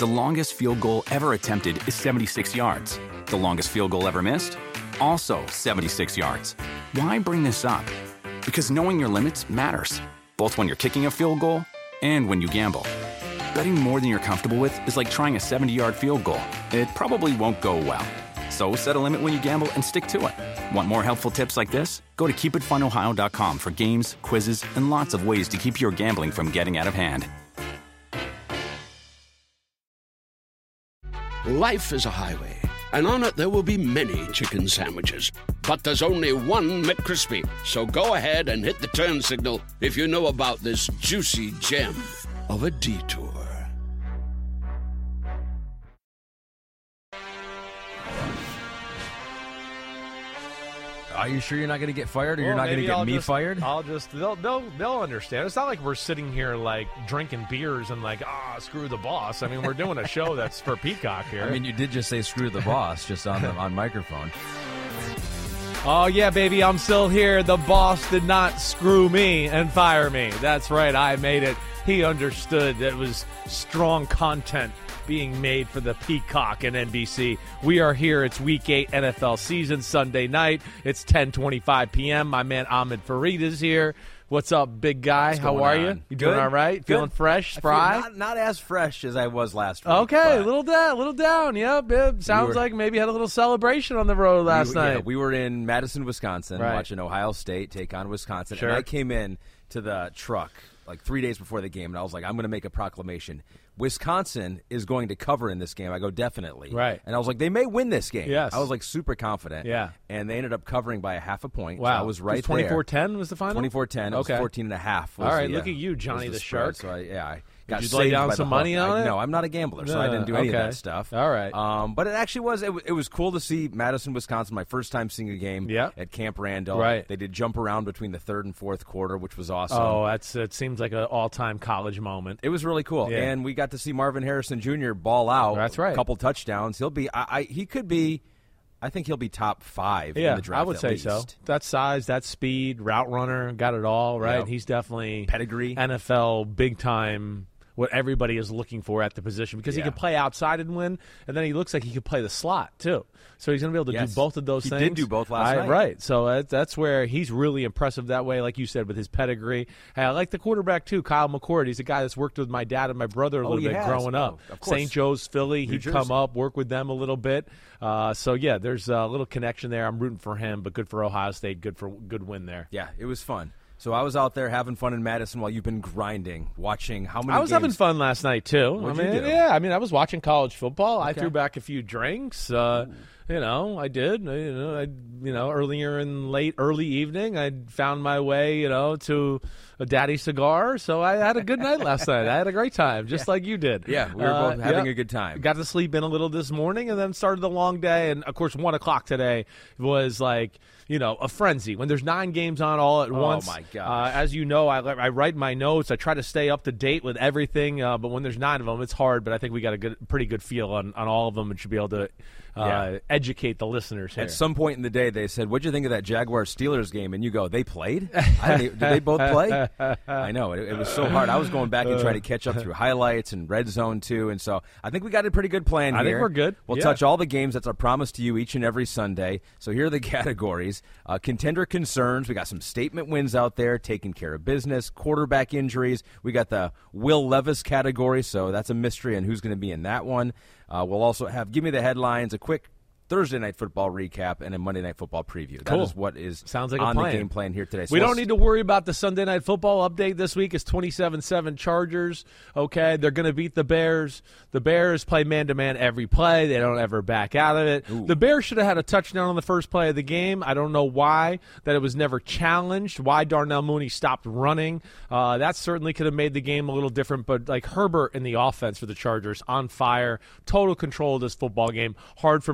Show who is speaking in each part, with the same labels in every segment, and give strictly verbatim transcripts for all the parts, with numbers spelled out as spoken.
Speaker 1: The longest field goal ever attempted is seventy-six yards. The longest field goal ever missed? Also seventy-six yards. Why bring this up? Because knowing your limits matters, both when you're kicking a field goal and when you gamble. Betting more than you're comfortable with is like trying a seventy-yard field goal. It probably won't go well. So set a limit when you gamble and stick to it. Want more helpful tips like this? Go to keep it fun ohio dot com for games, quizzes, and lots of ways to keep your gambling from getting out of hand.
Speaker 2: Life is a highway, and on it there will be many chicken sandwiches. But there's only one McCrispy. So go ahead and hit the turn signal if you know about this juicy gem of a detour.
Speaker 3: Are you sure you're not going to get fired, or
Speaker 4: Well,
Speaker 3: you're not going to get
Speaker 4: I'll
Speaker 3: me
Speaker 4: just,
Speaker 3: fired?
Speaker 4: I'll just they'll, they'll they'll understand. It's not like we're sitting here like drinking beers and like ah screw the boss. I mean, we're doing a show that's for Peacock here.
Speaker 3: I mean, you did just say screw the boss just on the, on microphone.
Speaker 4: Oh yeah, baby, I'm still here. The boss did not screw me and fire me. That's right, I made it. He understood that it was strong content being made for the Peacock and N B C. We are here. It's Week eight N F L season, Sunday night. It's ten twenty-five p.m. My man Ahmed Fareed is here. What's up, big guy?
Speaker 3: What's
Speaker 4: How
Speaker 3: going
Speaker 4: are
Speaker 3: on?
Speaker 4: you? You
Speaker 3: Good.
Speaker 4: doing all right?
Speaker 3: Good.
Speaker 4: Feeling fresh,
Speaker 3: I feel
Speaker 4: spry?
Speaker 3: Not, not as fresh as I was last week.
Speaker 4: Okay, a
Speaker 3: but
Speaker 4: little down, a little down. Yep, yep. Sounds
Speaker 3: were-
Speaker 4: like maybe had a little celebration on the road last
Speaker 3: we,
Speaker 4: night.
Speaker 3: Yeah, we were in Madison, Wisconsin,
Speaker 4: Right.
Speaker 3: watching Ohio State take on Wisconsin.
Speaker 4: Sure.
Speaker 3: And I came in to the truck like three days before the game, and I was like, I'm going to make a proclamation. Wisconsin is going to cover in this game. I go, definitely.
Speaker 4: Right.
Speaker 3: And I was like, they may win this game.
Speaker 4: Yes.
Speaker 3: I was like super confident.
Speaker 4: Yeah.
Speaker 3: And they ended up covering by a half a point. So
Speaker 4: Wow.
Speaker 3: I was right
Speaker 4: twenty-four
Speaker 3: there.
Speaker 4: ten was the final?
Speaker 3: twenty-four ten. It was
Speaker 4: Okay.
Speaker 3: fourteen and a half. Was
Speaker 4: All right,
Speaker 3: the,
Speaker 4: look
Speaker 3: uh,
Speaker 4: at you, Johnny
Speaker 3: was
Speaker 4: the
Speaker 3: spread.
Speaker 4: Shark.
Speaker 3: So I, yeah, I got
Speaker 4: Did you lay
Speaker 3: saved
Speaker 4: down
Speaker 3: by
Speaker 4: some
Speaker 3: the hook.
Speaker 4: money on
Speaker 3: I,
Speaker 4: it?
Speaker 3: No, I'm not a gambler, so I didn't do any
Speaker 4: okay.
Speaker 3: of that stuff.
Speaker 4: All right.
Speaker 3: Um, but it actually was. It, w- it was cool to see Madison, Wisconsin. My first time seeing a game.
Speaker 4: Yeah.
Speaker 3: At Camp Randall.
Speaker 4: Right.
Speaker 3: They did jump around between the third and fourth quarter, which was awesome.
Speaker 4: Oh, that's it seems like an all-time college moment.
Speaker 3: It was really cool,
Speaker 4: Yeah.
Speaker 3: and we got to see Marvin Harrison Junior ball out.
Speaker 4: That's right.
Speaker 3: A couple touchdowns. He'll be. I, I. He could be. I think he'll be top five in
Speaker 4: Yeah,
Speaker 3: the draft.
Speaker 4: I would
Speaker 3: at
Speaker 4: say
Speaker 3: least.
Speaker 4: so. That size, that speed, route runner, got it all, right?
Speaker 3: Yep.
Speaker 4: He's definitely
Speaker 3: Pedigree.
Speaker 4: N F L big time, what everybody is looking for at the position because
Speaker 3: Yeah.
Speaker 4: he can play outside and win, and then he looks like he could play the slot too. So he's going to be able to
Speaker 3: Yes.
Speaker 4: do both of those
Speaker 3: He
Speaker 4: things.
Speaker 3: did do both last
Speaker 4: I-
Speaker 3: night.
Speaker 4: Right. So that, that's where he's really impressive that way, like you said, with his pedigree. Hey, I like the quarterback too, Kyle McCord. He's a guy that's worked with my dad and my brother a
Speaker 3: Oh,
Speaker 4: little
Speaker 3: he
Speaker 4: bit
Speaker 3: has.
Speaker 4: growing up.
Speaker 3: Oh, of course.
Speaker 4: Saint Joe's, Philly.
Speaker 3: New
Speaker 4: He'd
Speaker 3: Jersey.
Speaker 4: come up, work with them a little bit. Uh, so yeah, there's a little connection there. I'm rooting for him, but good for Ohio State. Good for good win there.
Speaker 3: Yeah, it was fun. So I was out there having fun in Madison while you've been grinding, watching how many
Speaker 4: I was
Speaker 3: games?
Speaker 4: having fun last night too.
Speaker 3: What'd
Speaker 4: I
Speaker 3: you
Speaker 4: mean,
Speaker 3: do?
Speaker 4: yeah, I mean, I was watching college football. I
Speaker 3: Okay.
Speaker 4: threw back a few drinks. Uh, you know, I did. I- You know, I you know earlier in late early evening, I found my way, you know, to a Daddy cigar. So I had a good night last night. I had a great time, just like you did.
Speaker 3: Yeah, we were
Speaker 4: Uh,
Speaker 3: both having
Speaker 4: yeah.
Speaker 3: a good time.
Speaker 4: Got to sleep in a little this morning, and then started a long day. And of course, one o'clock today was like, you know, a frenzy when there's nine games on all at
Speaker 3: Oh,
Speaker 4: once.
Speaker 3: my
Speaker 4: Uh,
Speaker 3: gosh.
Speaker 4: as you know, I, I write my notes. I try to stay up to date with everything, uh, but when there's nine of them, it's hard. But I think we got a good, pretty good feel on, on all of them, and should be able to uh,
Speaker 3: Yeah.
Speaker 4: educate the listeners here.
Speaker 3: At some point in the day, they said, "What'd you think of that Jaguars Steelers game?" And you go, "They played? I don't even, did they both play?" I know it, it was so hard. I was going back and trying to catch up through highlights and red zone too, and so I think we got a pretty good plan
Speaker 4: I think
Speaker 3: here.
Speaker 4: we're good.
Speaker 3: We'll
Speaker 4: Yeah.
Speaker 3: touch all the games. That's our promise to you each and every Sunday. So here are the categories: uh, contender concerns. We got some statement wins out there, taking care of business. Quarterback injuries. We got the Will Levis category. So that's a mystery on who's going to be in that one. Uh, we'll also have give me the headlines, a quick Thursday Night Football recap, and a Monday Night Football preview.
Speaker 4: Cool.
Speaker 3: That is what is
Speaker 4: Sounds like a
Speaker 3: on
Speaker 4: plan.
Speaker 3: the game plan here today. So
Speaker 4: We
Speaker 3: we'll
Speaker 4: don't need to worry about the Sunday Night Football update this week. It's twenty-seven seven Chargers. Okay, they're going to beat the Bears. The Bears play man-to-man every play. They don't ever back out of it.
Speaker 3: Ooh.
Speaker 4: The Bears should have had a touchdown on the first play of the game. I don't know why that it was never challenged, why Darnell Mooney stopped running. Uh, that certainly could have made the game a little different, but like Herbert in the offense for the Chargers, on fire, total control of this football game. Hard for me to think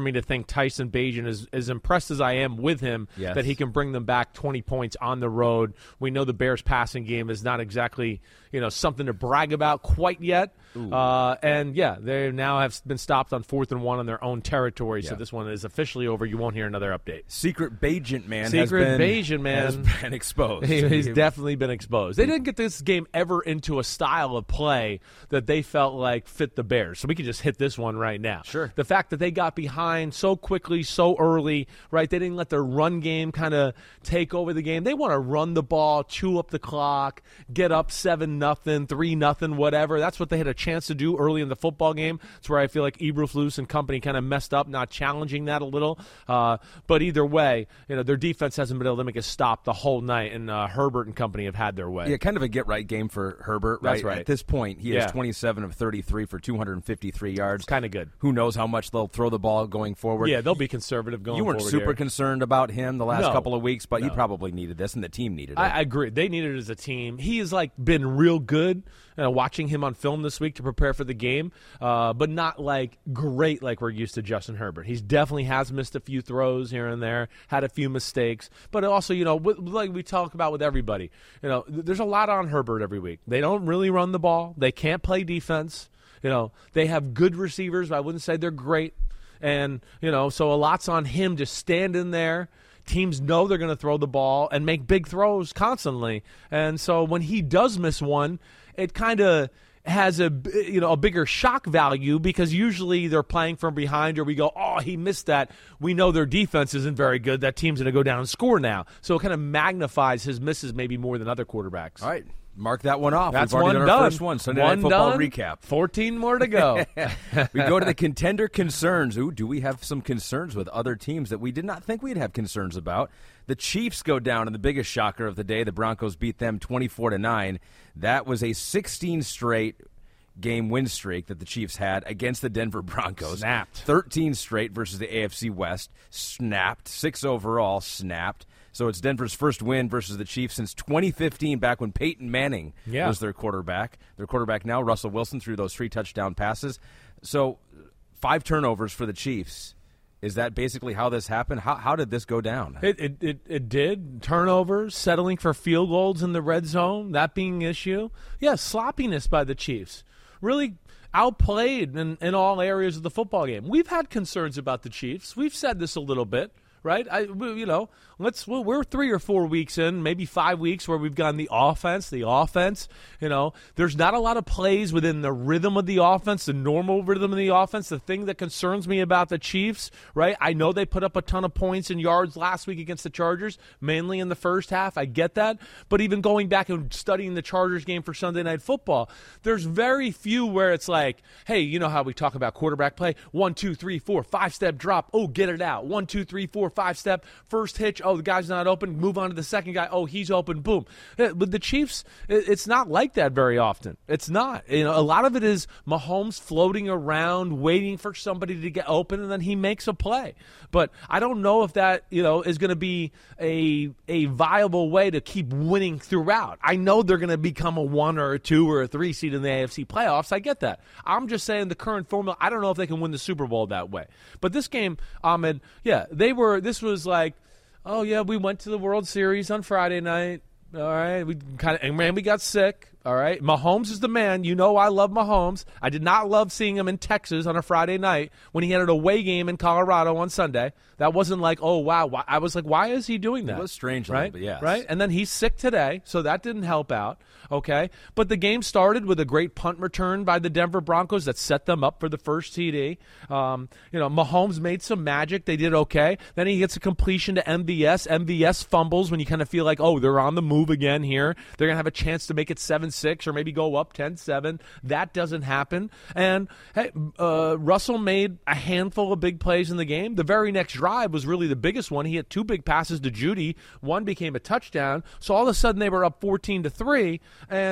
Speaker 4: Tyson Bagent, as, as impressed as I am with him,
Speaker 3: yes.
Speaker 4: that he can bring them back twenty points on the road. We know the Bears' passing game is not exactly, you know, something to brag about quite yet. Uh, and, yeah, they now have been stopped on fourth and one on their own territory, yeah. so this one is officially over. You won't hear another update.
Speaker 3: Secret Bagent man
Speaker 4: Secret
Speaker 3: has been,
Speaker 4: Bagent man
Speaker 3: has been exposed.
Speaker 4: He, he's definitely been exposed. They didn't get this game ever into a style of play that they felt like fit the Bears. So we could just hit this one right now.
Speaker 3: Sure.
Speaker 4: The fact that they got behind so quickly, so early, right? They didn't let their run game kind of take over the game. They want to run the ball, chew up the clock, get up seven nothing, three nothing, whatever. That's what they had a chance to do early in the football game. It's where I feel like Eberflus and company kind of messed up, not challenging that a little. Uh, but either way, you know, their defense hasn't been able to make a stop the whole night, and uh, Herbert and company have had their way.
Speaker 3: Yeah, kind of a get-right game for Herbert, right?
Speaker 4: That's right.
Speaker 3: At this point, he
Speaker 4: yeah.
Speaker 3: is twenty-seven of thirty-three for two hundred fifty-three yards.
Speaker 4: Kind of good.
Speaker 3: Who knows how much they'll throw the ball going forward.
Speaker 4: Yeah, they'll be conservative going forward.
Speaker 3: You weren't super
Speaker 4: here.
Speaker 3: concerned about him the last
Speaker 4: no.
Speaker 3: couple of weeks, but
Speaker 4: no.
Speaker 3: he probably needed this, and the team needed it.
Speaker 4: I, I agree. They needed it as a team. He has, like, been real good. Uh, watching him on film this week to prepare for the game, uh, but not like great like we're used to Justin Herbert. He definitely has missed a few throws here and there, had a few mistakes, but also, you know, with, like we talk about with everybody, you know, th- there's a lot on Herbert every week. They don't really run the ball. They can't play defense. You know, they have good receivers, but I wouldn't say they're great. And, you know, so a lot's on him to stand in there. Teams know they're going to throw the ball and make big throws constantly. And so when he does miss one, it kind of has a, you know, a bigger shock value because usually they're playing from behind or we go, oh, he missed that. We know their defense isn't very good. That team's going to go down and score now. So it kind of magnifies his misses maybe more than other quarterbacks.
Speaker 3: All right. Mark that one off.
Speaker 4: That's
Speaker 3: We've already
Speaker 4: one
Speaker 3: done our
Speaker 4: done.
Speaker 3: first one. Sunday
Speaker 4: one
Speaker 3: Night Football
Speaker 4: done,
Speaker 3: recap.
Speaker 4: fourteen more to go.
Speaker 3: We go to the contender concerns. Ooh, do we have some concerns with other teams that we did not think we'd have concerns about? The Chiefs go down in the biggest shocker of the day. The Broncos beat them twenty-four to nine. That was a sixteen straight game win streak that the Chiefs had against the Denver Broncos.
Speaker 4: Snapped.
Speaker 3: thirteen straight versus the A F C West. Snapped. Six overall. Snapped. So it's Denver's first win versus the Chiefs since twenty fifteen, back when Peyton Manning
Speaker 4: yeah.
Speaker 3: was their quarterback. Their quarterback now, Russell Wilson, threw those three touchdown passes. So five turnovers for the Chiefs. Is that basically how this happened? How how did this go down?
Speaker 4: It, it it it did. Turnovers, settling for field goals in the red zone, that being an issue. Yeah, sloppiness by the Chiefs. Really outplayed in, in all areas of the football game. We've had concerns about the Chiefs. We've said this a little bit. Right, I you know, let's well, we're three or four weeks in, maybe five weeks, where we've gotten the offense. The offense, you know, there's not a lot of plays within the rhythm of the offense, the normal rhythm of the offense. The thing that concerns me about the Chiefs, right? I know they put up a ton of points and yards last week against the Chargers, mainly in the first half. I get that, but even going back and studying the Chargers game for Sunday Night Football, there's very few where it's like, hey, you know how we talk about quarterback play? One, two, three, four, five step drop. Oh, get it out. One, two, three, four. Five step, first hitch, oh, the guy's not open, move on to the second guy, oh, he's open, boom. With the Chiefs, it's not like that very often. It's not. You know, a lot of it is Mahomes floating around, waiting for somebody to get open, and then he makes a play. But I don't know if that, you know, is going to be a a viable way to keep winning throughout. I know they're going to become a one or a two or a three seed in the A F C playoffs. I get that. I'm just saying the current formula, I don't know if they can win the Super Bowl that way. But this game, Ahmed, yeah, they were, this was like, oh, yeah, we went to the World Series on Friday night. All right, we kind of, and man, we got sick. All right, Mahomes is the man. You know I love Mahomes. I did not love seeing him in Texas on a Friday night when he had an away game in Colorado on Sunday. That wasn't like, oh, wow. Why? I was like, why is he doing that?
Speaker 3: It was strange,
Speaker 4: right?
Speaker 3: But yes.
Speaker 4: Right? And then he's sick today, so that didn't help out. Okay, but the game started with a great punt return by the Denver Broncos that set them up for the first T D. Um, you know, Mahomes made some magic. They did okay. Then he gets a completion to M V S. M V S fumbles when you kind of feel like, oh, they're on the move again here. They're going to have a chance to make it seven six or maybe go up ten seven. That doesn't happen. And, hey, uh, Russell made a handful of big plays in the game. The very next drive was really the biggest one. He had two big passes to Judy. One became a touchdown. So all of a sudden they were up fourteen to three. And,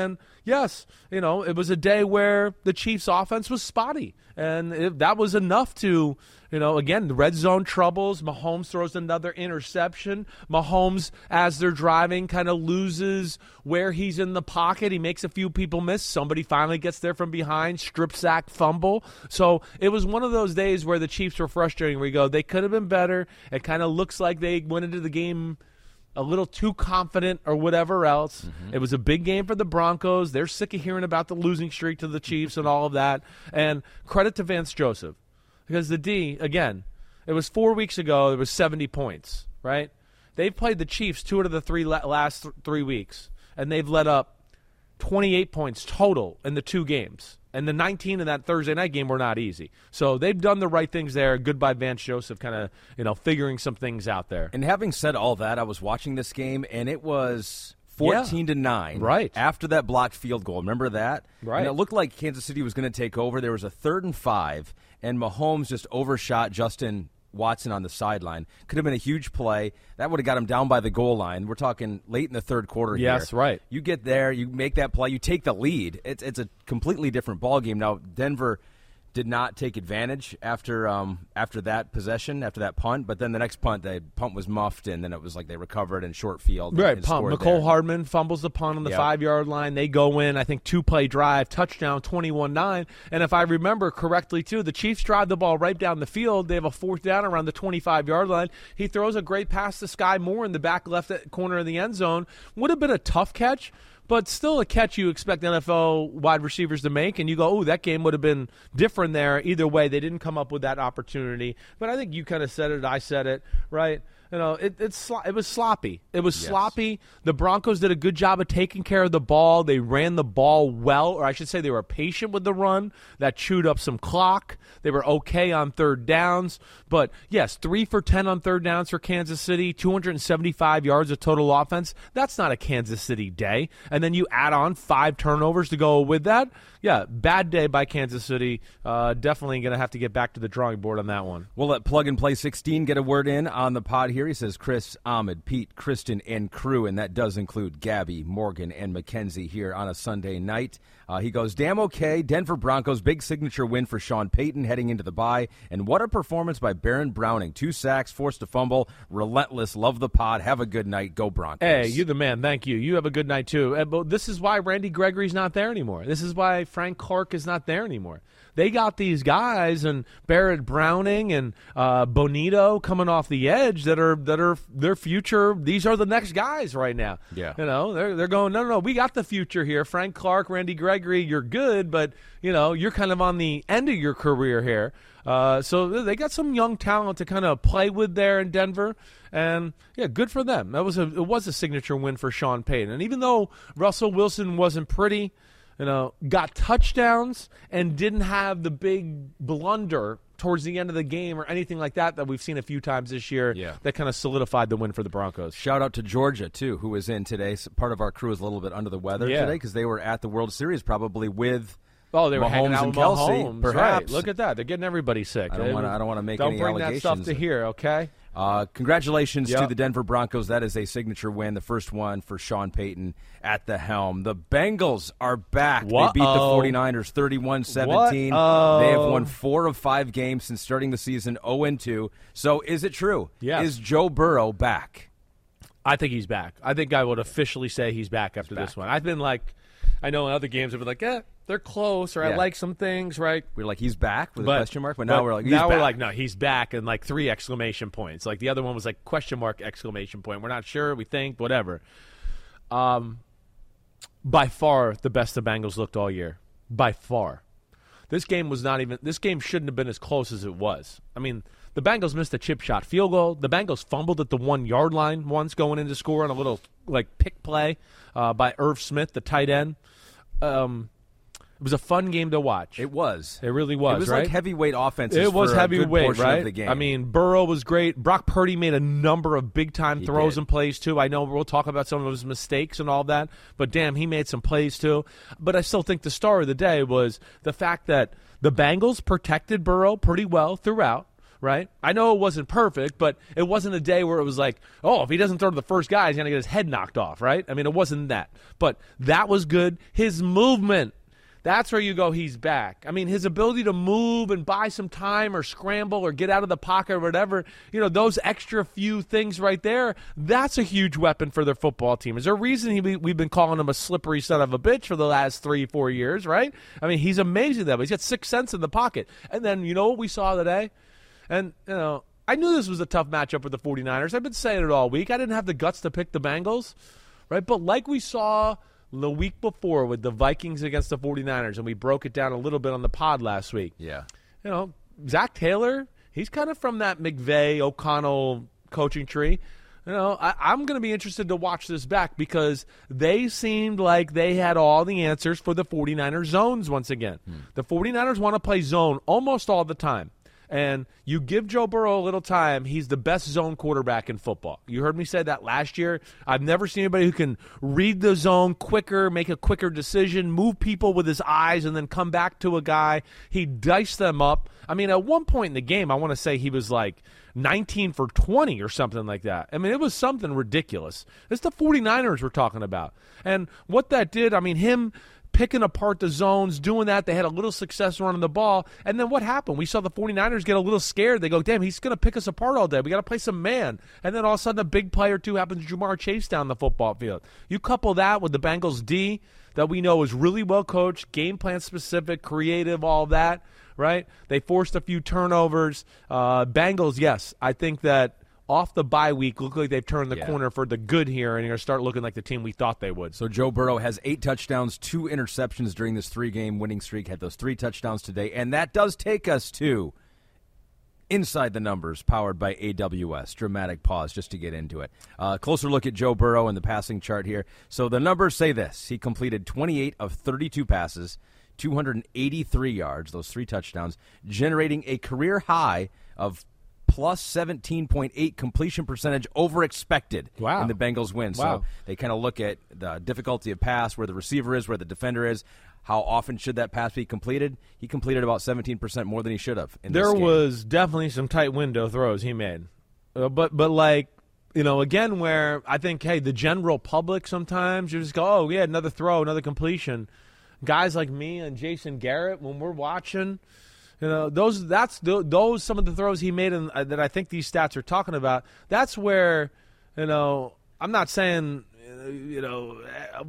Speaker 4: yes, you know, it was a day where the Chiefs' offense was spotty, and it, that was enough to, you know, again, the red zone troubles. Mahomes throws another interception. Mahomes, as they're driving, kind of loses where he's in the pocket. He makes a few people miss. Somebody finally gets there from behind, strip sack, fumble. So it was one of those days where the Chiefs were frustrating, where you go, they could have been better. It kind of looks like they went into the game a little too confident or whatever else. Mm-hmm. It was a big game for the Broncos. They're sick of hearing about the losing streak to the Chiefs and all of that. And credit to Vance Joseph, because the D, again, it was four weeks ago, it was seventy points, right? They've played the Chiefs two out of the three last th- three weeks, and they've let up twenty-eight points total in the two games. And the nineteen in that Thursday night game were not easy. So they've done the right things there. Good by Vance Joseph, kind of, you know, figuring some things out there.
Speaker 3: And having said all that, I was watching this game, and it was fourteen to nine.
Speaker 4: Right.
Speaker 3: After that blocked field goal. Remember that?
Speaker 4: Right.
Speaker 3: And it looked like Kansas City was going to take over. There was a third and five, and Mahomes just overshot Justin Watson on the sideline. Could have been a huge play. That would have got him down by the goal line. We're talking late in the third quarter here.
Speaker 4: Yes, right.
Speaker 3: You get there, you make that play, you take the lead. It's it's a completely different ball game. Now, Denver did not take advantage after um, after that possession, after that punt. But then the next punt, the punt was muffed, and then it was like they recovered in short field.
Speaker 4: Right,
Speaker 3: and
Speaker 4: punt.
Speaker 3: scored
Speaker 4: McCole
Speaker 3: there.
Speaker 4: Hardman fumbles the punt on the
Speaker 3: Yep.
Speaker 4: five-yard line. They go in, I think, two-play drive, touchdown, twenty-one nine. And if I remember correctly, too, the Chiefs drive the ball right down the field. They have a fourth down around the twenty-five-yard line. He throws a great pass to Sky Moore in the back left corner of the end zone. Would have been a tough catch, but still a catch you expect N F L wide receivers to make, and you go, oh, that game would have been different there. Either way, they didn't come up with that opportunity. But I think you kind of said it, I said it, right? You know, it it's it was sloppy. It was
Speaker 3: Yes.
Speaker 4: sloppy. The Broncos did a good job of taking care of the ball. They ran the ball well, or I should say they were patient with the run. That chewed up some clock. They were okay on third downs. But, yes, three for ten on third downs for Kansas City, two hundred seventy-five yards of total offense. That's not a Kansas City day. And then you add on five turnovers to go with that. Yeah, bad day by Kansas City. Uh, definitely going to have to get back to the drawing board on that one.
Speaker 3: We'll let Plug and Play sixteen get a word in on the pod here. He says Chris, Ahmed, Pete, Kristen, and crew, and that does include Gabby, Morgan, and Mackenzie here on a Sunday night. Uh, he goes, damn okay, Denver Broncos, big signature win for Sean Payton heading into the bye, and what a performance by Baron Browning. Two sacks, forced a fumble, relentless, love the pod, have a good night, go Broncos.
Speaker 4: Hey, you're the man. Thank you. You have a good night, too. Uh, But this is why Randy Gregory's not there anymore. This is why Frank Clark is not there anymore. They got these guys and Barrett Browning and uh, Bonito coming off the edge that are that are their future. These are the next guys right now.
Speaker 3: Yeah.
Speaker 4: You know, they're they're going, no, no, no, we got the future here. Frank Clark, Randy Gregory, you're good, but, you know, you're kind of on the end of your career here. Uh, so they got some young talent to kind of play with there in Denver, and yeah, good for them. That was a it was a signature win for Sean Payton. And even though Russell Wilson wasn't pretty, you know, got touchdowns and didn't have the big blunder towards the end of the game or anything like that that we've seen a few times this year,
Speaker 3: Yeah.
Speaker 4: that kind of solidified the win for the Broncos.
Speaker 3: Shout out to Georgia, too, who was in today. So part of our crew is a little bit under the weather
Speaker 4: Yeah.
Speaker 3: today because they were at the World Series probably with
Speaker 4: Oh, they were
Speaker 3: Mahomes
Speaker 4: hanging out
Speaker 3: and
Speaker 4: with
Speaker 3: Kelsey,
Speaker 4: Mahomes.
Speaker 3: perhaps.
Speaker 4: Right. Look at that. They're getting everybody sick.
Speaker 3: I don't
Speaker 4: They-
Speaker 3: wanna- I don't wanna make
Speaker 4: don't
Speaker 3: any
Speaker 4: bring that stuff
Speaker 3: allegations.
Speaker 4: to here, okay?
Speaker 3: Uh, congratulations to
Speaker 4: Yep.
Speaker 3: the Denver Broncos. That is a signature win, the first one for Sean Payton at the helm. The Bengals are back.
Speaker 4: Whoa.
Speaker 3: They beat the 49ers thirty-one seventeen.
Speaker 4: Whoa.
Speaker 3: They have won four of five games since starting the season oh and two. So is it true?
Speaker 4: Yes.
Speaker 3: Is Joe Burrow back?
Speaker 4: I think he's back. I think I would officially say he's back after
Speaker 3: back.
Speaker 4: this one. I've been like, I know in other games I've been like, eh, they're close, or
Speaker 3: Yeah.
Speaker 4: I like some things, right?
Speaker 3: We're like, he's back with
Speaker 4: But-
Speaker 3: a question mark? But now we're like, he's
Speaker 4: now
Speaker 3: back.
Speaker 4: we're like, no, he's back, and like three exclamation points. Like the other one was like question mark exclamation point. We're not sure. We think whatever. Um, by far the best the Bengals looked all year. By far, this game was not even. This game shouldn't have been as close as it was. I mean, the Bengals missed a chip shot field goal. The Bengals fumbled at the one yard line once going into score on a little like pick play uh, by Irv Smith, the tight end. Um, it was a fun game to watch.
Speaker 3: It was.
Speaker 4: It really was,
Speaker 3: It was
Speaker 4: right?
Speaker 3: like heavyweight offenses
Speaker 4: It was
Speaker 3: for a good
Speaker 4: heavyweight,
Speaker 3: portion
Speaker 4: right?
Speaker 3: of the game.
Speaker 4: I mean, Burrow was great. Brock Purdy made a number of big-time
Speaker 3: He
Speaker 4: throws
Speaker 3: did.
Speaker 4: and plays, too. I know we'll talk about some of his mistakes and all that, but damn, he made some plays, too. But I still think the star of the day was the fact that the Bengals protected Burrow pretty well throughout, right? I know it wasn't perfect, but it wasn't a day where it was like, oh, if he doesn't throw to the first guy, he's going to get his head knocked off, right? I mean, it wasn't that. But that was good. His movement, that's where you go, he's back. I mean, his ability to move and buy some time or scramble or get out of the pocket or whatever, you know, those extra few things right there, that's a huge weapon for their football team. Is there a reason he, we've been calling him a slippery son of a bitch for the last three, four years, right? I mean, he's amazing that way. He's got six cents in the pocket. And then, you know what we saw today? And, you know, I knew this was a tough matchup with the 49ers. I've been saying it all week. I didn't have the guts to pick the Bengals, right? But like we saw the week before with the Vikings against the 49ers, and we broke it down a little bit on the pod last week.
Speaker 3: Yeah.
Speaker 4: You know, Zach Taylor, he's kind of from that McVay, O'Connell coaching tree. You know, I, I'm going to be interested to watch this back because they seemed like they had all the answers for the 49ers zones once again. Hmm. The 49ers want to play zone almost all the time. And you give Joe Burrow a little time, he's the best zone quarterback in football. You heard me say that last year. I've never seen anybody who can read the zone quicker, make a quicker decision, move people with his eyes, and then come back to a guy. He diced them up. I mean, at one point in the game, I want to say he was like nineteen for twenty or something like that. I mean, it was something ridiculous. It's the 49ers we're talking about. And what that did, I mean, him – picking apart the zones, doing that. They had a little success running the ball. And then what happened? We saw the 49ers get a little scared. They go, damn, he's going to pick us apart all day. We got to play some man. And then all of a sudden a big play or two happens to Jamar Chase down the football field. You couple that with the Bengals D that we know is really well coached, game plan specific, creative, all that, right? They forced a few turnovers. Uh, Bengals, yes, I think that off the bye week, look like they've turned the yeah. corner for the good here, and you're going to start looking like the team we thought they would.
Speaker 3: So Joe Burrow has eight touchdowns, two interceptions during this three-game winning streak, had those three touchdowns today, and that does take us to Inside the Numbers, powered by A W S. Dramatic pause just to get into it. Uh, closer look at Joe Burrow and the passing chart here. So the numbers say this. He completed twenty-eight of thirty-two passes, two hundred eighty-three yards, those three touchdowns, generating a career high of plus seventeen point eight completion percentage over expected
Speaker 4: wow.
Speaker 3: in the Bengals win.
Speaker 4: Wow.
Speaker 3: So they kind of look at the difficulty of pass, where the receiver is, where the defender is. How often should that pass be completed? He completed about seventeen percent more than he should have in
Speaker 4: there
Speaker 3: this game.
Speaker 4: Was definitely some tight window throws he made. Uh, but, but like, you know, again, where I think, hey, the general public sometimes, you just go, oh, yeah, another throw, another completion. Guys like me and Jason Garrett, when we're watching – You know, those that's those some of the throws he made in, uh, that I think these stats are talking about. That's where, you know, I'm not saying, uh, you know,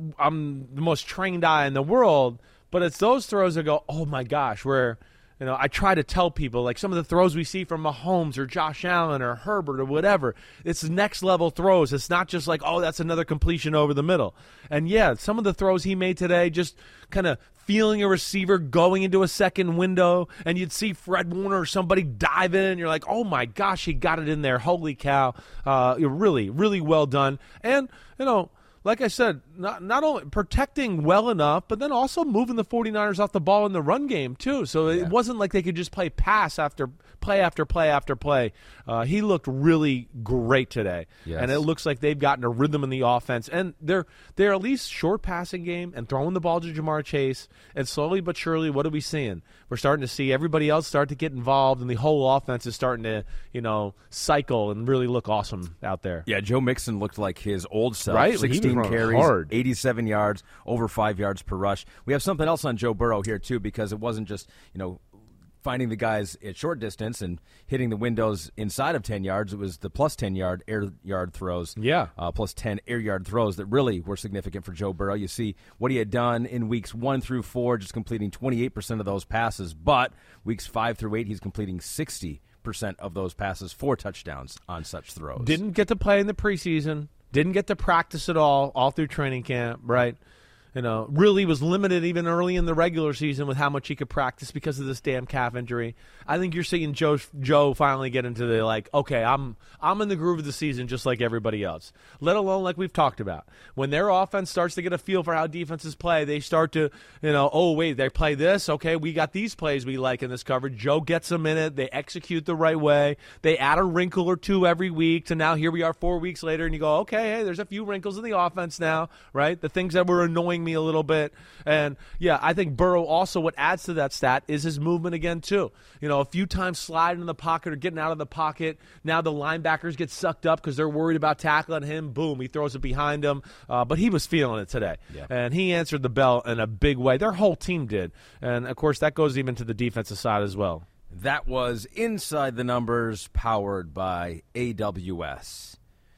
Speaker 4: I'm the most trained eye in the world, but it's those throws that go, oh my gosh, where, you know, I try to tell people, like some of the throws we see from Mahomes or Josh Allen or Herbert or whatever, it's next level throws. It's not just like, oh, that's another completion over the middle. And yeah, some of the throws he made today, just kind of feeling a receiver going into a second window, and you'd see Fred Warner or somebody dive in, and you're like, oh my gosh, he got it in there. Holy cow. Uh, really, really well done. And, you know, like I said, not not only protecting well enough, but then also moving the 49ers off the ball in the run game, too. So yeah. It wasn't like they could just play pass after play after play after play. Uh, he looked really great today.
Speaker 3: Yes.
Speaker 4: And it looks like they've gotten a rhythm in the offense. And they're they're at least short passing game and throwing the ball to Jamar Chase. And slowly but surely, what are we seeing? We're starting to see everybody else start to get involved, and the whole offense is starting to, you know, cycle and really look awesome out there.
Speaker 3: Yeah, Joe Mixon looked like his old self.
Speaker 4: Right?
Speaker 3: sixteen carries,
Speaker 4: hard.
Speaker 3: eighty-seven yards, over five yards per rush. We have something else on Joe Burrow here, too, because it wasn't just, you know, finding the guys at short distance and hitting the windows inside of ten yards. It was the plus ten-yard air yard throws,
Speaker 4: yeah,
Speaker 3: uh, plus ten air yard throws that really were significant for Joe Burrow. You see what he had done in weeks one through four, just completing twenty-eight percent of those passes, but weeks five through eight, he's completing sixty percent of those passes, four touchdowns on such throws.
Speaker 4: Didn't get to play in the preseason, didn't get to practice at all, all through training camp, right? You know, really was limited even early in the regular season with how much he could practice because of this damn calf injury. I think you're seeing Joe Joe finally get into the, like, okay, I'm I'm in the groove of the season just like everybody else, let alone like we've talked about. When their offense starts to get a feel for how defenses play, they start to, you know, oh, wait, they play this? Okay, we got these plays we like in this coverage. Joe gets them in it. They execute the right way. They add a wrinkle or two every week to now here we are four weeks later, and you go, okay, hey, there's a few wrinkles in the offense now, right? The things that were annoying annoying me a little bit. And, yeah, I think Burrow also, what adds to that stat is his movement again, too. You know, a few times sliding in the pocket or getting out of the pocket. Now the linebackers get sucked up because they're worried about tackling him. Boom, he throws it behind him. Uh, but he was feeling it today.
Speaker 3: Yeah.
Speaker 4: And he answered the bell in a big way. Their whole team did. And, of course, that goes even to the defensive side as well.
Speaker 3: That was Inside the Numbers, powered by A W S.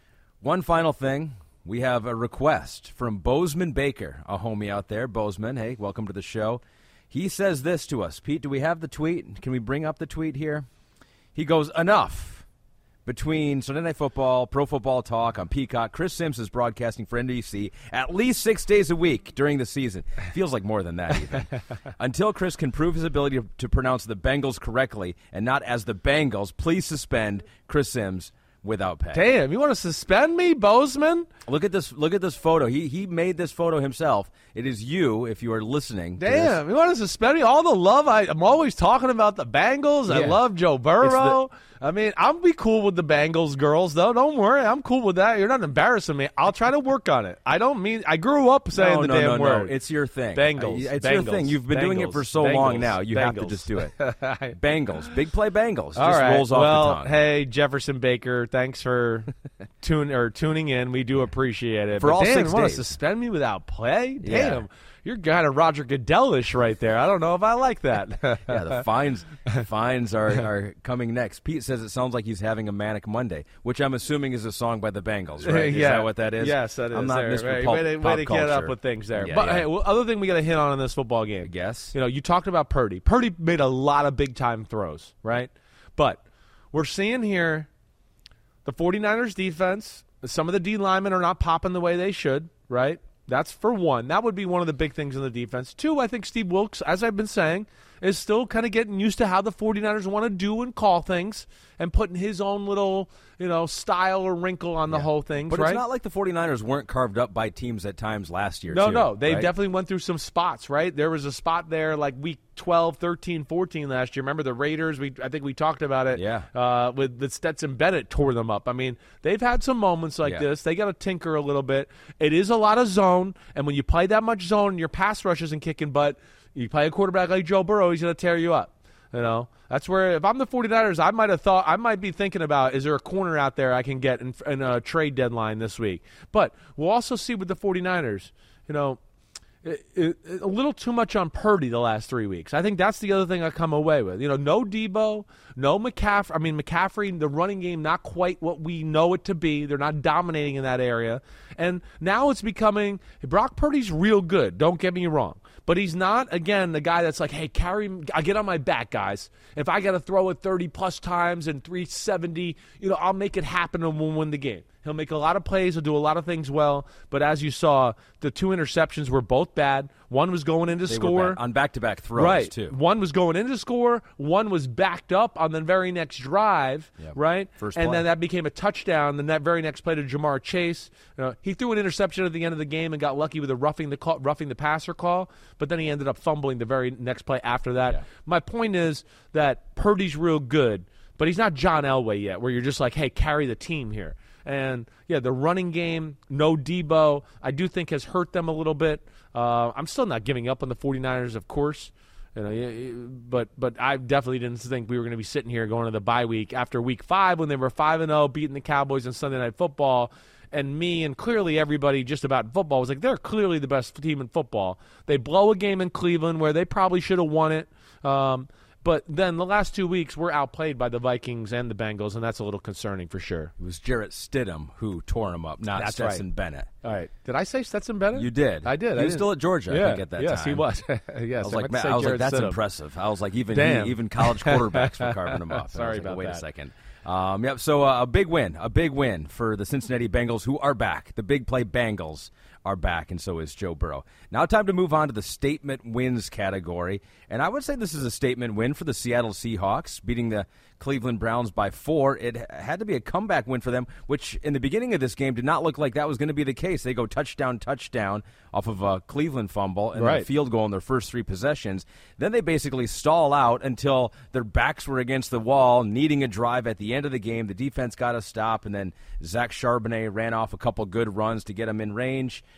Speaker 3: One final thing. We have a request from Bozeman Baker, a homie out there. Bozeman, hey, welcome to the show. He says this to us. Pete, do we have the tweet? Can we bring up the tweet here? He goes, enough. Between Sunday Night Football, Pro Football Talk on Peacock, Chris Sims is broadcasting for N B C at least six days a week during the season. Feels like more than that even. Until Chris can prove his ability to, to pronounce the Bengals correctly and not as the Bengals, please suspend Chris Sims without pay.
Speaker 4: Damn, you want to suspend me, Bozeman?
Speaker 3: Look at this. Look at this photo. He he made this photo himself. It is you, if you are listening.
Speaker 4: Damn, you want to suspend me? All the love. I, I'm always talking about the Bengals. I
Speaker 3: Yeah.
Speaker 4: love Joe Burrow. I mean, I'll be cool with the Bengals girls, though. Don't worry. I'm cool with that. You're not embarrassing me. I'll try to work on it. I don't mean – I grew up saying
Speaker 3: no,
Speaker 4: the
Speaker 3: no,
Speaker 4: damn
Speaker 3: no, no.
Speaker 4: word.
Speaker 3: It's your thing.
Speaker 4: Bengals.
Speaker 3: It's
Speaker 4: Bengals.
Speaker 3: your thing. You've been
Speaker 4: Bengals.
Speaker 3: doing it for so
Speaker 4: Bengals.
Speaker 3: long now. You
Speaker 4: Bengals.
Speaker 3: have to just do it. Bengals. Big play Bengals.
Speaker 4: All
Speaker 3: just
Speaker 4: right.
Speaker 3: rolls off
Speaker 4: well,
Speaker 3: the tongue.
Speaker 4: hey, Jefferson Baker, thanks for tune or tuning in. We do appreciate it.
Speaker 3: For
Speaker 4: but
Speaker 3: all
Speaker 4: damn,
Speaker 3: six
Speaker 4: you want
Speaker 3: days.
Speaker 4: to suspend me without play?
Speaker 3: Yeah.
Speaker 4: Damn. You're kind of Roger Goodell-ish right there. I don't know if I like that.
Speaker 3: Yeah, the fines fines are, are coming next. Pete says it sounds like he's having a manic Monday, which I'm assuming is a song by the Bengals, right? Is
Speaker 4: yeah.
Speaker 3: that what that is?
Speaker 4: Yes, that is.
Speaker 3: I'm not
Speaker 4: there.
Speaker 3: Mister
Speaker 4: Right.
Speaker 3: Pulp,
Speaker 4: way to,
Speaker 3: pop
Speaker 4: way to get up
Speaker 3: culture.
Speaker 4: with things there.
Speaker 3: Yeah,
Speaker 4: but
Speaker 3: yeah.
Speaker 4: hey, well, other thing we got to hit on in this football game.
Speaker 3: I guess.
Speaker 4: You know, you talked about Purdy. Purdy made a lot of big-time throws, right? But we're seeing here the 49ers defense, some of the D linemen are not popping the way they should, right? That's for one. That would be one of the big things in the defense. Two, I think Steve Wilks, as I've been saying, is still kind of getting used to how the 49ers want to do and call things and putting his own little, you know, style or wrinkle on the
Speaker 3: Yeah.
Speaker 4: whole thing,
Speaker 3: But
Speaker 4: right?
Speaker 3: it's not like the 49ers weren't carved up by teams at times last year,
Speaker 4: No,
Speaker 3: too,
Speaker 4: no. They
Speaker 3: right?
Speaker 4: definitely went through some spots, right? There was a spot there like week twelve, thirteen, fourteen last year. Remember the Raiders? We I think we talked about it.
Speaker 3: Yeah.
Speaker 4: Uh, with the Stetson Bennett tore them up. I mean, they've had some moments like
Speaker 3: Yeah.
Speaker 4: this. They got to tinker a little bit. It is a lot of zone, and when you play that much zone and your pass rush isn't kicking butt, you play a quarterback like Joe Burrow, he's going to tear you up. You know, that's where if I'm the 49ers, I might have thought I might be thinking about is there a corner out there I can get in, in a trade deadline this week. But we'll also see with the 49ers, you know, it, it, a little too much on Purdy the last three weeks. I think that's the other thing I come away with. You know, no Debo, no McCaffrey. I mean, McCaffrey, the running game, not quite what we know it to be. They're not dominating in that area. And now it's becoming Brock Purdy's real good. Don't get me wrong. But he's not, again, the guy that's like, hey, carry – I get on my back, guys. If I got to throw it thirty-plus times and three seventy, you know, I'll make it happen and we'll win the game. He'll make a lot of plays. He'll do a lot of things well. But as you saw, the two interceptions were both bad. One was going in to
Speaker 3: They were
Speaker 4: score.
Speaker 3: bad. On back-to-back throws,
Speaker 4: right.
Speaker 3: too.
Speaker 4: One was going in to score. One was backed up on the very next drive,
Speaker 3: Yep.
Speaker 4: right?
Speaker 3: First
Speaker 4: and
Speaker 3: play.
Speaker 4: then that became a touchdown. Then that very next play to Jamar Chase. You know, he threw an interception at the end of the game and got lucky with a roughing the call, roughing the passer call. But then he ended up fumbling the very next play after that.
Speaker 3: Yeah.
Speaker 4: My point is that Purdy's real good, but he's not John Elway yet, where you're just like, hey, carry the team here. And, yeah, the running game, no Debo, I do think has hurt them a little bit. Uh, I'm still not giving up on the 49ers, of course. You know, but but I definitely didn't think we were going to be sitting here going to the bye week after week five when they were five and oh, beating the Cowboys on Sunday Night Football. And me and clearly everybody just about in football was like, they're clearly the best team in football. They blow a game in Cleveland where they probably should have won it. Um, but then the last two weeks we're outplayed by the Vikings and the Bengals, and that's a little concerning for sure.
Speaker 3: It was Jarrett Stidham who tore him up, not
Speaker 4: That's
Speaker 3: Stetson
Speaker 4: right.
Speaker 3: Bennett.
Speaker 4: All right. Did I say Stetson Bennett?
Speaker 3: You did.
Speaker 4: I did.
Speaker 3: He
Speaker 4: I
Speaker 3: was
Speaker 4: did.
Speaker 3: still at Georgia,
Speaker 4: yeah.
Speaker 3: I think, at that
Speaker 4: yes,
Speaker 3: time.
Speaker 4: he was. yes,
Speaker 3: I was
Speaker 4: I
Speaker 3: like,
Speaker 4: meant
Speaker 3: man,
Speaker 4: to say
Speaker 3: I was like,
Speaker 4: Jarrett
Speaker 3: that's
Speaker 4: Stidham.
Speaker 3: impressive. I was like, even
Speaker 4: Damn.
Speaker 3: he, even college quarterbacks were carving him up.
Speaker 4: Sorry
Speaker 3: I was like,
Speaker 4: about
Speaker 3: wait
Speaker 4: that.
Speaker 3: a second. Um, yep. So uh, a big win, a big win for the Cincinnati Bengals, who are back. The big play Bengals are back, and so is Joe Burrow. Now time to move on to the statement wins category, and I would say this is a statement win for the Seattle Seahawks, beating the Cleveland Browns by four. It had to be a comeback win for them, which in the beginning of this game did not look like that was going to be the case. They go touchdown, touchdown off of a Cleveland fumble and
Speaker 4: Right.
Speaker 3: a field goal in their first three possessions. Then they basically stall out until their backs were against the wall, needing a drive at the end of the game. The defense got a stop, and then Zach Charbonnet ran off a couple good runs to get them in range.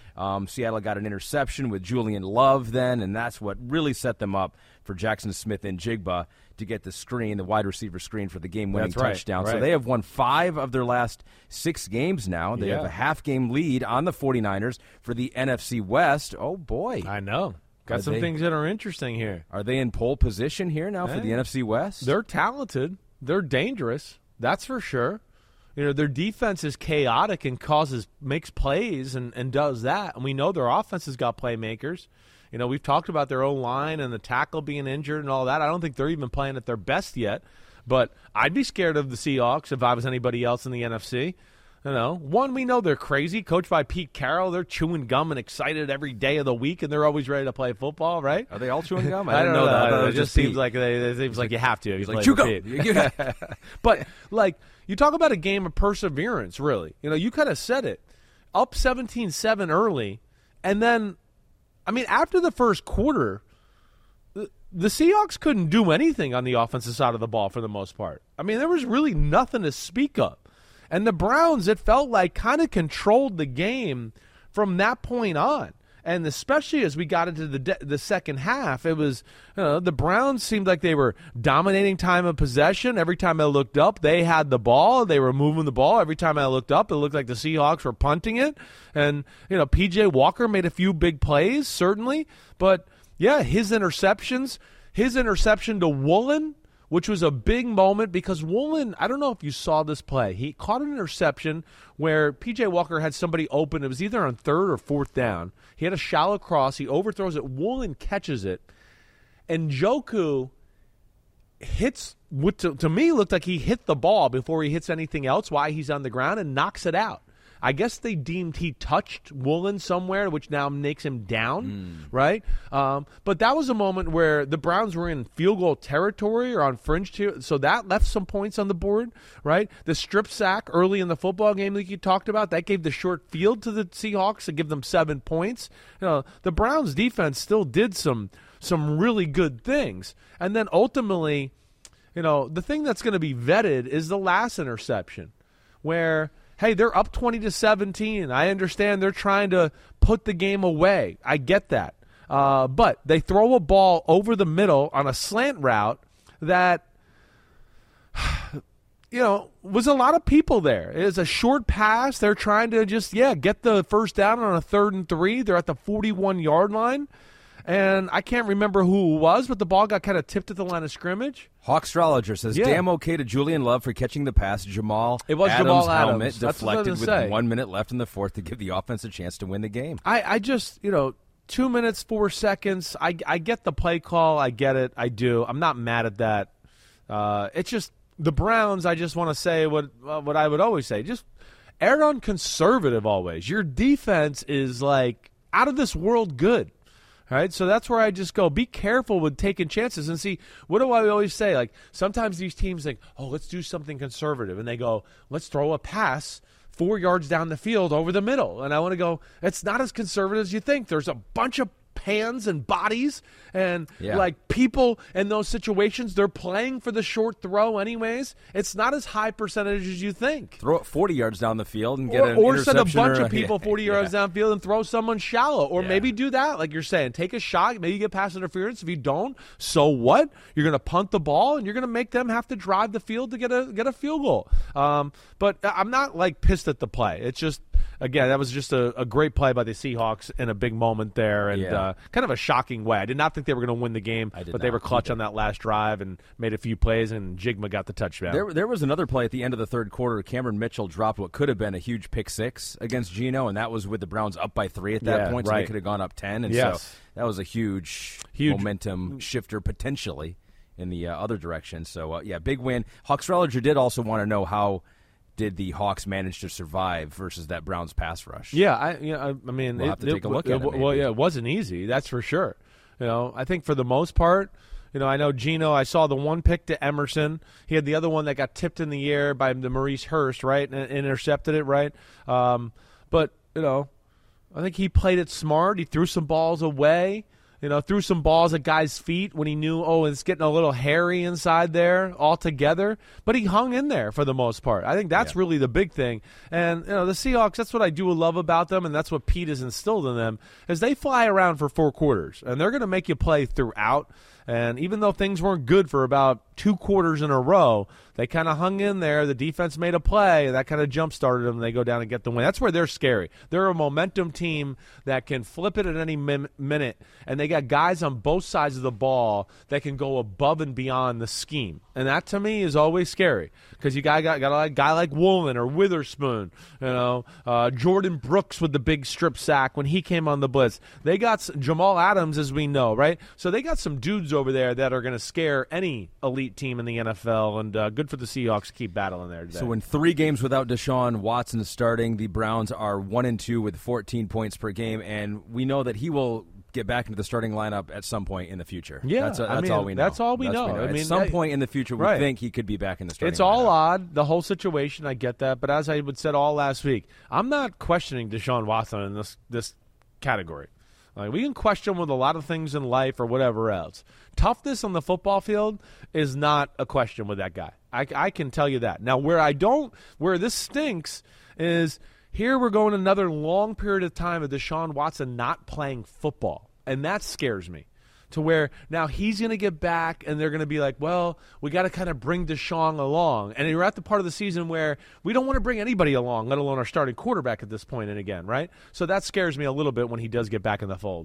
Speaker 3: Um, Seattle got an interception with Julian Love then, and that's what really set them up for Jackson Smith and Jigba to get the screen, the wide receiver screen for the game-winning
Speaker 4: That's right,
Speaker 3: touchdown.
Speaker 4: right.
Speaker 3: So they have won five of their last six games now. They
Speaker 4: Yeah.
Speaker 3: have a half-game lead on the 49ers for the N F C West. Oh, boy.
Speaker 4: I know. Got
Speaker 3: Are
Speaker 4: some
Speaker 3: they-
Speaker 4: things that are interesting here.
Speaker 3: Are they in pole position here now for
Speaker 4: Hey.
Speaker 3: the N F C West?
Speaker 4: They're talented. They're dangerous. That's for sure. You know, their defense is chaotic and causes makes plays and, and does that. And we know their offense has got playmakers. You know, we've talked about their own line and the tackle being injured and all that. I don't think they're even playing at their best yet. But I'd be scared of the Seahawks if I was anybody else in the N F C. You know, one, we know they're crazy. Coached by Pete Carroll, they're chewing gum and excited every day of the week, and they're always ready to play football, right?
Speaker 3: Are they all chewing gum?
Speaker 4: I,
Speaker 3: didn't
Speaker 4: don't know.
Speaker 3: that. I thought
Speaker 4: It,
Speaker 3: was
Speaker 4: just
Speaker 3: Pete.
Speaker 4: seems like they, it seems like you have to.
Speaker 3: He's
Speaker 4: play
Speaker 3: like, chew
Speaker 4: for
Speaker 3: gum.
Speaker 4: Pete.
Speaker 3: You got it.
Speaker 4: But, like, you talk about a game of perseverance, really. You know, you kind of said it. Up seventeen seven early, and then, I mean, after the first quarter, the, the Seahawks couldn't do anything on the offensive side of the ball for the most part. I mean, there was really nothing to speak of. And the Browns, it felt like, kind of controlled the game from that point on. And especially as we got into the de- the second half, it was, you know, the Browns seemed like they were dominating time of possession. Every time I looked up, they had the ball. They were moving the ball. Every time I looked up, it looked like the Seahawks were punting it. And, you know, P J Walker made a few big plays, certainly. But, yeah, his interceptions, his interception to Woolen, which was a big moment because Woolen, I don't know if you saw this play. He caught an interception where P J Walker had somebody open. It was either on third or fourth down. He had a shallow cross. He overthrows it. Woolen catches it. And Njoku hits what to, to me looked like he hit the ball before he hits anything else while he's on the ground and knocks it out. I guess they deemed he touched Woolen somewhere, which now makes him down, mm. right? Um, but that was a moment where the Browns were in field goal territory or on fringe ter- so that left some points on the board, right? The strip sack early in the football game that you talked about, that gave the short field to the Seahawks to give them seven points. You know, the Browns defense still did some some really good things. And then ultimately, you know, the thing that's going to be vetted is the last interception where – hey, they're up twenty to seventeen. I understand they're trying to put the game away. I get that. Uh, but they throw a ball over the middle on a slant route that, you know, was a lot of people there. It was a short pass. They're trying to just, yeah, get the first down on a third and three. They're at the forty-one-yard line. And I can't remember who it was, but the ball got kind of tipped at the line of scrimmage.
Speaker 3: Hawkstrologer says,
Speaker 4: Yeah.
Speaker 3: damn okay to Julian Love for catching the pass. Jamal
Speaker 4: It was
Speaker 3: Adams'
Speaker 4: Jamal
Speaker 3: helmet
Speaker 4: Adams. That's what I was
Speaker 3: deflected with
Speaker 4: gonna say.
Speaker 3: one minute left in the fourth to give the offense a chance to win the game.
Speaker 4: I, I just, you know, two minutes, four seconds. I, I get the play call. I get it. I do. I'm not mad at that. Uh, it's just the Browns, I just want to say what uh, what I would always say. Just err on conservative always. Your defense is, like, out of this world good. Right, so that's where I just go, be careful with taking chances. And see, what do I always say? Like, sometimes these teams think, oh, let's do something conservative. And they go, let's throw a pass four yards down the field over the middle. And I want to go, it's not as conservative as you think. There's a bunch of hands and bodies and,
Speaker 3: Yeah.
Speaker 4: like, people in those situations, they're playing for the short throw anyways. It's not as high percentage as you think.
Speaker 3: Throw it forty yards down the field and get
Speaker 4: Or,
Speaker 3: an
Speaker 4: or send a
Speaker 3: interception
Speaker 4: bunch
Speaker 3: or
Speaker 4: of people
Speaker 3: yeah,
Speaker 4: forty yards
Speaker 3: yeah.
Speaker 4: downfield and throw someone shallow. Or
Speaker 3: Yeah.
Speaker 4: maybe do that, like you're saying. Take a shot. Maybe you get pass interference. If you don't, so what? You're going to punt the ball, and you're going to make them have to drive the field to get a get a field goal. Um, but I'm not, like, pissed at the play. It's just, again, that was just a, a great play by the Seahawks in a big moment there and
Speaker 3: Yeah.
Speaker 4: uh, kind of a shocking way. I did not think they were going to win the game,
Speaker 3: I did
Speaker 4: but they
Speaker 3: not
Speaker 4: were clutch
Speaker 3: either.
Speaker 4: on that last drive and made a few plays, and Jigma got the touchdown.
Speaker 3: There, there was another play at the end of the third quarter. Cameron Mitchell dropped what could have been a huge pick six against Geno, and that was with the Browns up by three at that
Speaker 4: Yeah,
Speaker 3: point, so
Speaker 4: right.
Speaker 3: they could have gone up ten. And
Speaker 4: Yes.
Speaker 3: so that was a huge,
Speaker 4: Huge.
Speaker 3: momentum shifter potentially in the uh, other direction. So, uh, yeah, big win. Hawkstrologer did also want to know how did the Hawks manage to survive versus that Browns pass rush.
Speaker 4: Yeah, I, you know, I, I mean,
Speaker 3: We'll
Speaker 4: it,
Speaker 3: have to take a look
Speaker 4: it,
Speaker 3: at it,
Speaker 4: Well,
Speaker 3: maybe.
Speaker 4: yeah, it wasn't easy. That's for sure. You know, I think for the most part, you know, I know Geno. I saw the one pick to Emerson. He had the other one that got tipped in the air by the Maurice Hurst, right, and, and intercepted it, right. Um, but you know, I think he played it smart. He threw some balls away. You know, threw some balls at guys' feet when he knew, oh, it's getting a little hairy inside there altogether. But he hung in there for the most part. I think that's yeah. really the big thing. And, you know, the Seahawks, that's what I do love about them, and that's what Pete has instilled in them, is they fly around for four quarters. And they're going to make you play throughout. And even though things weren't good for about two quarters in a row, they kind of hung in there. The defense made a play, and that kind of jump-started them, and they go down and get the win. That's where they're scary. They're a momentum team that can flip it at any min- minute, and they got guys on both sides of the ball that can go above and beyond the scheme. And that, to me, is always scary because you got, got, got a guy like Woolen or Witherspoon, you know, uh, Jordan Brooks with the big strip sack when he came on the blitz. They got Jamal Adams, as we know, right? So they got some dudes over there that are going to scare any elite team in the N F L, and uh, good for the Seahawks to keep battling there today.
Speaker 3: So in three games without Deshaun Watson starting, the Browns are one and two with fourteen points per game, and we know that he will get back into the starting lineup at some point in the future.
Speaker 4: Yeah,
Speaker 3: that's, a, that's
Speaker 4: I mean,
Speaker 3: all we know.
Speaker 4: That's all we
Speaker 3: that's
Speaker 4: know.
Speaker 3: We know.
Speaker 4: I
Speaker 3: At
Speaker 4: mean,
Speaker 3: some
Speaker 4: I,
Speaker 3: point in the future, we
Speaker 4: right.
Speaker 3: think he could be back in the starting
Speaker 4: It's all
Speaker 3: lineup.
Speaker 4: odd, the whole situation. I get that, but as I would said all last week, I'm not questioning Deshaun Watson in this this category. Like, we can question with a lot of things in life or whatever else. Toughness on the football field is not a question with that guy. I, I can tell you that. Now, where I don't, where this stinks is here we're going another long period of time of Deshaun Watson not playing football, and that scares me. To where now he's going to get back and they're going to be like, well, we got to kind of bring Deshaun along. And you're at the part of the season where we don't want to bring anybody along, let alone our starting quarterback at this point and again, right? So that scares me a little bit when he does get back in the fold.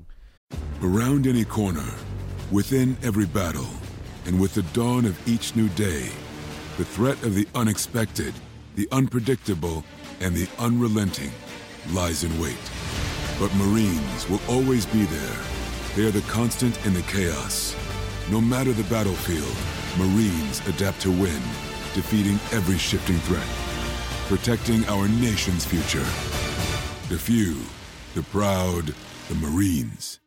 Speaker 5: Around any corner, within every battle, and with the dawn of each new day, the threat of the unexpected, the unpredictable, and the unrelenting lies in wait. But Marines will always be there. They are the constant in the chaos. No matter the battlefield, Marines adapt to win, defeating every shifting threat, protecting our nation's future. The few, the proud, the Marines.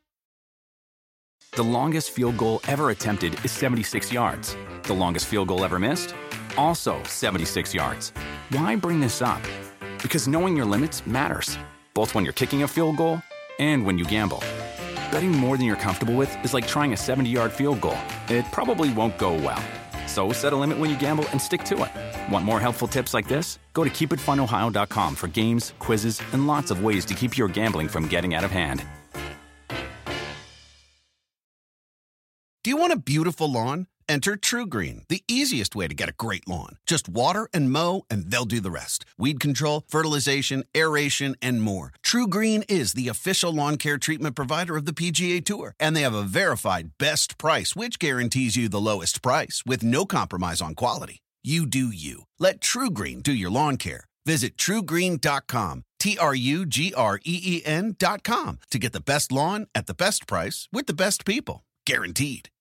Speaker 1: The longest field goal ever attempted is seventy-six yards. The longest field goal ever missed? Also seventy-six yards. Why bring this up? Because knowing your limits matters, both when you're kicking a field goal and when you gamble. Betting more than you're comfortable with is like trying a seventy-yard field goal. It probably won't go well. So set a limit when you gamble and stick to it. Want more helpful tips like this? Go to keep it fun ohio dot com for games, quizzes, and lots of ways to keep your gambling from getting out of hand.
Speaker 6: Do you want a beautiful lawn? Enter TruGreen, the easiest way to get a great lawn. Just water and mow, and they'll do the rest. Weed control, fertilization, aeration, and more. TruGreen is the official lawn care treatment provider of the P G A Tour, and they have a verified best price, which guarantees you the lowest price with no compromise on quality. You do you. Let TruGreen do your lawn care. Visit True Green dot com, T R U G R E E N dot com, to get the best lawn at the best price with the best people. Guaranteed.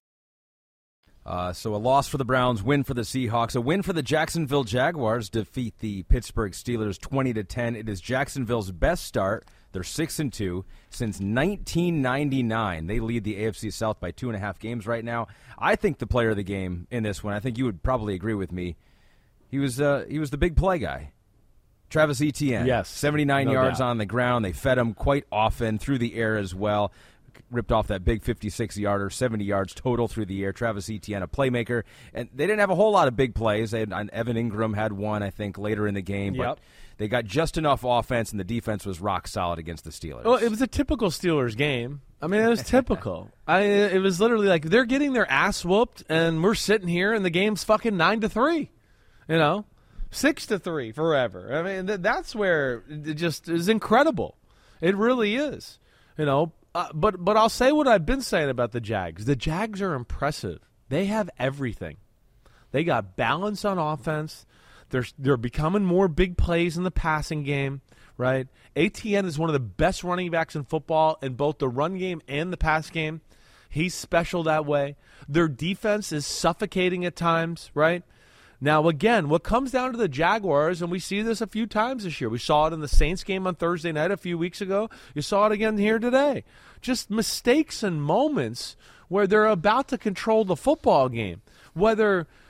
Speaker 3: Uh, so a loss for the Browns, win for the Seahawks, a win for the Jacksonville Jaguars, defeat the Pittsburgh Steelers twenty to ten. It is Jacksonville's best start. They're six and two since nineteen ninety-nine. They lead the A F C South by two and a half games right now. I think the player of the game in this one, I think you would probably agree with me. He was uh, he was the big play guy. Travis Etienne.
Speaker 4: Yes.
Speaker 3: seventy-nine
Speaker 4: no
Speaker 3: yards
Speaker 4: doubt.
Speaker 3: on the ground. They fed him quite often through the air as well. Ripped off that big fifty-six-yarder, seventy yards total through the air. Travis Etienne, a playmaker. And they didn't have a whole lot of big plays. They had, Evan Ingram had one, I think, later in the game. But
Speaker 4: Yep.
Speaker 3: they got just enough offense, and the defense was rock solid against the Steelers.
Speaker 4: Well, it was a typical Steelers game. I mean, it was typical. I it was literally like they're getting their ass whooped, and we're sitting here, and the game's fucking nine to three. You know, six to three forever. I mean, th- that's where it just is incredible. It really is. You know. Uh, but but I'll say what I've been saying about the Jags. The Jags are impressive. They have everything. They got balance on offense. They're they're becoming more big plays in the passing game, right? A T N is one of the best running backs in football in both the run game and the pass game. He's special that way. Their defense is suffocating at times, right? Now, again, what comes down to the Jaguars, and we see this a few times this year. We saw it in the Saints game on Thursday night a few weeks ago. You saw it again here today. Just mistakes and moments where they're about to control the football game. Whether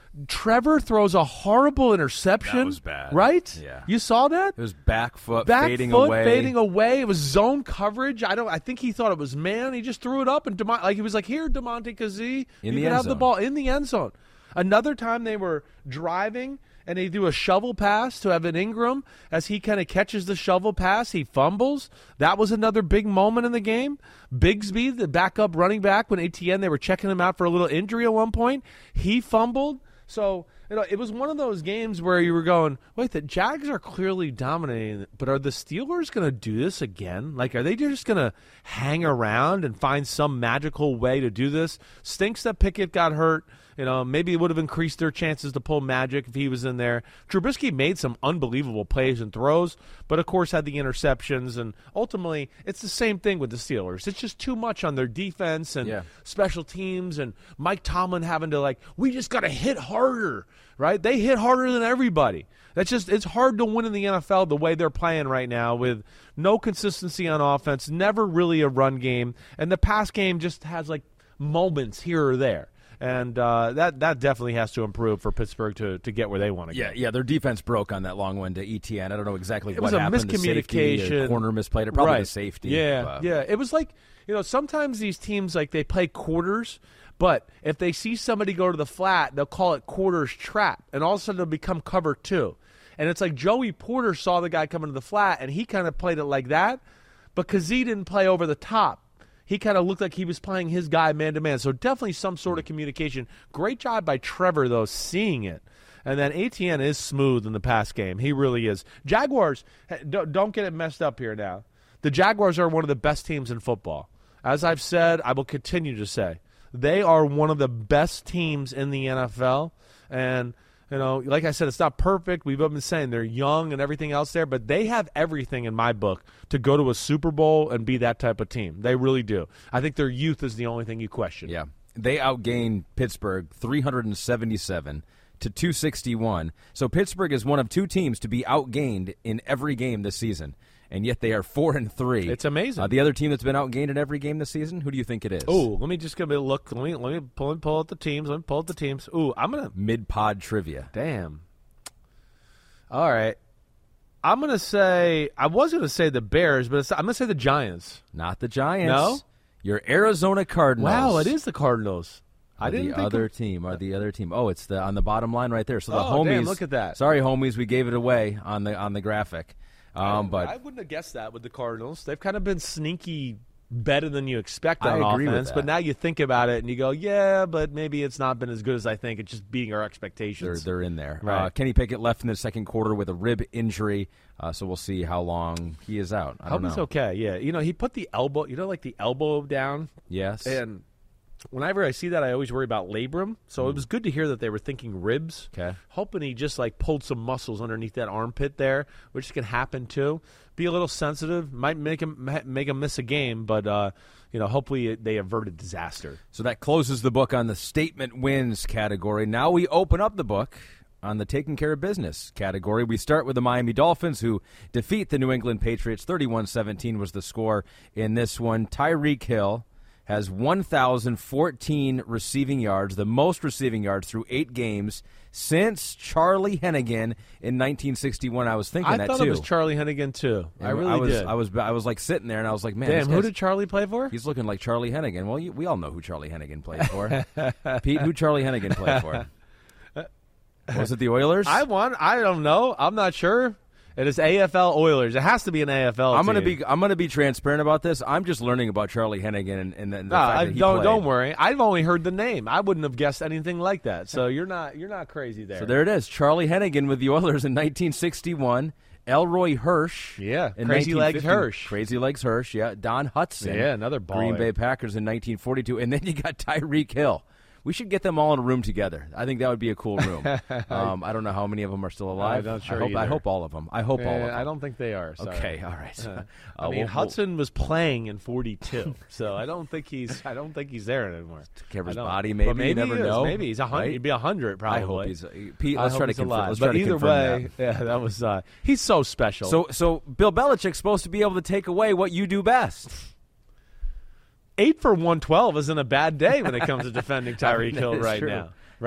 Speaker 4: Trevor throws a horrible interception.
Speaker 3: That was bad.
Speaker 4: Right?
Speaker 3: Yeah.
Speaker 4: You saw that?
Speaker 3: It was back foot
Speaker 4: Back
Speaker 3: fading
Speaker 4: foot
Speaker 3: away.
Speaker 4: fading away. It was zone coverage. I don't. I think he thought it was man. He just threw it up, and DeMont, like he was like, "Here, DeMonte Kazee,
Speaker 3: In
Speaker 4: you
Speaker 3: the
Speaker 4: can
Speaker 3: end
Speaker 4: have the
Speaker 3: zone.
Speaker 4: ball in the end zone." Another time they were driving, and they do a shovel pass to Evan Ingram. As he kind of catches the shovel pass, he fumbles. That was another big moment in the game. Bigsby, the backup running back, when A T N, they were checking him out for a little injury at one point. He fumbled. So, you know, it was one of those games where you were going, wait, the Jags are clearly dominating, but are the Steelers going to do this again? Like, are they just going to hang around and find some magical way to do this? Stinks that Pickett got hurt. You know, maybe it would have increased their chances to pull magic if he was in there. Trubisky made some unbelievable plays and throws, but of course had the interceptions. And ultimately, it's the same thing with the Steelers. It's just too much on their defense and
Speaker 3: Yeah.
Speaker 4: special teams, and Mike Tomlin having to, like, we just got to hit harder, right? They hit harder than everybody. That's just, it's hard to win in the N F L the way they're playing right now, with no consistency on offense, never really a run game, and the pass game just has, like, moments here or there. And uh, that that definitely has to improve for Pittsburgh to, to get where they want to
Speaker 3: Yeah,
Speaker 4: get.
Speaker 3: yeah, their defense broke on that long one to E T N. I don't know exactly
Speaker 4: It
Speaker 3: what
Speaker 4: was a
Speaker 3: happened. The safety,
Speaker 4: miscommunication.
Speaker 3: a corner misplayed it. Probably
Speaker 4: Right.
Speaker 3: the safety.
Speaker 4: Yeah,
Speaker 3: but-
Speaker 4: yeah. It was like, you know, sometimes these teams, like, they play quarters, but if they see somebody go to the flat, they'll call it quarters trap, and all of a sudden it'll become cover two. And it's like Joey Porter saw the guy coming to the flat, and he kind of played it like that, but Kazee didn't play over the top. He kind of looked like he was playing his guy man-to-man. So definitely some sort of communication. Great job by Trevor, though, seeing it. And then A T N is smooth in the pass game. He really is. Jaguars, don't get it messed up here now. The Jaguars are one of the best teams in football. As I've said, I will continue to say, they are one of the best teams in the N F L. And you know, like I said, it's not perfect. We've been saying they're young and everything else there, but they have everything in my book to go to a Super Bowl and be that type of team. They really do. I think their youth is the only thing you question.
Speaker 3: Yeah. They outgained Pittsburgh three hundred seventy-seven to two sixty-one. So Pittsburgh is one of two teams to be outgained in every game this season, and yet they are four and three.
Speaker 4: It's amazing.
Speaker 3: Uh, the other team that's been outgained in every game this season, who do you think it is?
Speaker 4: Oh, let me just give a look. Let me let me pull pull out the teams. Let me pull out the teams. Ooh, I'm gonna
Speaker 3: Mid-pod trivia.
Speaker 4: damn. All right, I'm gonna say I was gonna say the Bears, but it's, I'm gonna say the Giants.
Speaker 3: Not the Giants.
Speaker 4: No?
Speaker 3: Your Arizona Cardinals.
Speaker 4: Wow, it is the Cardinals. I
Speaker 3: Are
Speaker 4: didn't
Speaker 3: the
Speaker 4: think
Speaker 3: other
Speaker 4: of-
Speaker 3: team or the other team. Oh, it's the on the bottom line right there. So the
Speaker 4: Oh,
Speaker 3: homies.
Speaker 4: damn, look at that.
Speaker 3: Sorry, homies, we gave it away on the on the graphic. Um, but
Speaker 4: I wouldn't have guessed that with the Cardinals. They've kind of been sneaky better than you expect
Speaker 3: I
Speaker 4: on
Speaker 3: agree with
Speaker 4: offense.
Speaker 3: that.
Speaker 4: But now you think about it and you go, yeah, but maybe it's not been as good as I think. It's just beating our
Speaker 3: they're
Speaker 4: expectations.
Speaker 3: they're in there.
Speaker 4: Right.
Speaker 3: Uh, Kenny Pickett left in the second quarter with a rib injury, uh, so we'll see how long he is out. I
Speaker 4: I
Speaker 3: don't
Speaker 4: hope
Speaker 3: know.
Speaker 4: he's okay. Yeah, you know, he put the elbow, you know, like the elbow down.
Speaker 3: Yes.
Speaker 4: And whenever I see that, I always worry about labrum. So it was good to hear that they were thinking ribs.
Speaker 3: Okay.
Speaker 4: Hoping he just like pulled some muscles underneath that armpit there, which can happen too. Be a little sensitive. Might make him make him miss a game, but uh, you know, hopefully they averted disaster.
Speaker 3: So that closes the book on the statement wins category. Now we open up the book on the taking care of business category. We start with the Miami Dolphins, who defeat the New England Patriots. thirty-one seventeen was the score in this one. Tyreek Hill has one thousand fourteen receiving yards, the most receiving yards through eight games since Charlie Hennigan in nineteen sixty-one. I was thinking
Speaker 4: I
Speaker 3: that
Speaker 4: thought
Speaker 3: too.
Speaker 4: it was Charlie Hennigan too. I
Speaker 3: And
Speaker 4: really
Speaker 3: I was,
Speaker 4: did.
Speaker 3: I was, I was like sitting there, and I was like, man, this
Speaker 4: Damn, who
Speaker 3: guy's-
Speaker 4: did Charlie play for?
Speaker 3: He's looking like Charlie Hennigan. Well, you, we all know who Charlie Hennigan played for. Pete, who Charlie Hennigan played for? Was it the Oilers?
Speaker 4: I won. I don't know. I'm not sure. It is A F L Oilers. It has to be an A F L.
Speaker 3: I'm gonna
Speaker 4: team.
Speaker 3: be I'm gonna be transparent about this. I'm just learning about Charlie Hennigan and, and, the- and the
Speaker 4: No,
Speaker 3: fact
Speaker 4: I,
Speaker 3: that he
Speaker 4: don't
Speaker 3: played.
Speaker 4: don't worry. I've only heard the name. I wouldn't have guessed anything like that. So you're not you're not crazy there.
Speaker 3: So there it is. Charlie Hennigan with the Oilers in nineteen sixty-one. Elroy Hirsch.
Speaker 4: Yeah,
Speaker 3: in
Speaker 4: Crazy Legs
Speaker 3: 1950.
Speaker 4: Hirsch.
Speaker 3: Crazy Legs Hirsch, yeah. Don Hudson.
Speaker 4: Yeah, another
Speaker 3: Green
Speaker 4: baller.
Speaker 3: Bay Packers in nineteen forty-two. And then you got Tyreek Hill. We should get them all in a room together. I think that would be a cool room. um, I don't know how many of them are still alive.
Speaker 4: I'm not sure
Speaker 3: I hope, I
Speaker 4: either.
Speaker 3: hope all of them. I hope all of
Speaker 4: Eh,
Speaker 3: them.
Speaker 4: I don't think they are. Sorry.
Speaker 3: Okay, all right.
Speaker 4: Uh,
Speaker 3: Uh,
Speaker 4: I mean,
Speaker 3: we'll- we'll-
Speaker 4: Hudson was playing in forty-two, so I don't think he's. I don't think he's there anymore.
Speaker 3: care of his
Speaker 4: I don't.
Speaker 3: body,
Speaker 4: But
Speaker 3: maybe. You
Speaker 4: maybe
Speaker 3: never
Speaker 4: he is.
Speaker 3: know,
Speaker 4: Maybe he's a hundred.
Speaker 3: right?
Speaker 4: He'd be a hundred probably.
Speaker 3: I hope he's uh, Pete.
Speaker 4: I
Speaker 3: Let's
Speaker 4: hope
Speaker 3: try to
Speaker 4: he's
Speaker 3: confirm.
Speaker 4: alive.
Speaker 3: Let's
Speaker 4: but
Speaker 3: try to
Speaker 4: either
Speaker 3: confirm
Speaker 4: way,
Speaker 3: that.
Speaker 4: yeah, that was. Uh, he's so special.
Speaker 3: So, so Bill Belichick's supposed to be able to take away what you do best.
Speaker 4: eight for one twelve isn't a bad day when it comes to defending Tyreek Hill
Speaker 3: That is
Speaker 4: right
Speaker 3: true.
Speaker 4: now, right?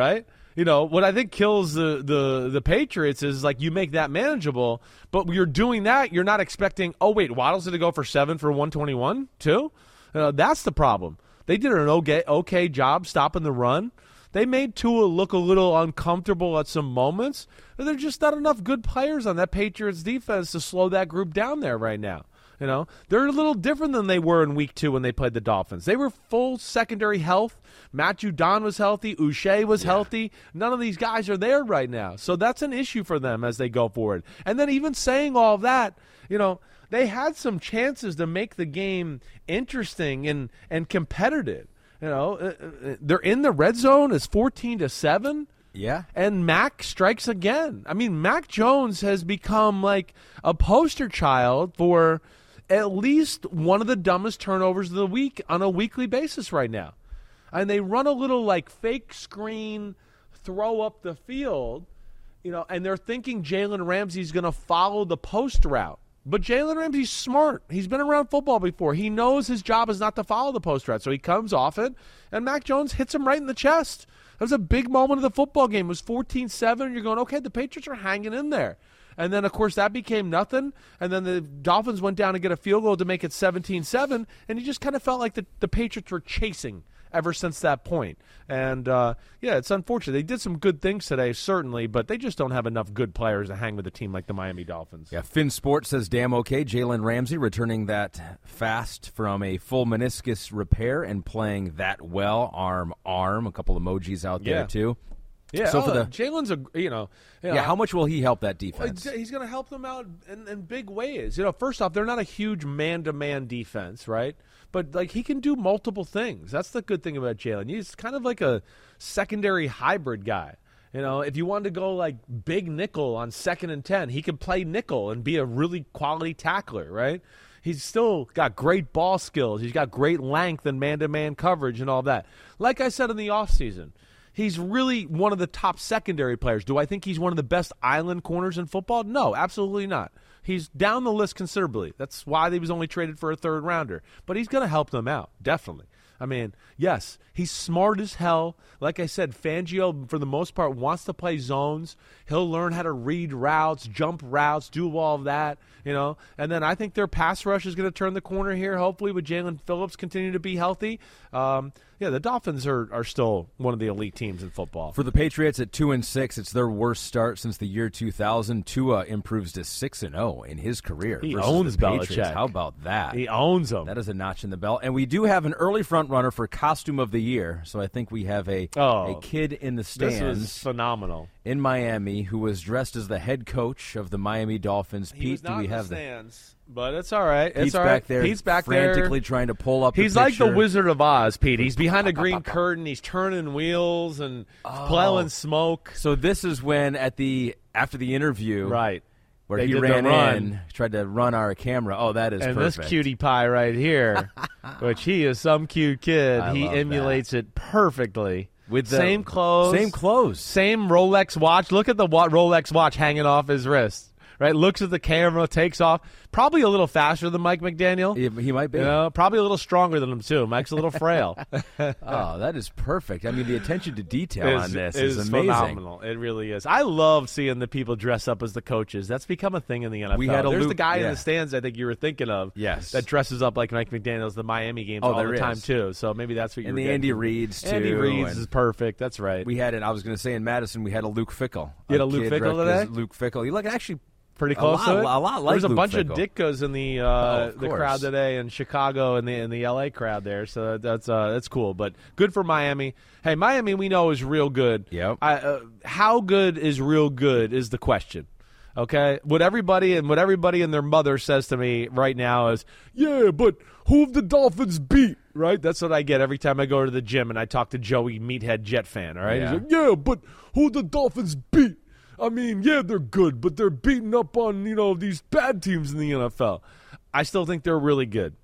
Speaker 4: You know, what I think kills the, the, the Patriots is, like, you make that manageable, but you're doing that, you're not expecting, oh, wait, Waddle's going to go for seven for one twenty-one, too? You know, that's the problem. They did an okay, okay job stopping the run. They made Tua look a little uncomfortable at some moments. But there's just not enough good players on that Patriots defense to slow that group down there right now. You know, they're a little different than they were in week two when they played the Dolphins. They were full secondary health. Matt Judon was healthy. Uche was yeah. healthy. None of these guys are there right now. So that's an issue for them as they go forward. And then even saying all that, you know, they had some chances to make the game interesting and, and competitive. You know, they're in the red zone. It's fourteen to seven.
Speaker 3: Yeah.
Speaker 4: And Mac strikes again. I mean, Mac Jones has become like a poster child for at least one of the dumbest turnovers of the week on a weekly basis right now. And they run a little like fake screen, throw up the field, you know, and they're thinking Jalen Ramsey's going to follow the post route. But Jalen Ramsey's smart. He's been around football before. He knows his job is not to follow the post route. So he comes off it, and Mac Jones hits him right in the chest. That was a big moment of the football game. It was fourteen seven, and you're going, okay, the Patriots are hanging in there. And then, of course, that became nothing. And then the Dolphins went down to get a field goal to make it seventeen seven, and you just kind of felt like the, the Patriots were chasing ever since that point. And, uh, yeah, it's unfortunate. They did some good things today, certainly, but they just don't have enough good players to hang with a team like the Miami Dolphins.
Speaker 3: Yeah, Finn Sport says, damn okay. Jalen Ramsey returning that fast from a full meniscus repair and playing that well. Arm, arm. A couple emojis out there,
Speaker 4: yeah.
Speaker 3: too.
Speaker 4: Yeah,
Speaker 3: so
Speaker 4: oh,
Speaker 3: for the
Speaker 4: Jalen's a you know, you know
Speaker 3: yeah. How much will he help that defense?
Speaker 4: He's going to help them out in, in big ways. You know, first off, they're not a huge man-to-man defense, right? But like he can do multiple things. That's the good thing about Jalen. He's kind of like a secondary hybrid guy. You know, if you wanted to go like big nickel on second and ten, he can play nickel and be a really quality tackler, right? He's still got great ball skills. He's got great length and man-to-man coverage and all that. Like I said in the offseason, he's really one of the top secondary players. Do I think he's one of the best island corners in football? No, absolutely not. He's down the list considerably. That's why he was only traded for a third rounder. But he's going to help them out, definitely. I mean, yes, he's smart as hell. Like I said, Fangio, for the most part, wants to play zones. He'll learn how to read routes, jump routes, do all of that, you know. And then I think their pass rush is going to turn the corner here, hopefully, with Jalen Phillips continuing to be healthy. Um, yeah, the Dolphins are, are still one of the elite teams in football.
Speaker 3: For the Patriots at two and six, it's their worst start since the year two thousand. Tua improves to six and zero in his career.
Speaker 4: He owns
Speaker 3: the
Speaker 4: Belichick.
Speaker 3: Patriots. How about that?
Speaker 4: He owns them.
Speaker 3: That is a notch in the belt. And we do have an early front runner for costume of the year. So I think we have a
Speaker 4: oh,
Speaker 3: a kid in the stands.
Speaker 4: This was phenomenal.
Speaker 3: In Miami, who was dressed as the head coach of the Miami Dolphins.
Speaker 4: He
Speaker 3: Pete,
Speaker 4: was not
Speaker 3: do we
Speaker 4: in
Speaker 3: have
Speaker 4: the stands, the... but it's all right.
Speaker 3: Pete's
Speaker 4: it's all right.
Speaker 3: back there.
Speaker 4: Pete's back
Speaker 3: frantically
Speaker 4: there.
Speaker 3: trying to pull up.
Speaker 4: He's
Speaker 3: the
Speaker 4: like the
Speaker 3: picture.
Speaker 4: Wizard of Oz, Pete. He's behind a green curtain. He's turning wheels and
Speaker 3: oh.
Speaker 4: blowing smoke.
Speaker 3: So this is when at the after the interview,
Speaker 4: right,
Speaker 3: where
Speaker 4: they
Speaker 3: he
Speaker 4: did
Speaker 3: ran
Speaker 4: the run.
Speaker 3: in, tried to run our camera. Oh, that is
Speaker 4: and
Speaker 3: perfect.
Speaker 4: this cutie pie right here, which he is some cute kid.
Speaker 3: I
Speaker 4: he
Speaker 3: love
Speaker 4: emulates
Speaker 3: that.
Speaker 4: it perfectly.
Speaker 3: With the
Speaker 4: same clothes,
Speaker 3: same clothes,
Speaker 4: same Rolex watch. Look at the wa- Rolex watch hanging off his wrist. Right, looks at the camera, takes off. Probably a little faster than Mike McDaniel.
Speaker 3: He, he might be.
Speaker 4: You know, probably a little stronger than him too. Mike's a little frail.
Speaker 3: Oh, that is perfect. I mean, the attention to detail
Speaker 4: is,
Speaker 3: on this
Speaker 4: is,
Speaker 3: is amazing.
Speaker 4: Phenomenal. It really is. I love seeing the people dress up as the coaches. That's become a thing in the N F L.
Speaker 3: We had a
Speaker 4: There's
Speaker 3: Luke,
Speaker 4: the guy
Speaker 3: yeah.
Speaker 4: in the stands I think you were thinking of.
Speaker 3: Yes.
Speaker 4: That dresses up like Mike McDaniel's the Miami games
Speaker 3: oh,
Speaker 4: all the
Speaker 3: is.
Speaker 4: time too. So maybe that's what you
Speaker 3: and
Speaker 4: were
Speaker 3: the
Speaker 4: getting.
Speaker 3: Andy Reid's too.
Speaker 4: Andy Reid's
Speaker 3: and
Speaker 4: is perfect. That's right.
Speaker 3: We had it. I was going to say in Madison, we had a Luke Fickle.
Speaker 4: You had a Luke
Speaker 3: kid
Speaker 4: Fickle
Speaker 3: dressed as
Speaker 4: today?
Speaker 3: Luke Fickle. He looked actually
Speaker 4: pretty close
Speaker 3: a lot,
Speaker 4: to it.
Speaker 3: A lot like
Speaker 4: There's a
Speaker 3: Luke
Speaker 4: bunch
Speaker 3: Fickle.
Speaker 4: of Ditkas in the uh,
Speaker 3: oh,
Speaker 4: the
Speaker 3: course.
Speaker 4: crowd today in Chicago and the in the L A crowd there. So that's uh, that's cool. But good for Miami. Hey, Miami, we know is real good.
Speaker 3: Yep.
Speaker 4: I, uh, how good is real good is the question. Okay, what everybody and what everybody and their mother says to me right now is, yeah, but who have the Dolphins beat? Right, that's what I get every time I go to the gym and I talk to Joey Meathead Jet fan. All right,
Speaker 3: yeah.
Speaker 4: He's like, yeah, but who the Dolphins beat? I mean, yeah, they're good, but they're beating up on, you know, these bad teams in the N F L. I still think they're really good.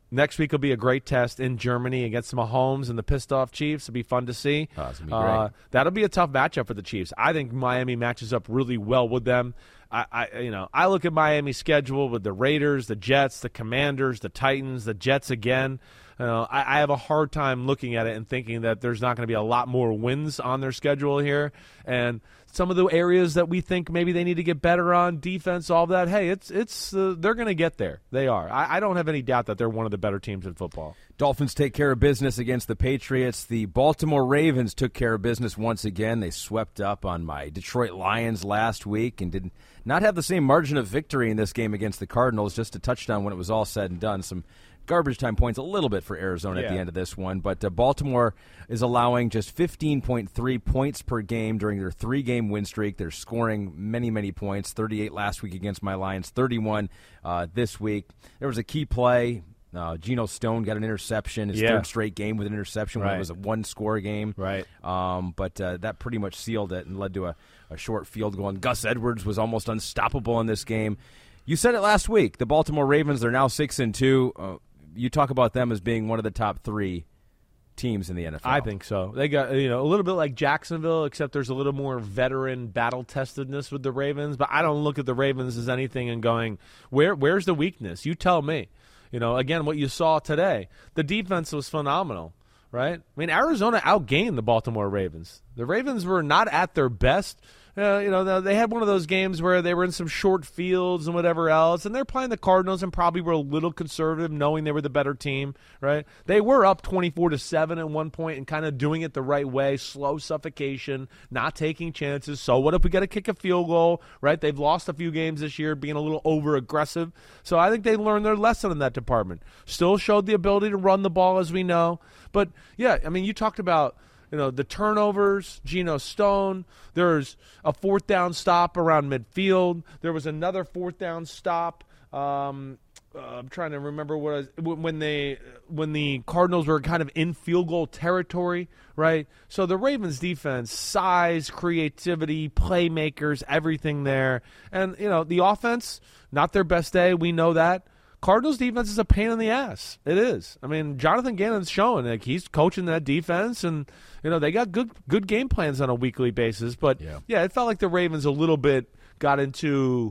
Speaker 4: next week will be a great test in Germany against Mahomes and the pissed-off Chiefs. It'll be fun to see.
Speaker 3: Oh, it's gonna be great.
Speaker 4: Uh, that'll be a tough matchup for the Chiefs. I think Miami matches up really well with them. I, I, you know, I look at Miami's schedule with the Raiders, the Jets, the Commanders, the Titans, the Jets again. You know, I, I have a hard time looking at it and thinking that there's not going to be a lot more wins on their schedule here. And some of the areas that we think maybe they need to get better on, defense, all that, hey, it's it's uh, they're going to get there. They are. I, I don't have any doubt that they're one of the better teams in football.
Speaker 3: Dolphins take care of business against the Patriots. The Baltimore Ravens took care of business once again. They swept up on my Detroit Lions last week and did not have the same margin of victory in this game against the Cardinals, just a touchdown when it was all said and done. Some garbage time points a little bit for Arizona
Speaker 4: yeah.
Speaker 3: at the end of this one, but uh, Baltimore is allowing just fifteen point three points per game during their three-game win streak. They're scoring many, many points, thirty-eight last week against my Lions, thirty-one uh, this week. There was a key play. Uh, Geno Stone got an interception, his
Speaker 4: yeah.
Speaker 3: third straight game with an interception
Speaker 4: right.
Speaker 3: when it was a one-score game.
Speaker 4: Right.
Speaker 3: Um, but uh, that pretty much sealed it and led to a, a short field goal. And Gus Edwards was almost unstoppable in this game. You said it last week. The Baltimore Ravens, they're now six and two. Uh, you talk about them as being one of the top three teams in the N F L.
Speaker 4: I think so. They got, you know, a little bit like Jacksonville, except there's a little more veteran battle-testedness with the Ravens. But I don't look at the Ravens as anything and going, where where's the weakness? You tell me. You know, again, what you saw today, the defense was phenomenal, right? I mean, Arizona outgained the Baltimore Ravens. The Ravens were not at their best. Uh, you know, they had one of those games where they were in some short fields and whatever else, and they're playing the Cardinals and probably were a little conservative, knowing they were the better team, right? They were up twenty-four to seven at one point and kind of doing it the right way, slow suffocation, not taking chances. So what if we got to kick a field goal, right? They've lost a few games this year, being a little over-aggressive. So I think they learned their lesson in that department. Still showed the ability to run the ball, as we know. But, yeah, I mean, you talked about – you know, the turnovers, Geno Stone. There's a fourth down stop around midfield. There was another fourth down stop. Um, uh, I'm trying to remember what I was, when they when the Cardinals were kind of in field goal territory, right? So the Ravens defense, size, creativity, playmakers, everything there. And, you know, the offense, not their best day. We know that. Cardinals defense is a pain in the ass. It is. I mean, Jonathan Gannon's showing like he's coaching that defense, and you know they got good good game plans on a weekly basis. But yeah, yeah it felt like the Ravens a little bit got into.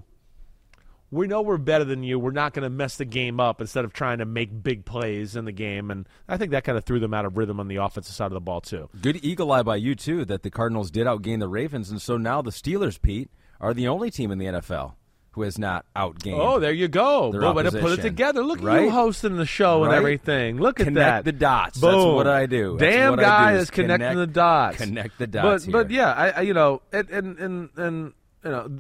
Speaker 4: We know we're better than you. We're not going to mess the game up instead of trying to make big plays in the game, and I think that kind of threw them out of rhythm on the offensive side of the ball too.
Speaker 3: Good eagle eye by you too that the Cardinals did outgain the Ravens, and so now the Steelers, Pete, are the only team in the N F L who has not outgained.
Speaker 4: Oh, there you go. Boom, way to put it together. Look
Speaker 3: right?
Speaker 4: at you hosting the show
Speaker 3: right?
Speaker 4: and everything. Look
Speaker 3: Connect
Speaker 4: at that.
Speaker 3: Connect the dots.
Speaker 4: Boom.
Speaker 3: That's what I do. That's
Speaker 4: Damn
Speaker 3: what
Speaker 4: guy
Speaker 3: I do
Speaker 4: is,
Speaker 3: is
Speaker 4: connecting
Speaker 3: connect,
Speaker 4: the dots.
Speaker 3: Connect the dots.
Speaker 4: But but yeah, I, I you know, and and and, and you know,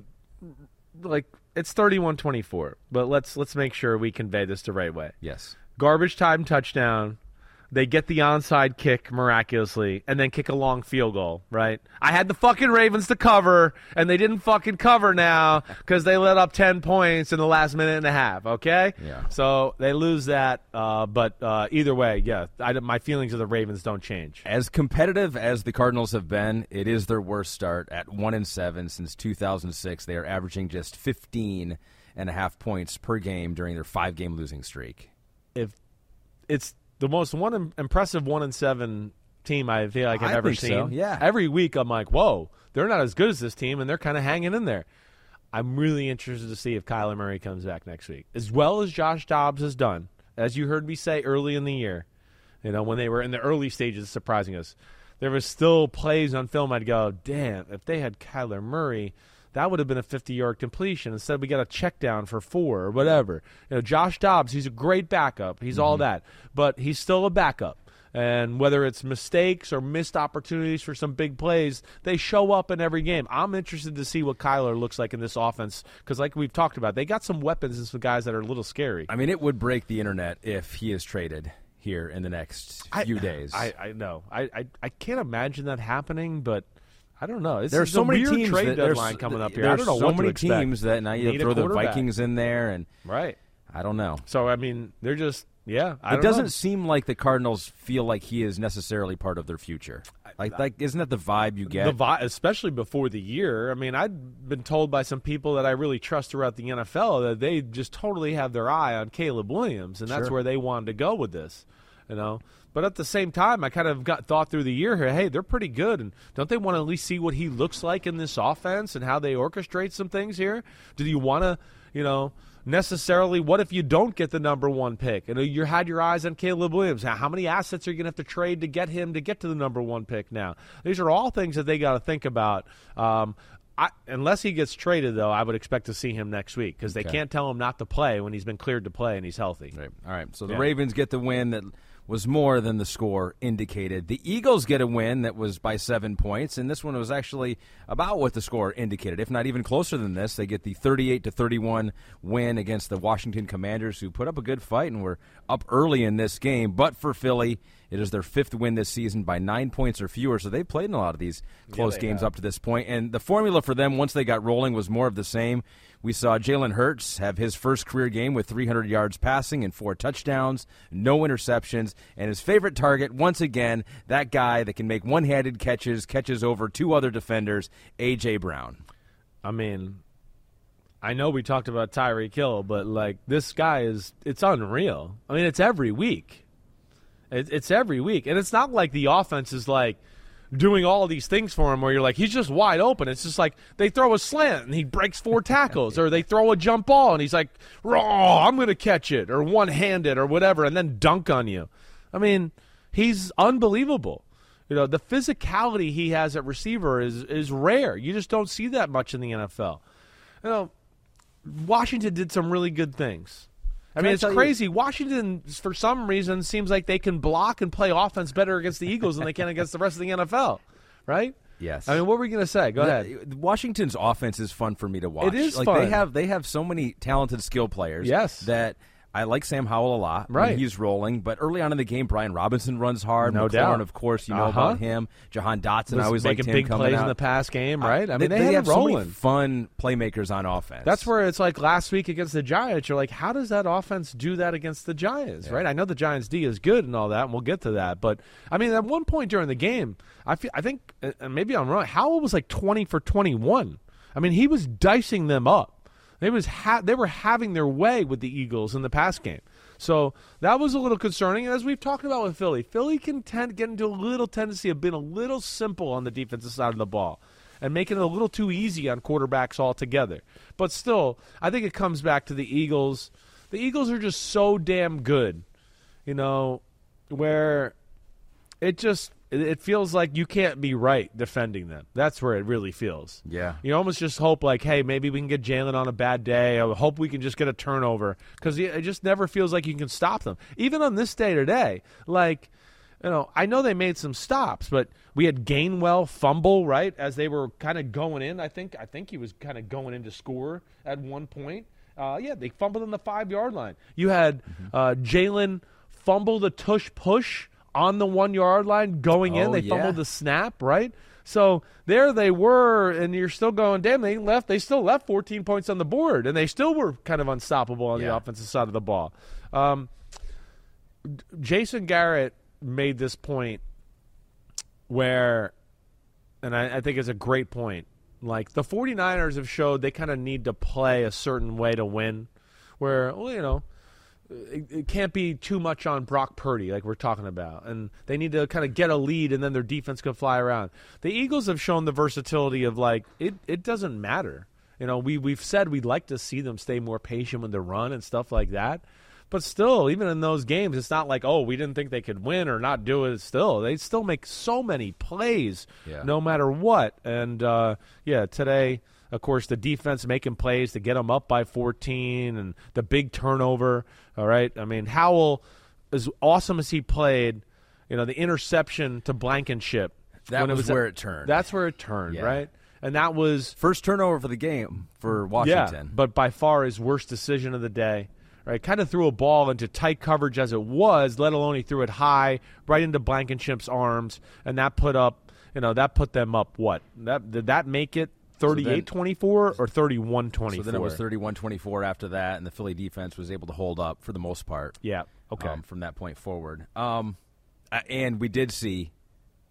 Speaker 4: like it's thirty-one twenty-four. But let's let's make sure we convey this the right way.
Speaker 3: Yes.
Speaker 4: Garbage time touchdown. They get the onside kick miraculously and then kick a long field goal, right? I had the fucking Ravens to cover, and they didn't fucking cover now because they let up ten points in the last minute and a half, okay?
Speaker 3: Yeah.
Speaker 4: So they lose that, uh, but uh, either way, yeah, I, my feelings of the Ravens don't change.
Speaker 3: As competitive as the Cardinals have been, it is their worst start at one and seven since two thousand six. They are averaging just fifteen and a half points per game during their five-game losing streak.
Speaker 4: If it's the most one impressive one and seven team I feel like I've
Speaker 3: I
Speaker 4: ever
Speaker 3: think
Speaker 4: seen.
Speaker 3: so, yeah.
Speaker 4: Every week I'm like, whoa, they're not as good as this team, and they're kind of hanging in there. I'm really interested to see if Kyler Murray comes back next week, as well as Josh Dobbs has done. As you heard me say early in the year, you know, when they were in the early stages surprising us, there was still plays on film I'd go, damn, if they had Kyler Murray, that would have been a fifty-yard completion. Instead, we got a check down for four or whatever. You know, Josh Dobbs, he's a great backup. He's mm-hmm. all that. But he's still a backup. And whether it's mistakes or missed opportunities for some big plays, they show up in every game. I'm interested to see what Kyler looks like in this offense because like we've talked about, they got some weapons and some guys that are a little scary.
Speaker 3: I mean, it would break the internet if he is traded here in the next few
Speaker 4: I,
Speaker 3: days.
Speaker 4: I, I know. I, I, I can't imagine that happening, but – I don't know. It's,
Speaker 3: there are so many
Speaker 4: weird
Speaker 3: teams
Speaker 4: trade
Speaker 3: that
Speaker 4: deadline coming up here.
Speaker 3: There
Speaker 4: I don't know
Speaker 3: so
Speaker 4: what
Speaker 3: many
Speaker 4: to expect.
Speaker 3: teams that now you
Speaker 4: Need
Speaker 3: throw
Speaker 4: a
Speaker 3: the Vikings in there, and
Speaker 4: right.
Speaker 3: I don't know.
Speaker 4: So I mean, they're just yeah. I
Speaker 3: it
Speaker 4: don't
Speaker 3: doesn't
Speaker 4: know.
Speaker 3: seem like the Cardinals feel like he is necessarily part of their future.
Speaker 4: I,
Speaker 3: Like, like, isn't that the vibe you get?
Speaker 4: The vi- especially before the year. I mean, I'd been told by some people that I really trust throughout the N F L that they just totally have their eye on Caleb Williams, and that's
Speaker 3: Sure.
Speaker 4: where they wanted to go with this, you know. But at the same time, I kind of got thought through the year here, hey, they're pretty good, and don't they want to at least see what he looks like in this offense and how they orchestrate some things here? Do you want to, you know, necessarily, what if you don't get the number one pick? And you had your eyes on Caleb Williams. How many assets are you going to have to trade to get him to get to the number one pick now? These are all things that they got to think about. Um, I, unless he gets traded, though, I would expect to see him next week because they
Speaker 3: Okay.
Speaker 4: can't tell him not to play when he's been cleared to play and he's healthy.
Speaker 3: Right. All right, so the
Speaker 4: Yeah.
Speaker 3: Ravens get the win that was more than the score indicated. The Eagles get a win that was by seven points, and this one was actually about what the score indicated, if not even closer than this. They get the thirty-eight to thirty-one win against the Washington Commanders, who put up a good fight and were up early in this game. But for Philly, it is their fifth win this season by nine points or fewer, so they've played in a lot of these close
Speaker 4: they
Speaker 3: games
Speaker 4: have.
Speaker 3: up to this point. And the formula for them, once they got rolling, was more of the same. We saw Jalen Hurts have his first career game with three hundred yards passing and four touchdowns, no interceptions, and his favorite target, once again, that guy that can make one-handed catches, catches over two other defenders, A J. Brown.
Speaker 4: I mean, I know we talked about Tyreek Hill, but, like, this guy is – it's unreal. I mean, it's every week. It, it's every week. And it's not like the offense is, like, doing all these things for him where you're like, he's just wide open. It's just like they throw a slant and he breaks four tackles, or they throw a jump ball and he's like, raw, I'm going to catch it, or one-handed or whatever, and then dunk on you. I mean, he's unbelievable. You know, the physicality he has at receiver is is rare. You just don't see that much in the N F L. You know, Washington did some really good things. I mean,
Speaker 3: I
Speaker 4: it's
Speaker 3: tell you-
Speaker 4: crazy. Washington, for some reason, seems like they can block and play offense better against the Eagles than they can against the rest of the N F L, right?
Speaker 3: Yes.
Speaker 4: I mean, what were we going to say? Go
Speaker 3: Yeah,
Speaker 4: ahead.
Speaker 3: Washington's offense is fun for me to watch.
Speaker 4: It is
Speaker 3: like
Speaker 4: fun.
Speaker 3: They have they have so many talented skill players.
Speaker 4: Yes.
Speaker 3: That I like Sam Howell a lot. when
Speaker 4: Right.
Speaker 3: he's rolling. But early on in the game, Brian Robinson runs hard.
Speaker 4: No
Speaker 3: McLaurin,
Speaker 4: doubt.
Speaker 3: of course, you know
Speaker 4: Uh-huh.
Speaker 3: about him. Jahan Dotson, I
Speaker 4: Was
Speaker 3: always liked
Speaker 4: making
Speaker 3: him
Speaker 4: big
Speaker 3: coming
Speaker 4: plays
Speaker 3: out.
Speaker 4: in the past game, right? I
Speaker 3: Uh,
Speaker 4: mean, they,
Speaker 3: they
Speaker 4: had
Speaker 3: have
Speaker 4: it rolling.
Speaker 3: so many fun playmakers on offense.
Speaker 4: That's where it's like last week against the Giants, you're like, how does that offense do that against the Giants, right? I know the Giants' D is good and all that, and we'll get to that. But, I mean, at one point during the game, I feel, I think, and maybe I'm wrong, Howell was like twenty for twenty-one. I mean, he was dicing them up. They, was ha- they were having their way with the Eagles in the pass game. So that was a little concerning. And as we've talked about with Philly, Philly can tend get into a little tendency of being a little simple on the defensive side of the ball and making it a little too easy on quarterbacks altogether. But still, I think it comes back to the Eagles. The Eagles are just so damn good, you know, where it just it feels like you can't be right defending them. That's where it really feels.
Speaker 3: Yeah.
Speaker 4: You almost just hope, like, hey, maybe we can get Jalen on a bad day. I hope we can just get a turnover, because it just never feels like you can stop them. Even on this day today, like, you know, I know they made some stops, but we had Gainwell fumble, right, as they were kind of going in. I think I think he was kind of going in to score at one point. Uh, yeah, they fumbled on the five-yard line. You had uh, Jalen fumble the tush push on the one-yard line going in.
Speaker 3: Oh,
Speaker 4: They
Speaker 3: yeah.
Speaker 4: fumbled the snap, right? So there they were, and you're still going, damn, they left. They still left fourteen points on the board, and they still were kind of unstoppable on
Speaker 3: Yeah.
Speaker 4: the offensive side of the ball. Um, Jason Garrett made this point where, and I, I think it's a great point, like the 49ers have showed they kind of need to play a certain way to win, where, well, you know, it, it can't be too much on Brock Purdy like we're talking about, and they need to kind of get a lead and then their defense can fly around. The Eagles have shown the versatility of, like, it, it doesn't matter. You know, we, we've said we'd like to see them stay more patient when they run and stuff like that. But still, even in those games, it's not like, oh, we didn't think they could win or not do it. Still, they still make so many plays
Speaker 3: Yeah.
Speaker 4: no matter what. And, uh, yeah, today, of course, the defense making plays to get them up by fourteen and the big turnover, all right? I mean, Howell, as awesome as he played, you know, the interception to Blankenship.
Speaker 3: That
Speaker 4: when
Speaker 3: was
Speaker 4: at-
Speaker 3: where it turned.
Speaker 4: That's where it turned,
Speaker 3: Yeah.
Speaker 4: right? And that was
Speaker 3: First turnover for the game for Washington.
Speaker 4: yeah, but by far his worst decision of the day. Right, kind of threw a ball into tight coverage as it was, let alone he threw it high right into Blankenship's arms, and that put up, you know, that put them up what? That did that make it thirty-eight twenty-four or thirty-one twenty-four?
Speaker 3: So then it was thirty-one twenty-four after that, and the Philly defense was able to hold up for the most part.
Speaker 4: Yeah. Okay.
Speaker 3: um, from that point forward. Um, uh, and we did see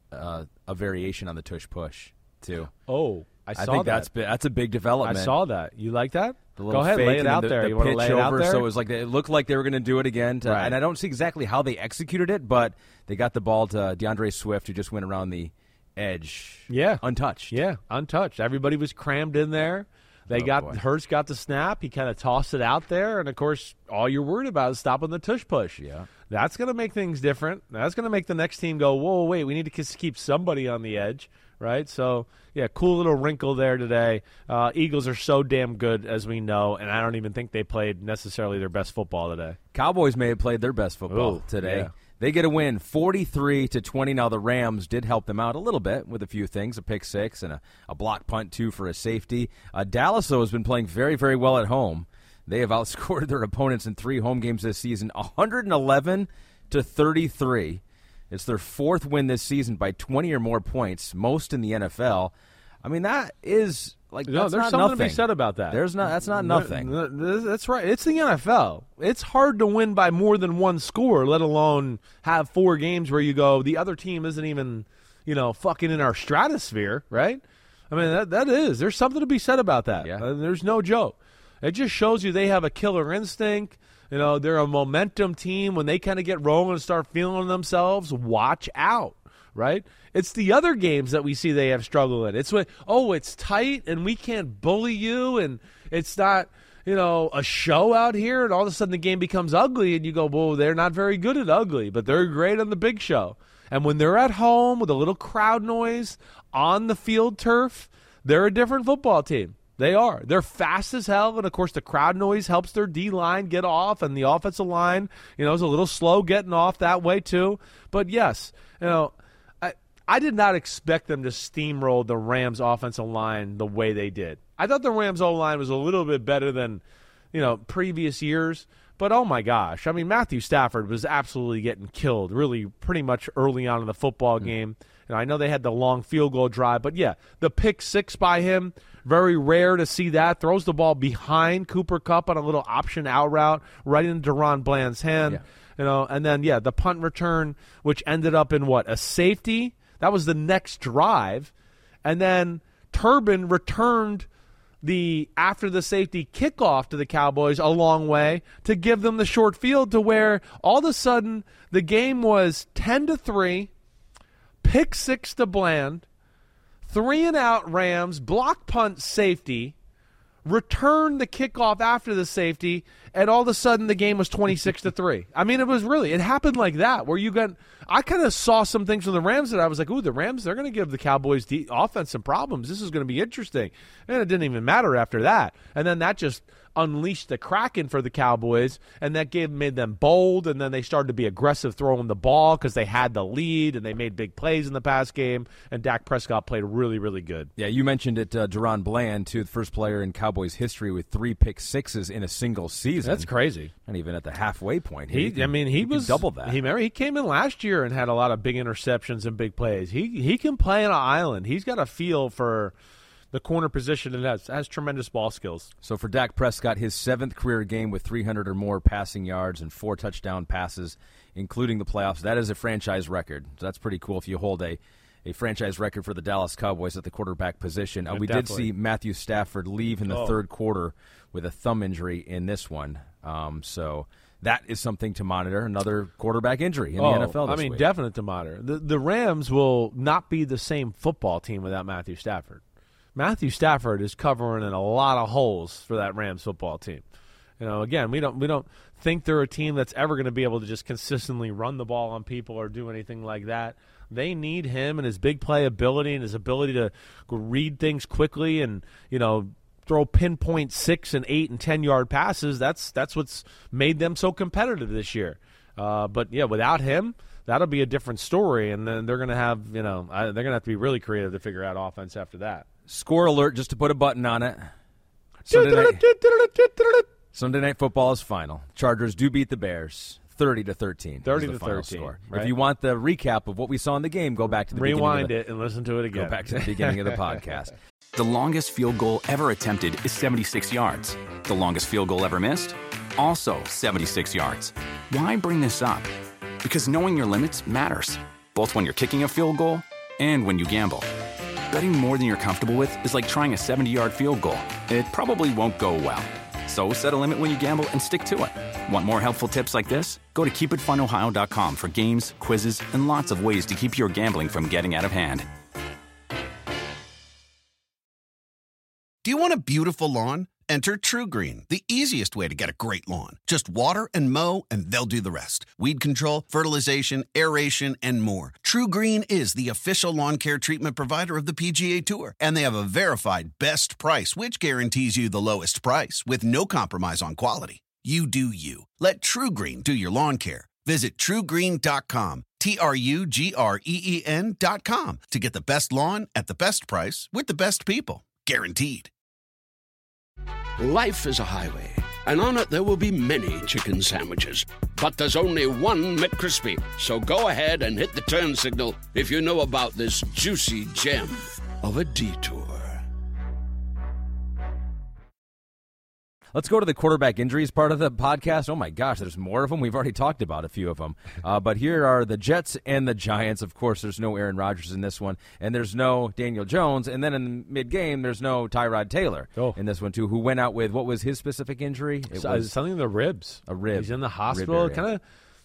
Speaker 3: uh, a variation on the tush push too.
Speaker 4: Oh, I saw
Speaker 3: I think
Speaker 4: that.
Speaker 3: that's bi- that's a big development.
Speaker 4: I saw that. You like that?
Speaker 3: The
Speaker 4: Go
Speaker 3: little
Speaker 4: ahead,
Speaker 3: fake
Speaker 4: lay it
Speaker 3: and
Speaker 4: out
Speaker 3: the,
Speaker 4: there.
Speaker 3: The
Speaker 4: you want to
Speaker 3: pitch
Speaker 4: lay it out
Speaker 3: over,
Speaker 4: there?
Speaker 3: so it was like it looked like they were going to do it again. To,
Speaker 4: Right.
Speaker 3: And I don't see exactly how they executed it, but they got the ball to DeAndre Swift, who just went around the edge,
Speaker 4: Yeah.
Speaker 3: untouched.
Speaker 4: Yeah, untouched. Everybody was crammed in there. They
Speaker 3: Oh,
Speaker 4: got
Speaker 3: boy.
Speaker 4: Hurts got the snap. He kind of tossed it out there, and of course, all you're worried about is stopping the tush push.
Speaker 3: Yeah.
Speaker 4: That's going to make things different. That's going to make the next team go, whoa, wait, we need to just keep somebody on the edge, right? So, yeah, cool little wrinkle there today. Uh, Eagles are so damn good, as we know, and I don't even think they played necessarily their best football today.
Speaker 3: Cowboys may have played their best football
Speaker 4: Ooh,
Speaker 3: today.
Speaker 4: yeah.
Speaker 3: They get a win, forty-three to twenty. Now the Rams did help them out a little bit with a few things, a pick six and a, a block punt two for a safety. Uh, Dallas though has been playing very, very well at home. They have outscored their opponents in three home games this season, one eleven to thirty-three. It's their fourth win this season by twenty or more points, most in the N F L. I mean, that is like
Speaker 4: No,
Speaker 3: that's
Speaker 4: there's
Speaker 3: not
Speaker 4: something
Speaker 3: nothing.
Speaker 4: to be said about that.
Speaker 3: There's not. That's not nothing.
Speaker 4: Th- th- That's right. It's the N F L. It's hard to win by more than one score, let alone have four games where you go, the other team isn't even, you know, fucking in our stratosphere, right? I mean, that that is. There's something to be said about that.
Speaker 3: Yeah.
Speaker 4: Uh, there's no joke. It just shows you they have a killer instinct. You know, they're a momentum team. When they kind of get rolling and start feeling themselves, watch out. Right? It's the other games that we see they have struggled in. It's when, oh, it's tight and we can't bully you and it's not, you know, a show out here, and all of a sudden the game becomes ugly and you go, well, they're not very good at ugly, but they're great on the big show. And when they're at home with a little crowd noise on the field turf, they're a different football team. They are. They're fast as hell, and, of course, the crowd noise helps their D-line get off, and the offensive line, you know, is a little slow getting off that way too. But, yes, you know, I did not expect them to steamroll the Rams' offensive line the way they did. I thought the Rams' O-line was a little bit better than, you know, previous years. But, oh, my gosh. I mean, Matthew Stafford was absolutely getting killed really pretty much early on in the football mm-hmm. game. And I know they had the long field goal drive. But, yeah, the pick six by him, very rare to see that. Throws the ball behind Cooper Kupp on a little option out route right into Deron Bland's hand. Yeah. You know, and then, yeah, the punt return, which ended up in what, a safety? That was the next drive. And then Turbin returned the after the safety kickoff to the Cowboys a long way to give them the short field to where all of a sudden the game was ten to three, pick six to Bland, three and out Rams, block punt safety, return the kickoff after the safety, and all of a sudden the game was twenty-six to three. I mean, it was really, it happened like that where you got, I kind of saw some things from the Rams that I was like, ooh, the Rams, they're going to give the Cowboys the offense some problems. This is going to be interesting. And it didn't even matter after that. And then that just unleashed the Kraken for the Cowboys, and that gave made them bold, and then they started to be aggressive throwing the ball because they had the lead, and they made big plays in the past game, and Dak Prescott played really, really good.
Speaker 3: Yeah, you mentioned it, uh, Deron Bland, too, the first player in Cowboys history with three pick sixes in a single season.
Speaker 4: That's crazy.
Speaker 3: And even at the halfway point.
Speaker 4: He,
Speaker 3: he
Speaker 4: I mean, he,
Speaker 3: he
Speaker 4: was
Speaker 3: double that.
Speaker 4: He, remember, he came in last year and had a lot of big interceptions and big plays. He he can play on an island. He's got a feel for the corner position and has, has tremendous ball skills.
Speaker 3: So for Dak Prescott, his seventh career game with three hundred or more passing yards and four touchdown passes, including the playoffs, that is a franchise record. So that's pretty cool if you hold a, a franchise record for the Dallas Cowboys at the quarterback position. Uh, we
Speaker 4: Definitely.
Speaker 3: did see Matthew Stafford leave in the
Speaker 4: Oh.
Speaker 3: third quarter with a thumb injury in this one. Um, so that is something to monitor, another quarterback injury in
Speaker 4: oh,
Speaker 3: the N F L this
Speaker 4: I mean,
Speaker 3: week.
Speaker 4: definite to monitor. The, the Rams will not be the same football team without Matthew Stafford. Matthew Stafford is covering in a lot of holes for that Rams football team. You know, again, we don't we don't think they're a team that's ever going to be able to just consistently run the ball on people or do anything like that. They need him and his big play ability and his ability to read things quickly and, you know, throw pinpoint six and eight and ten yard passes. That's that's what's made them so competitive this year. Uh, but yeah, without him, that'll be a different story. And then they're going to have, you know, they're going to have to be really creative to figure out offense after that.
Speaker 3: Score alert, just to put a button on it. Sunday night, Sunday Night Football is final. Chargers do beat the Bears, thirty to thirteen.
Speaker 4: thirty
Speaker 3: is the
Speaker 4: to
Speaker 3: final
Speaker 4: thirteen,
Speaker 3: score.
Speaker 4: right?
Speaker 3: If you want the recap of what we saw in the game, go back to the
Speaker 4: Rewind
Speaker 3: beginning of
Speaker 4: it and listen to it
Speaker 3: the,
Speaker 4: again.
Speaker 3: Go back to the beginning of the podcast.
Speaker 1: The longest field goal ever attempted is seventy-six yards. The longest field goal ever missed? Also seventy-six yards. Why bring this up? Because knowing your limits matters, both when you're kicking a field goal and when you gamble. Betting more than you're comfortable with is like trying a seventy-yard field goal. It probably won't go well. So set a limit when you gamble and stick to it. Want more helpful tips like this? Go to keep it fun ohio dot com for games, quizzes, and lots of ways to keep your gambling from getting out of hand.
Speaker 6: Do you want a beautiful lawn? Enter TruGreen, the easiest way to get a great lawn. Just water and mow, and they'll do the rest. Weed control, fertilization, aeration, and more. TruGreen is the official lawn care treatment provider of the P G A Tour, and they have a verified best price, which guarantees you the lowest price with no compromise on quality. You do you. Let TruGreen do your lawn care. Visit True Green dot com, T R U G R E E N dot com, to get the best lawn at the best price with the best people. Guaranteed.
Speaker 2: Life is a highway, and on it there will be many chicken sandwiches. But there's only one McCrispy. So go ahead and hit the turn signal if you know about this juicy gem of a detour.
Speaker 3: Let's go to the quarterback injuries part of the podcast. Oh, my gosh, there's more of them. We've already talked about a few of them. Uh, but here are the Jets and the Giants. Of course, there's no Aaron Rodgers in this one, and there's no Daniel Jones. And then in mid-game, there's no Tyrod Taylor oh. in this one, too, who went out with, what was his specific injury? It
Speaker 4: so,
Speaker 3: was
Speaker 4: something in the ribs.
Speaker 3: A rib.
Speaker 4: He's in the hospital. Kind of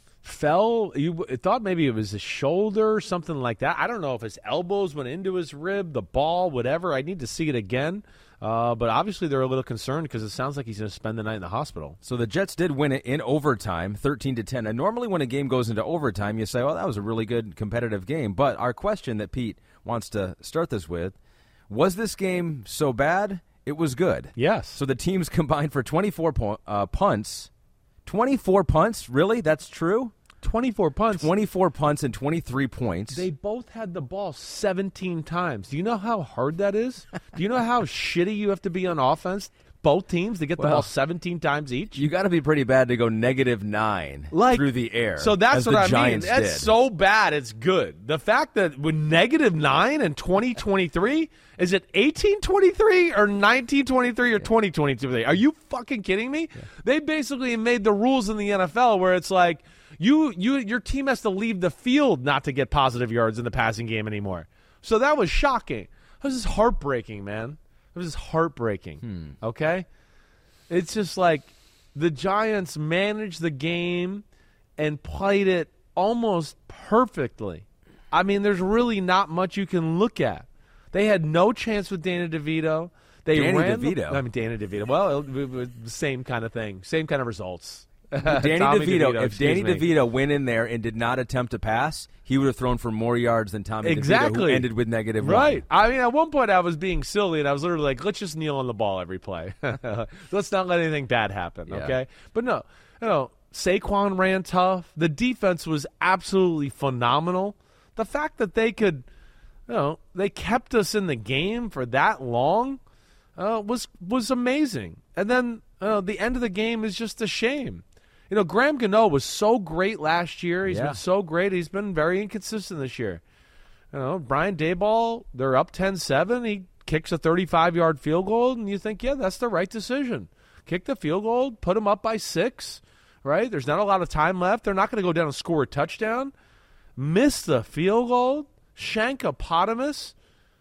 Speaker 4: fell. You thought maybe it was his shoulder, something like that. I don't know if his elbows went into his rib, the ball, whatever. I need to see it again. Uh, but obviously they're a little concerned because it sounds like he's going to spend the night in the hospital.
Speaker 3: So the Jets did win it in overtime, thirteen to ten. And normally when a game goes into overtime, you say, well, that was a really good competitive game. But our question that Pete wants to start this with, was this game so bad? It was good.
Speaker 4: Yes.
Speaker 3: So the teams combined for twenty-four po- uh, punts. twenty-four punts? Really? That's true?
Speaker 4: twenty-four punts.
Speaker 3: twenty-four punts and twenty-three points.
Speaker 4: They both had the ball seventeen times. Do you know how hard that is? Do you know how shitty you have to be on offense? Both teams to get the
Speaker 3: well,
Speaker 4: ball seventeen times each?
Speaker 3: You got to be pretty bad to go negative nine
Speaker 4: like,
Speaker 3: through the air.
Speaker 4: So that's what I
Speaker 3: Giants
Speaker 4: mean. That's
Speaker 3: did.
Speaker 4: so bad it's good. The fact that with negative nine in twenty twenty-three, is it eighteen twenty-three or nineteen twenty-three or twenty twenty-three? Are you fucking kidding me? Yeah. They basically made the rules in the N F L where it's like, You, you, your team has to leave the field not to get positive yards in the passing game anymore. So that was shocking. It was just heartbreaking, man. It was just heartbreaking.
Speaker 3: Hmm.
Speaker 4: Okay? It's just like the Giants managed the game and played it almost perfectly. I mean, there's really not much you can look at. They had no chance with Danny DeVito. They
Speaker 3: Danny
Speaker 4: ran
Speaker 3: DeVito?
Speaker 4: The, I mean, Danny DeVito. Well, it, it was the same kind of thing. Same kind of results.
Speaker 3: Danny
Speaker 4: Tommy
Speaker 3: DeVito,
Speaker 4: DeVito,
Speaker 3: if Danny
Speaker 4: me.
Speaker 3: DeVito went in there and did not attempt to pass, he would have thrown for more yards than Tommy
Speaker 4: exactly.
Speaker 3: DeVito, who ended with negative
Speaker 4: right.
Speaker 3: one.
Speaker 4: I mean, at one point I was being silly, and I was literally like, let's just kneel on the ball every play. Let's not let anything bad happen,
Speaker 3: yeah.
Speaker 4: okay? But no, you know, Saquon ran tough. The defense was absolutely phenomenal. The fact that they could, you know, they kept us in the game for that long uh, was was amazing. And then uh, the end of the game is just a shame. You know, Graham Gano was so great last year. He's
Speaker 3: yeah.
Speaker 4: been so great. He's been very inconsistent this year. You know, Brian Daboll, they're up ten seven. He kicks a thirty-five-yard field goal, and you think, yeah, that's the right decision. Kick the field goal, put them up by six, right? There's not a lot of time left. They're not going to go down and score a touchdown. Miss the field goal, Shankopotamus.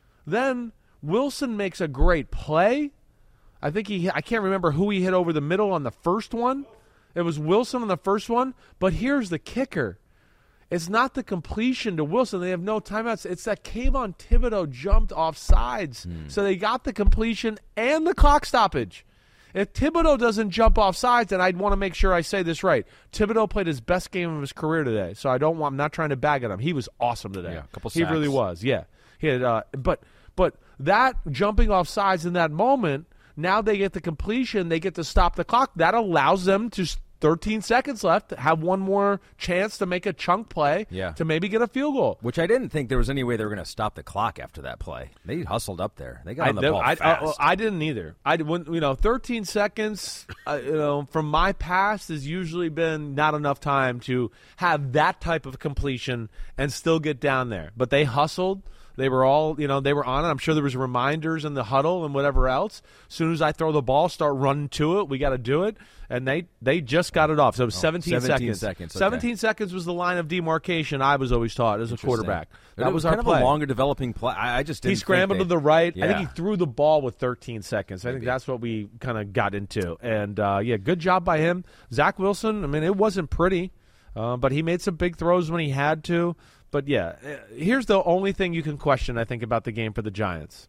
Speaker 4: Then Wilson makes a great play. I think he, I can't remember who he hit over the middle on the first one. It was Wilson on the first one, but here's the kicker. It's not the completion to Wilson. They have no timeouts. It's that Kayvon Thibodeau jumped off sides, hmm. so they got the completion and the clock stoppage. If Thibodeau doesn't jump off sides, and I'd want to make sure I say this right, Thibodeau played his best game of his career today, so I don't want, I'm not trying to bag at him. He was awesome today.
Speaker 3: Yeah, a couple
Speaker 4: he
Speaker 3: sacks.
Speaker 4: really was, yeah. He had, uh, but but that jumping off sides in that moment, now they get the completion, they get to stop the clock. That allows them to, thirteen seconds left, have one more chance to make a chunk play
Speaker 3: yeah.
Speaker 4: to maybe get a field goal.
Speaker 3: Which I didn't think there was any way they were going to stop the clock after that play. They hustled up there. They got
Speaker 4: I,
Speaker 3: on the ball
Speaker 4: I,
Speaker 3: fast.
Speaker 4: I, I didn't either. I when, you know, thirteen seconds. Uh, you know, from my past has usually been not enough time to have that type of completion and still get down there. But they hustled. They were all, you know, they were on it. I'm sure there was reminders in the huddle and whatever else. As soon as I throw the ball, start running to it. We got to do it. And they, they just got it off. So it was
Speaker 3: oh,
Speaker 4: seventeen,
Speaker 3: seventeen
Speaker 4: seconds.
Speaker 3: seconds okay.
Speaker 4: seventeen seconds was the line of demarcation I was always taught as a quarterback. That
Speaker 3: it
Speaker 4: was,
Speaker 3: was
Speaker 4: our
Speaker 3: kind
Speaker 4: play.
Speaker 3: of a longer developing play. I, I just didn't
Speaker 4: He scrambled
Speaker 3: think they,
Speaker 4: to the right.
Speaker 3: yeah.
Speaker 4: I think he threw the ball with thirteen seconds. I
Speaker 3: Maybe.
Speaker 4: think that's what we kind of got into. And, uh, yeah, good job by him. Zach Wilson, I mean, it wasn't pretty, uh, but he made some big throws when he had to. But, yeah, here's the only thing you can question, I think, about the game for the Giants.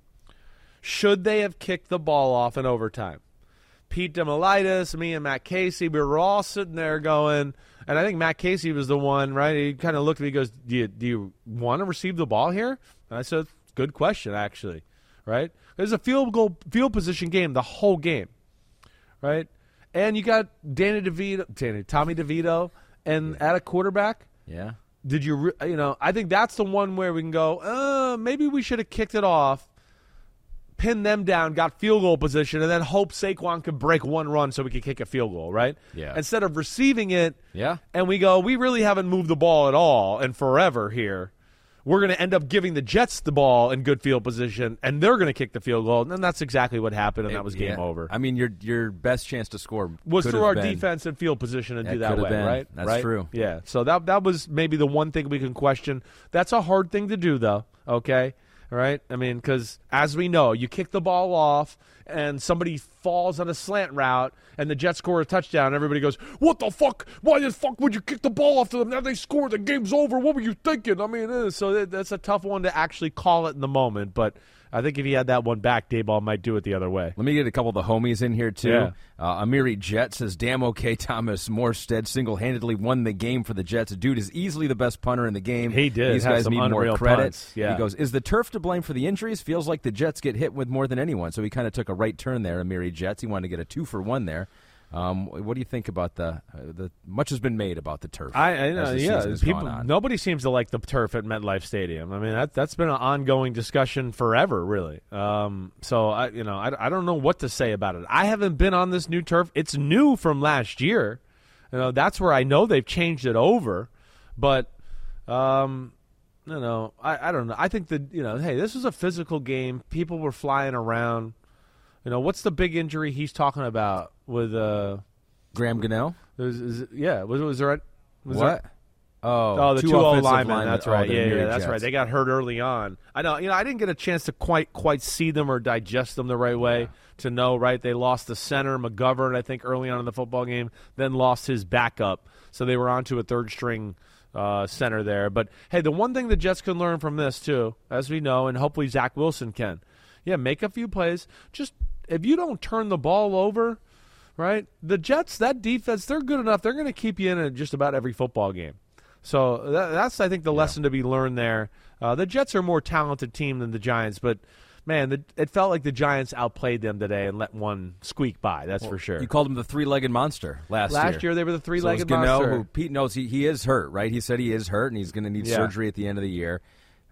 Speaker 4: Should they have kicked the ball off in overtime? Pete Demolitis, me and Matt Casey, we were all sitting there going, and I think Matt Casey was the one, right? He kind of looked at me and goes, do you, do you want to receive the ball here? And I said, good question, actually, right? There's a field goal, field position game the whole game, right? And you got Danny DeVito, Danny, Tommy DeVito, and at a quarterback.
Speaker 3: Yeah.
Speaker 4: Did you, re- you know, I think that's the one where we can go, uh, maybe we should have kicked it off, pinned them down, got field goal position, and then hope Saquon could break one run so we could kick a field goal, right?
Speaker 3: Yeah.
Speaker 4: Instead of receiving it,
Speaker 3: yeah.
Speaker 4: and we go, we really haven't moved the ball at all and forever here. We're going to end up giving the Jets the ball in good field position, and they're going to kick the field goal, and then that's exactly what happened, and that was game
Speaker 3: yeah.
Speaker 4: over.
Speaker 3: I mean, your your best chance to score
Speaker 4: was
Speaker 3: could
Speaker 4: through
Speaker 3: have
Speaker 4: our
Speaker 3: been,
Speaker 4: defense and field position and
Speaker 3: that
Speaker 4: do that
Speaker 3: could have
Speaker 4: way,
Speaker 3: been.
Speaker 4: right?
Speaker 3: That's
Speaker 4: right?
Speaker 3: true.
Speaker 4: Yeah, so that that was maybe the one thing we can question. That's a hard thing to do, though, okay? All right? I mean, because as we know, you kick the ball off, and somebody falls on a slant route, and the Jets score a touchdown, everybody goes, what the fuck? Why the fuck would you kick the ball off to them? Now they scored. The game's over. What were you thinking? I mean, uh, so that's a tough one to actually call it in the moment, but I think if he had that one back, Dayball might do it the other way.
Speaker 3: Let me get a couple of the homies in here, too.
Speaker 4: Yeah.
Speaker 3: Uh, Amiri Jet says, damn okay, Thomas Morstead single-handedly won the game for the Jets. The dude is easily the best punter in the game.
Speaker 4: He did.
Speaker 3: These
Speaker 4: Had
Speaker 3: guys
Speaker 4: some
Speaker 3: need more
Speaker 4: unreal
Speaker 3: credit.
Speaker 4: punts. Yeah.
Speaker 3: He goes, is the turf to blame for the injuries? Feels like the Jets get hit with more than anyone. So he kind of took a right turn there, Amiri Jets. He wanted to get a two for one there. Um, what do you think about the uh, the much has been made about the turf?
Speaker 4: I, I know, yeah. People,
Speaker 3: on.
Speaker 4: nobody seems to like the turf at MetLife Stadium. I mean, that that's been an ongoing discussion forever, really. Um, so I, you know, I, I don't know what to say about it. I haven't been on this new turf. It's new from last year. You know, that's where I know they've changed it over. But, um, you know, I, I don't know. I think that, you know, hey, this was a physical game. People were flying around. You know, what's the big injury he's talking about with uh,
Speaker 3: Graham Gano?
Speaker 4: Is, is, yeah, was, was there a, was
Speaker 3: what?
Speaker 4: There,
Speaker 3: oh,
Speaker 4: oh, the two O linemen.
Speaker 3: linemen.
Speaker 4: That's
Speaker 3: Oh,
Speaker 4: right.
Speaker 3: the
Speaker 4: yeah,
Speaker 3: Amiri
Speaker 4: yeah, that's
Speaker 3: Jets.
Speaker 4: right. They got hurt early on. I know. You know, I didn't get a chance to quite quite see them or digest them the right way
Speaker 3: Yeah.
Speaker 4: to know. Right, they lost the center McGovern, I think, early on in the football game. Then lost his backup, so they were on to a third string uh, center there. But hey, the one thing the Jets can learn from this too, as we know, and hopefully Zach Wilson can, yeah, make a few plays. Just if you don't turn the ball over, right? The Jets, that defense, they're good enough. They're going to keep you in at just about every football game. So that, that's, I think, the yeah. lesson to be learned there. Uh, the Jets are a more talented team than the Giants, but, man, the, it felt like the Giants outplayed them today and let one squeak by, that's
Speaker 3: well,
Speaker 4: for sure.
Speaker 3: You called them the three-legged monster last,
Speaker 4: last year.
Speaker 3: Last
Speaker 4: year they were the three-legged
Speaker 3: so
Speaker 4: monster.
Speaker 3: Who Pete knows he, he is hurt, right? He said he is hurt, and he's going to need
Speaker 4: yeah.
Speaker 3: surgery at the end of the year.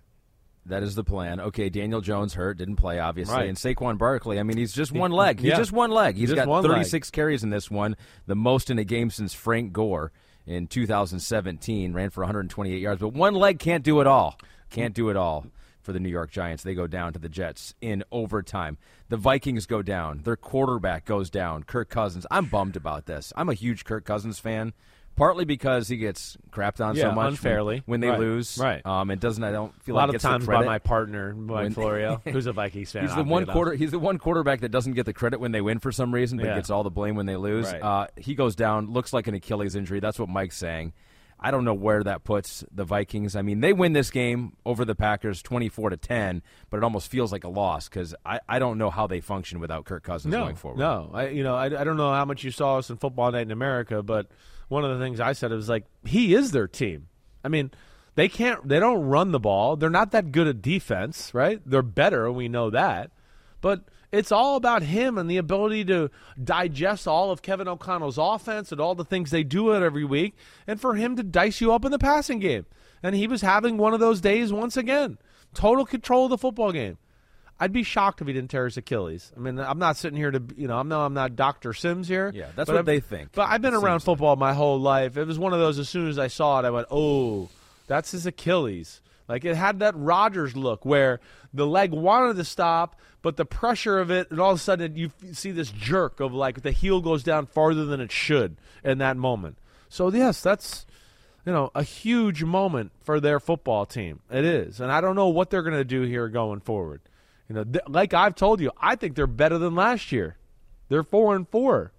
Speaker 3: That is the plan. Okay, Daniel Jones hurt, didn't play, obviously.
Speaker 4: Right.
Speaker 3: And Saquon Barkley, I mean, he's just one leg. He's
Speaker 4: yeah.
Speaker 3: just one leg. He's
Speaker 4: just
Speaker 3: got thirty-six
Speaker 4: leg.
Speaker 3: carries in this one, the most in a game since Frank Gore in two thousand seventeen. Ran for one hundred twenty-eight yards. But one leg can't do it all. Can't do it all for the New York Giants. They go down to the Jets in overtime. The Vikings go down. Their quarterback goes down, Kirk Cousins. I'm bummed about this. I'm a huge Kirk Cousins fan. Partly because he gets crapped on
Speaker 4: yeah,
Speaker 3: so much
Speaker 4: unfairly
Speaker 3: when, when they
Speaker 4: right.
Speaker 3: lose.
Speaker 4: Right.
Speaker 3: Um, it doesn't. I don't feel
Speaker 4: a
Speaker 3: like
Speaker 4: lot
Speaker 3: gets
Speaker 4: of times
Speaker 3: the credit.
Speaker 4: by my partner, Mike
Speaker 3: when,
Speaker 4: Florio, who's a Vikings fan.
Speaker 3: He's the one quarter. He's the one quarterback that doesn't get the credit when they win for some reason, but
Speaker 4: yeah.
Speaker 3: gets all the blame when they lose.
Speaker 4: Right.
Speaker 3: Uh, he goes down. Looks like an Achilles injury. That's what Mike's saying. I don't know where that puts the Vikings. I mean, they win this game over the Packers twenty-four to ten, but it almost feels like a loss because I, I don't know how they function without Kirk Cousins
Speaker 4: no,
Speaker 3: going forward.
Speaker 4: No, I you know I, I don't know how much you saw us in Football Night in America, but one of the things I said was like he is their team. I mean, they can't they don't run the ball. They're not that good at defense, right? They're better, we know that, but it's all about him and the ability to digest all of Kevin O'Connell's offense and all the things they do it every week, and for him to dice you up in the passing game. And he was having one of those days once again. Total control of the football game. I'd be shocked if he didn't tear his Achilles. I mean, I'm not sitting here to, you know, I'm not, I'm not Doctor Sims here.
Speaker 3: Yeah, that's what
Speaker 4: I've,
Speaker 3: they think.
Speaker 4: But I've been
Speaker 3: it
Speaker 4: around football like. my whole life. It was one of those, as soon as I saw it, I went, oh, that's his Achilles. Like it had that Rodgers look where the leg wanted to stop, but the pressure of it, and all of a sudden you see this jerk of like the heel goes down farther than it should in that moment. So, yes, that's, you know, a huge moment for their football team. It is. And I don't know what they're going to do here going forward. You know, th- like I've told you, I think they're better than last year. They're four and four.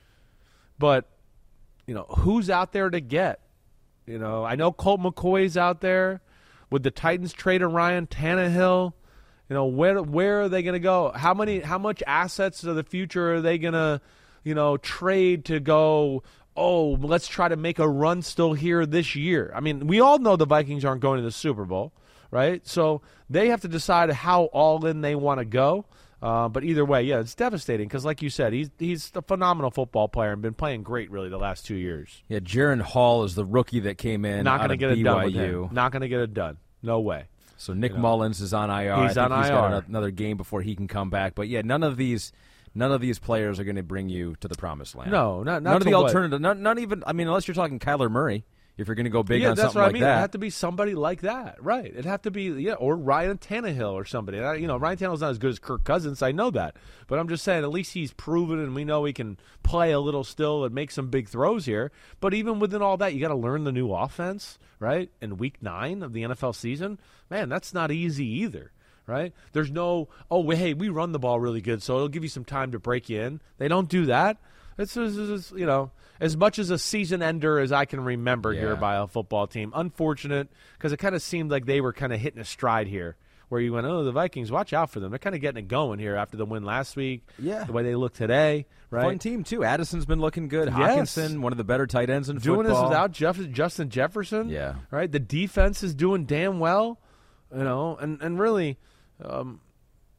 Speaker 4: But, you know, who's out there to get? You know, I know Colt McCoy's out there. Would the Titans trade a Ryan Tannehill? You know, where where are they going to go? How many how much assets of the future are they going to, you know, trade to go, oh, let's try to make a run still here this year? I mean, we all know the Vikings aren't going to the Super Bowl, right? So they have to decide how all in they want to go. Uh, but either way, yeah, it's devastating because, like you said, he's he's a phenomenal football player and been playing great really the last two years.
Speaker 3: Yeah, Jaron Hall is the rookie that came in.
Speaker 4: Not going to get it
Speaker 3: B Y U.
Speaker 4: done with him. Not going to get it done. No way.
Speaker 3: So Nick
Speaker 4: You know.
Speaker 3: Mullins is on I R.
Speaker 4: He's
Speaker 3: I think
Speaker 4: on
Speaker 3: he's
Speaker 4: I R.
Speaker 3: got another game before he can come back. But yeah, none of these, none of these players are going to bring you to the promised land.
Speaker 4: No, not, not
Speaker 3: none of
Speaker 4: to
Speaker 3: the
Speaker 4: what?
Speaker 3: alternative. Not, not even. I mean, unless you're talking Kyler Murray, if you're going to go big
Speaker 4: yeah,
Speaker 3: on
Speaker 4: that's
Speaker 3: something
Speaker 4: what
Speaker 3: like
Speaker 4: I mean.
Speaker 3: that.
Speaker 4: It had to be somebody like that, right? It'd have to be, yeah, or Ryan Tannehill or somebody. I, you know, Ryan Tannehill's not as good as Kirk Cousins. I know that, but I'm just saying, at least he's proven, and we know he can play a little still and make some big throws here. But even within all that, you got to learn the new offense, right? In week nine of the N F L season, man, that's not easy either. Right? There's no, oh, hey, we run the ball really good, so it'll give you some time to break you in. They don't do that. It's, it's, it's you know, as much as a season ender as I can remember
Speaker 3: Yeah.
Speaker 4: here by a football team. Unfortunate, because it kind of seemed like they were kind of hitting a stride here, where you went, oh, the Vikings, watch out for them. They're kind of getting it going here after the win last week.
Speaker 3: Yeah.
Speaker 4: The way they look today, right?
Speaker 3: Fun team too. Addison's been looking good.
Speaker 4: Yes.
Speaker 3: Hawkinson, one of the better tight ends in
Speaker 4: Doing
Speaker 3: football.
Speaker 4: this without Jeff, Justin Jefferson.
Speaker 3: Yeah.
Speaker 4: Right? The defense is doing damn well, you know, and, and really um, –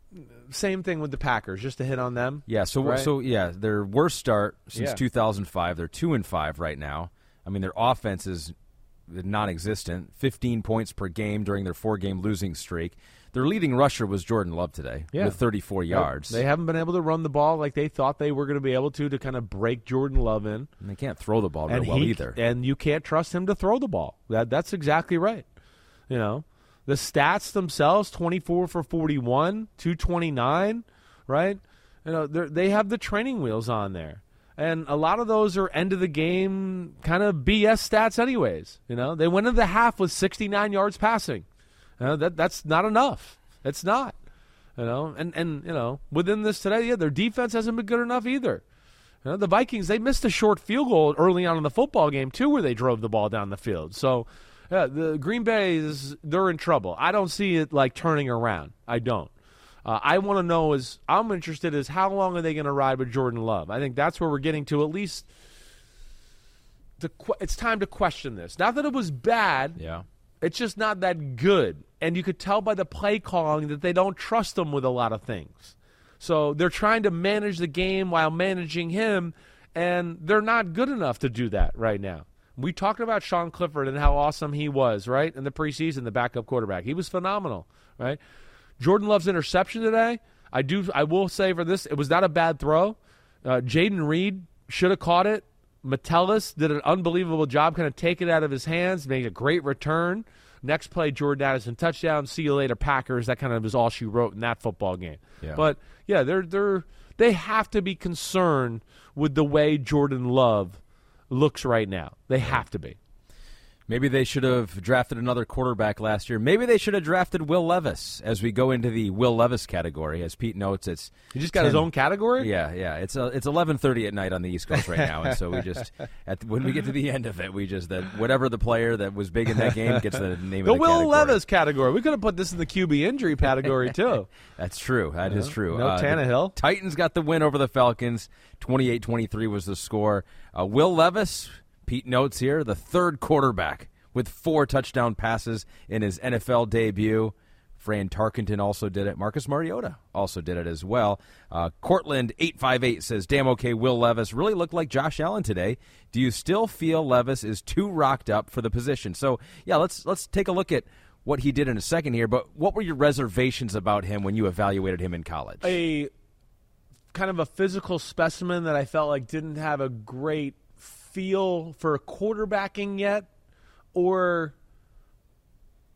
Speaker 4: same thing with the Packers, just to hit on them.
Speaker 3: Yeah, so
Speaker 4: right?
Speaker 3: so yeah, their worst start since
Speaker 4: Yeah.
Speaker 3: two thousand five. They're two and five right now. I mean, their offense is non-existent. Fifteen points per game during their four-game losing streak. Their leading rusher was Jordan Love today
Speaker 4: Yeah.
Speaker 3: with thirty-four yards.
Speaker 4: They haven't been able to run the ball like they thought they were going to be able to to kind of break Jordan Love in.
Speaker 3: And they can't throw the ball very
Speaker 4: and
Speaker 3: well
Speaker 4: he,
Speaker 3: either.
Speaker 4: And you can't trust him to throw the ball. That that's exactly right. You know, the stats themselves: twenty-four for forty-one, two twenty-nine. Right? You know, they have the training wheels on there, and a lot of those are end of the game kind of B S stats, anyways. You know, they went into the half with sixty-nine yards passing. You know, that that's not enough. It's not. You know, and and you know, within this today, yeah, their defense hasn't been good enough either. You know, the Vikings, they missed a short field goal early on in the football game too, where they drove the ball down the field. So, yeah, the Green Bay is they're in trouble. I don't see it like turning around. I don't. Uh, I want to know is I'm interested is how long are they going to ride with Jordan Love? I think that's where we're getting to at least. To, it's time to question this. Not that it was bad.
Speaker 3: Yeah.
Speaker 4: It's just not that good. And you could tell by the play calling that they don't trust him with a lot of things. So they're trying to manage the game while managing him, and they're not good enough to do that right now. We talked about Sean Clifford and how awesome he was, right, in the preseason, the backup quarterback. He was phenomenal, right? Jordan Love's interception today, I do. I will say for this, it was not a bad throw. Uh, Jaden Reed should have caught it. Metellus did an unbelievable job kind of taking it out of his hands, made a great return. Next play, Jordan Addison touchdown. See you later, Packers. That kind of is all she wrote in that football game.
Speaker 3: Yeah.
Speaker 4: But yeah, they're they're they have to be concerned with the way Jordan Love looks right now. They have to be.
Speaker 3: Maybe they should have drafted another quarterback last year. Maybe they should have drafted Will Levis as we go into the Will Levis category. As Pete notes, it's
Speaker 4: he just got his own category.
Speaker 3: Yeah, yeah. It's uh, it's eleven thirty at night on the East Coast right now, and so we just at the, when we get to the end of it, we just that whatever the player that was big in that game gets the name
Speaker 4: the
Speaker 3: of the
Speaker 4: Will
Speaker 3: category.
Speaker 4: Levis category. We could have put this in the Q B injury category too.
Speaker 3: That's true. That is true.
Speaker 4: No
Speaker 3: Uh,
Speaker 4: Tannehill.
Speaker 3: the Titans got the win over the Falcons. twenty-eight twenty-three was the score. Uh, Will Levis, Pete notes here, the third quarterback with four touchdown passes in his N F L debut. Fran Tarkenton also did it. Marcus Mariota also did it as well. Uh, Cortland eight five eight says, damn okay, Will Levis really looked like Josh Allen today. Do you still feel Levis is too rocked up for the position? So, yeah, let's let's take a look at what he did in a second here. But what were your reservations about him when you evaluated him in college?
Speaker 4: A kind of a physical specimen that I felt like didn't have a great feel for quarterbacking yet. Or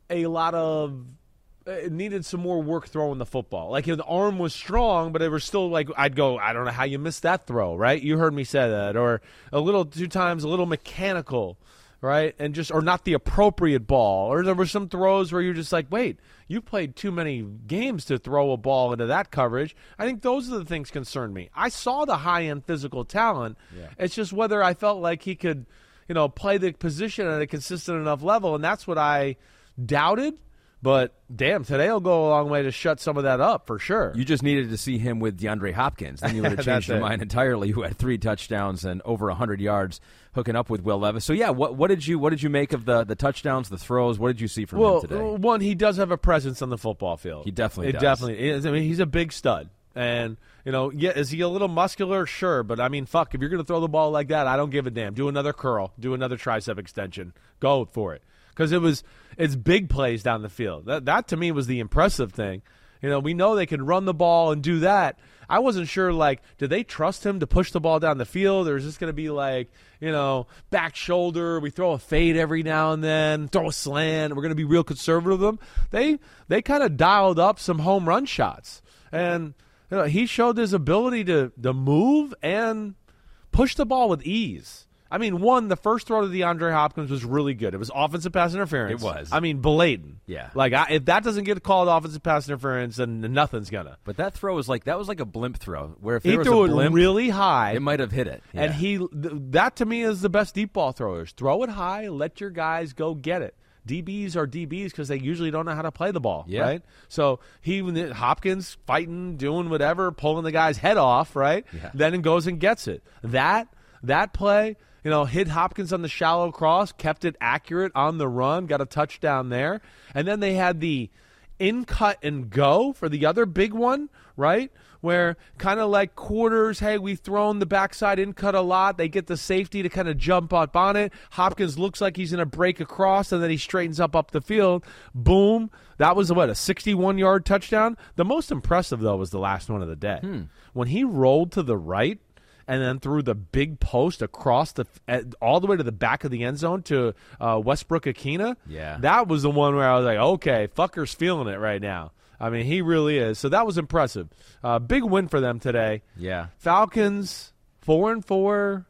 Speaker 4: a lot of it needed some more work throwing the football. Like, the arm was strong, but it was still like, I'd go, I don't know how you missed that throw, right? You heard me say that. Or a little, two times, a little mechanical, right? And just, or not the appropriate ball. Or there were some throws where you're just like, wait, you played too many games to throw a ball into that coverage. I think those are the things concern me. I saw the high-end physical talent. Yeah. It's just whether I felt like he could, you know, play the position at a consistent enough level, and that's what I doubted. But, damn, today will go a long way to shut some of that up for sure.
Speaker 3: You just needed to see him with DeAndre Hopkins. Then you would have changed your
Speaker 4: it.
Speaker 3: mind entirely, who had three touchdowns and over one hundred yards hooking up with Will Levis. So, yeah, what, what did you what did you make of the, the touchdowns, the throws? What did you see from
Speaker 4: well,
Speaker 3: him today?
Speaker 4: One, he does have a presence on the football field.
Speaker 3: He definitely
Speaker 4: it
Speaker 3: does.
Speaker 4: definitely is. I mean, he's a big stud. And, you know, yeah, is he a little muscular? Sure. But, I mean, fuck, if you're going to throw the ball like that, I don't give a damn. Do another curl. Do another tricep extension. Go for it. Because it was it's big plays down the field. That that to me was the impressive thing. You know, we know they can run the ball and do that. I wasn't sure, like, did they trust him to push the ball down the field, or is this going to be like, you know, back shoulder, we throw a fade every now and then, throw a slant, we're going to be real conservative with them. They they kind of dialed up some home run shots. And you know, he showed his ability to, to move and push the ball with ease. I mean, one, the first throw to DeAndre Hopkins was really good. It was offensive pass interference.
Speaker 3: It was.
Speaker 4: I mean, blatant.
Speaker 3: Yeah.
Speaker 4: Like, I, if that doesn't get called offensive pass interference, then nothing's going to.
Speaker 3: But that throw was like, that was like a blimp throw, where if there
Speaker 4: He
Speaker 3: was
Speaker 4: threw
Speaker 3: a blimp,
Speaker 4: it really high.
Speaker 3: it might have hit it.
Speaker 4: And
Speaker 3: Yeah.
Speaker 4: he, th- that to me is the best deep ball throwers. Throw it high, let your guys go get it. D Bs are D Bs because they usually don't know how to play the ball,
Speaker 3: Yeah.
Speaker 4: right? So he, Hopkins fighting, doing whatever, pulling the guy's head off, right?
Speaker 3: Yeah.
Speaker 4: Then it goes and gets it. That that play, you know, hit Hopkins on the shallow cross, kept it accurate on the run, got a touchdown there. And then they had the in cut and go for the other big one, right? Where kind of like quarters, hey, we've thrown the backside in cut a lot. They get the safety to kind of jump up on it. Hopkins looks like he's going to break across, and then he straightens up up the field. Boom. That was, what, a sixty-one-yard touchdown? The most impressive, though, was the last one of the day. Hmm. When he rolled to the right and then threw the big post across the all the way to the back of the end zone to uh, Westbrook-Akina,
Speaker 3: yeah.
Speaker 4: that was the one where I was like, okay, fucker's feeling it right now. I mean, he really is. So that was impressive. Uh, big win for them today.
Speaker 3: Yeah.
Speaker 4: Falcons, four and four.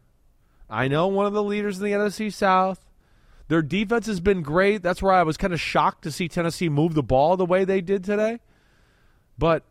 Speaker 4: I know one of the leaders in the N F C South. Their defense has been great. That's where I was kind of shocked to see Tennessee move the ball the way they did today. But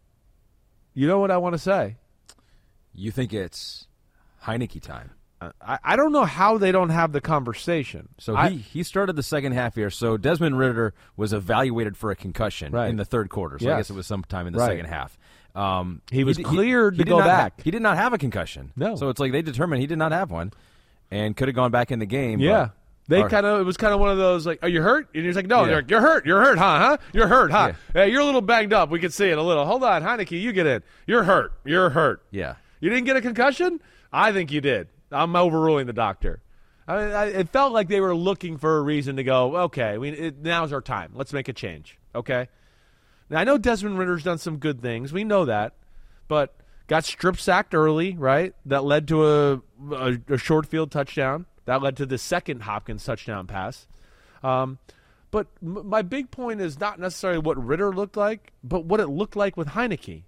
Speaker 4: you know what I want to say?
Speaker 3: You think it's Heineke time?
Speaker 4: I, I don't know how they don't have the conversation.
Speaker 3: So
Speaker 4: I,
Speaker 3: he, he started the second half here. So Desmond Ridder was evaluated for a concussion
Speaker 4: right.
Speaker 3: in the third quarter. So
Speaker 4: yes.
Speaker 3: I guess it was sometime in the
Speaker 4: right.
Speaker 3: second half. Um,
Speaker 4: he was
Speaker 3: he,
Speaker 4: cleared
Speaker 3: he, he
Speaker 4: to go
Speaker 3: not
Speaker 4: back.
Speaker 3: Ha- he did not have a concussion.
Speaker 4: No.
Speaker 3: So it's like they determined he did not have one and could have gone back in the game.
Speaker 4: Yeah.
Speaker 3: But,
Speaker 4: They
Speaker 3: or,
Speaker 4: kind of it was kind of one of those like, are you hurt? And he's like, no,
Speaker 3: Yeah.
Speaker 4: you're, you're hurt, you're hurt, huh? Huh? You're hurt, huh?
Speaker 3: Yeah.
Speaker 4: Hey, you're a little banged up. We can see it a little. Hold on, Heineke, you get in. You're hurt. You're hurt.
Speaker 3: Yeah.
Speaker 4: You didn't get a concussion? I think you did. I'm overruling the doctor. I mean, I, it felt like they were looking for a reason to go, okay, we, it, now's our time. Let's make a change, okay? Now, I know Desmond Ridder's done some good things. We know that. But got strip sacked early, right? That led to a, a, a short field touchdown. That led to the second Hopkins touchdown pass. Um, but m- my big point is not necessarily what Ridder looked like, but what it looked like with Heineke.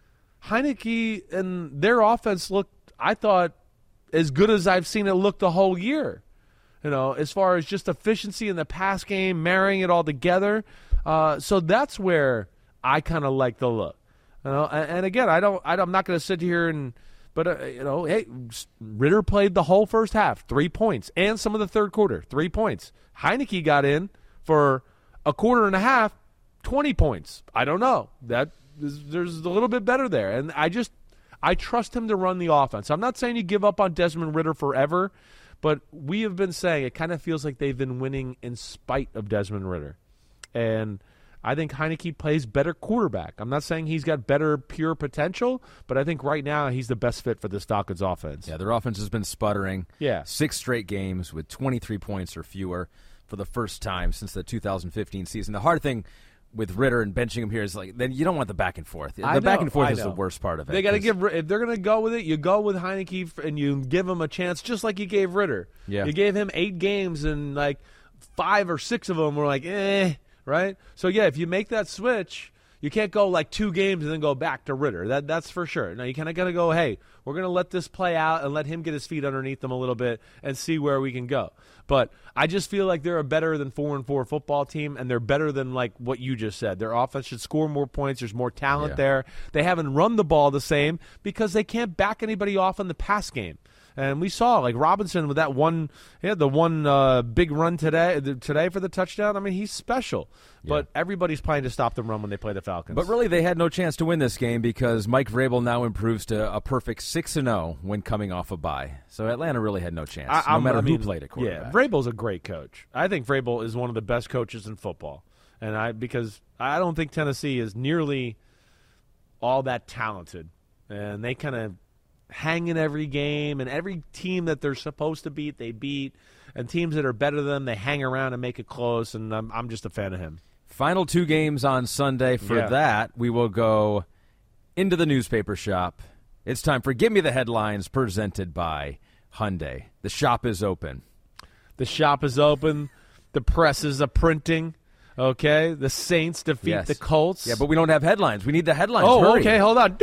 Speaker 4: Heineke and their offense looked, I thought, as good as I've seen it look the whole year. You know, as far as just efficiency in the pass game, marrying it all together. Uh, so that's where I kind of like the look. You know, and, and again, I don't, I don't I'm not going to sit here and, but uh, you know, hey, Ridder played the whole first half, three points, and some of the third quarter, three points. Heineke got in for a quarter and a half, twenty points. I don't know. That there's a little bit better there, and I just I trust him to run the offense. I'm not saying you give up on Desmond Ridder forever, but we have been saying it kind of feels like they've been winning in spite of Desmond Ridder, and I think Heineke plays better quarterback. I'm not saying he's got better pure potential, but I think right now he's the best fit for this Falcons offense.
Speaker 3: Yeah, their offense has been sputtering.
Speaker 4: Yeah.
Speaker 3: Six straight games with twenty-three points or fewer for the first time since the two thousand fifteen season. The hard thing with Ridder and benching him here is like then you don't want the back and forth. The
Speaker 4: I know,
Speaker 3: back and forth
Speaker 4: I
Speaker 3: is
Speaker 4: know.
Speaker 3: the worst part of it.
Speaker 4: They got to give if they're going to go with it, you go with Heineke and you give him a chance, just like you gave Ridder.
Speaker 3: Yeah.
Speaker 4: You gave him eight games and like five or six of them were like eh. right? So, yeah, if you make that switch, you can't go like two games and then go back to Ritter. That That's for sure. Now, you kind of got to go, hey, we're going to let this play out and let him get his feet underneath them a little bit and see where we can go. But I just feel like they're a better than four and four football team, and they're better than like what you just said. Their offense should score more points. There's more talent
Speaker 3: Yeah.
Speaker 4: there. They haven't run the ball the same because they can't back anybody off in the pass game. And we saw like Robinson with that one, he had the one uh, big run today today for the touchdown. I mean, he's special. But everybody's playing to stop the run when they play the Falcons.
Speaker 3: But really, they had no chance to win this game because Mike Vrabel now improves to a perfect six and zero when coming off a bye. So Atlanta really had no chance,
Speaker 4: I,
Speaker 3: no
Speaker 4: I'm-
Speaker 3: matter
Speaker 4: I mean,
Speaker 3: who played at quarterback.
Speaker 4: Yeah, Vrabel's a great coach. I think Vrabel is one of the best coaches in football, and I because I don't think Tennessee is nearly all that talented, and they kind of hang in every game, and every team that they're supposed to beat, they beat, and teams that are better than them, they hang around and make it close. And I'm I'm just a fan of him.
Speaker 3: Final two games on Sunday. For
Speaker 4: Yeah.
Speaker 3: that, we will go into the newspaper shop. It's time for Give Me the Headlines, presented by Hyundai. The shop is open.
Speaker 4: The shop is open. The presses are printing. Okay, the Saints defeat
Speaker 3: Yes.
Speaker 4: the Colts.
Speaker 3: Yeah, but we don't have headlines. We need the headlines.
Speaker 4: Oh,
Speaker 3: Hurry.
Speaker 4: okay, hold on.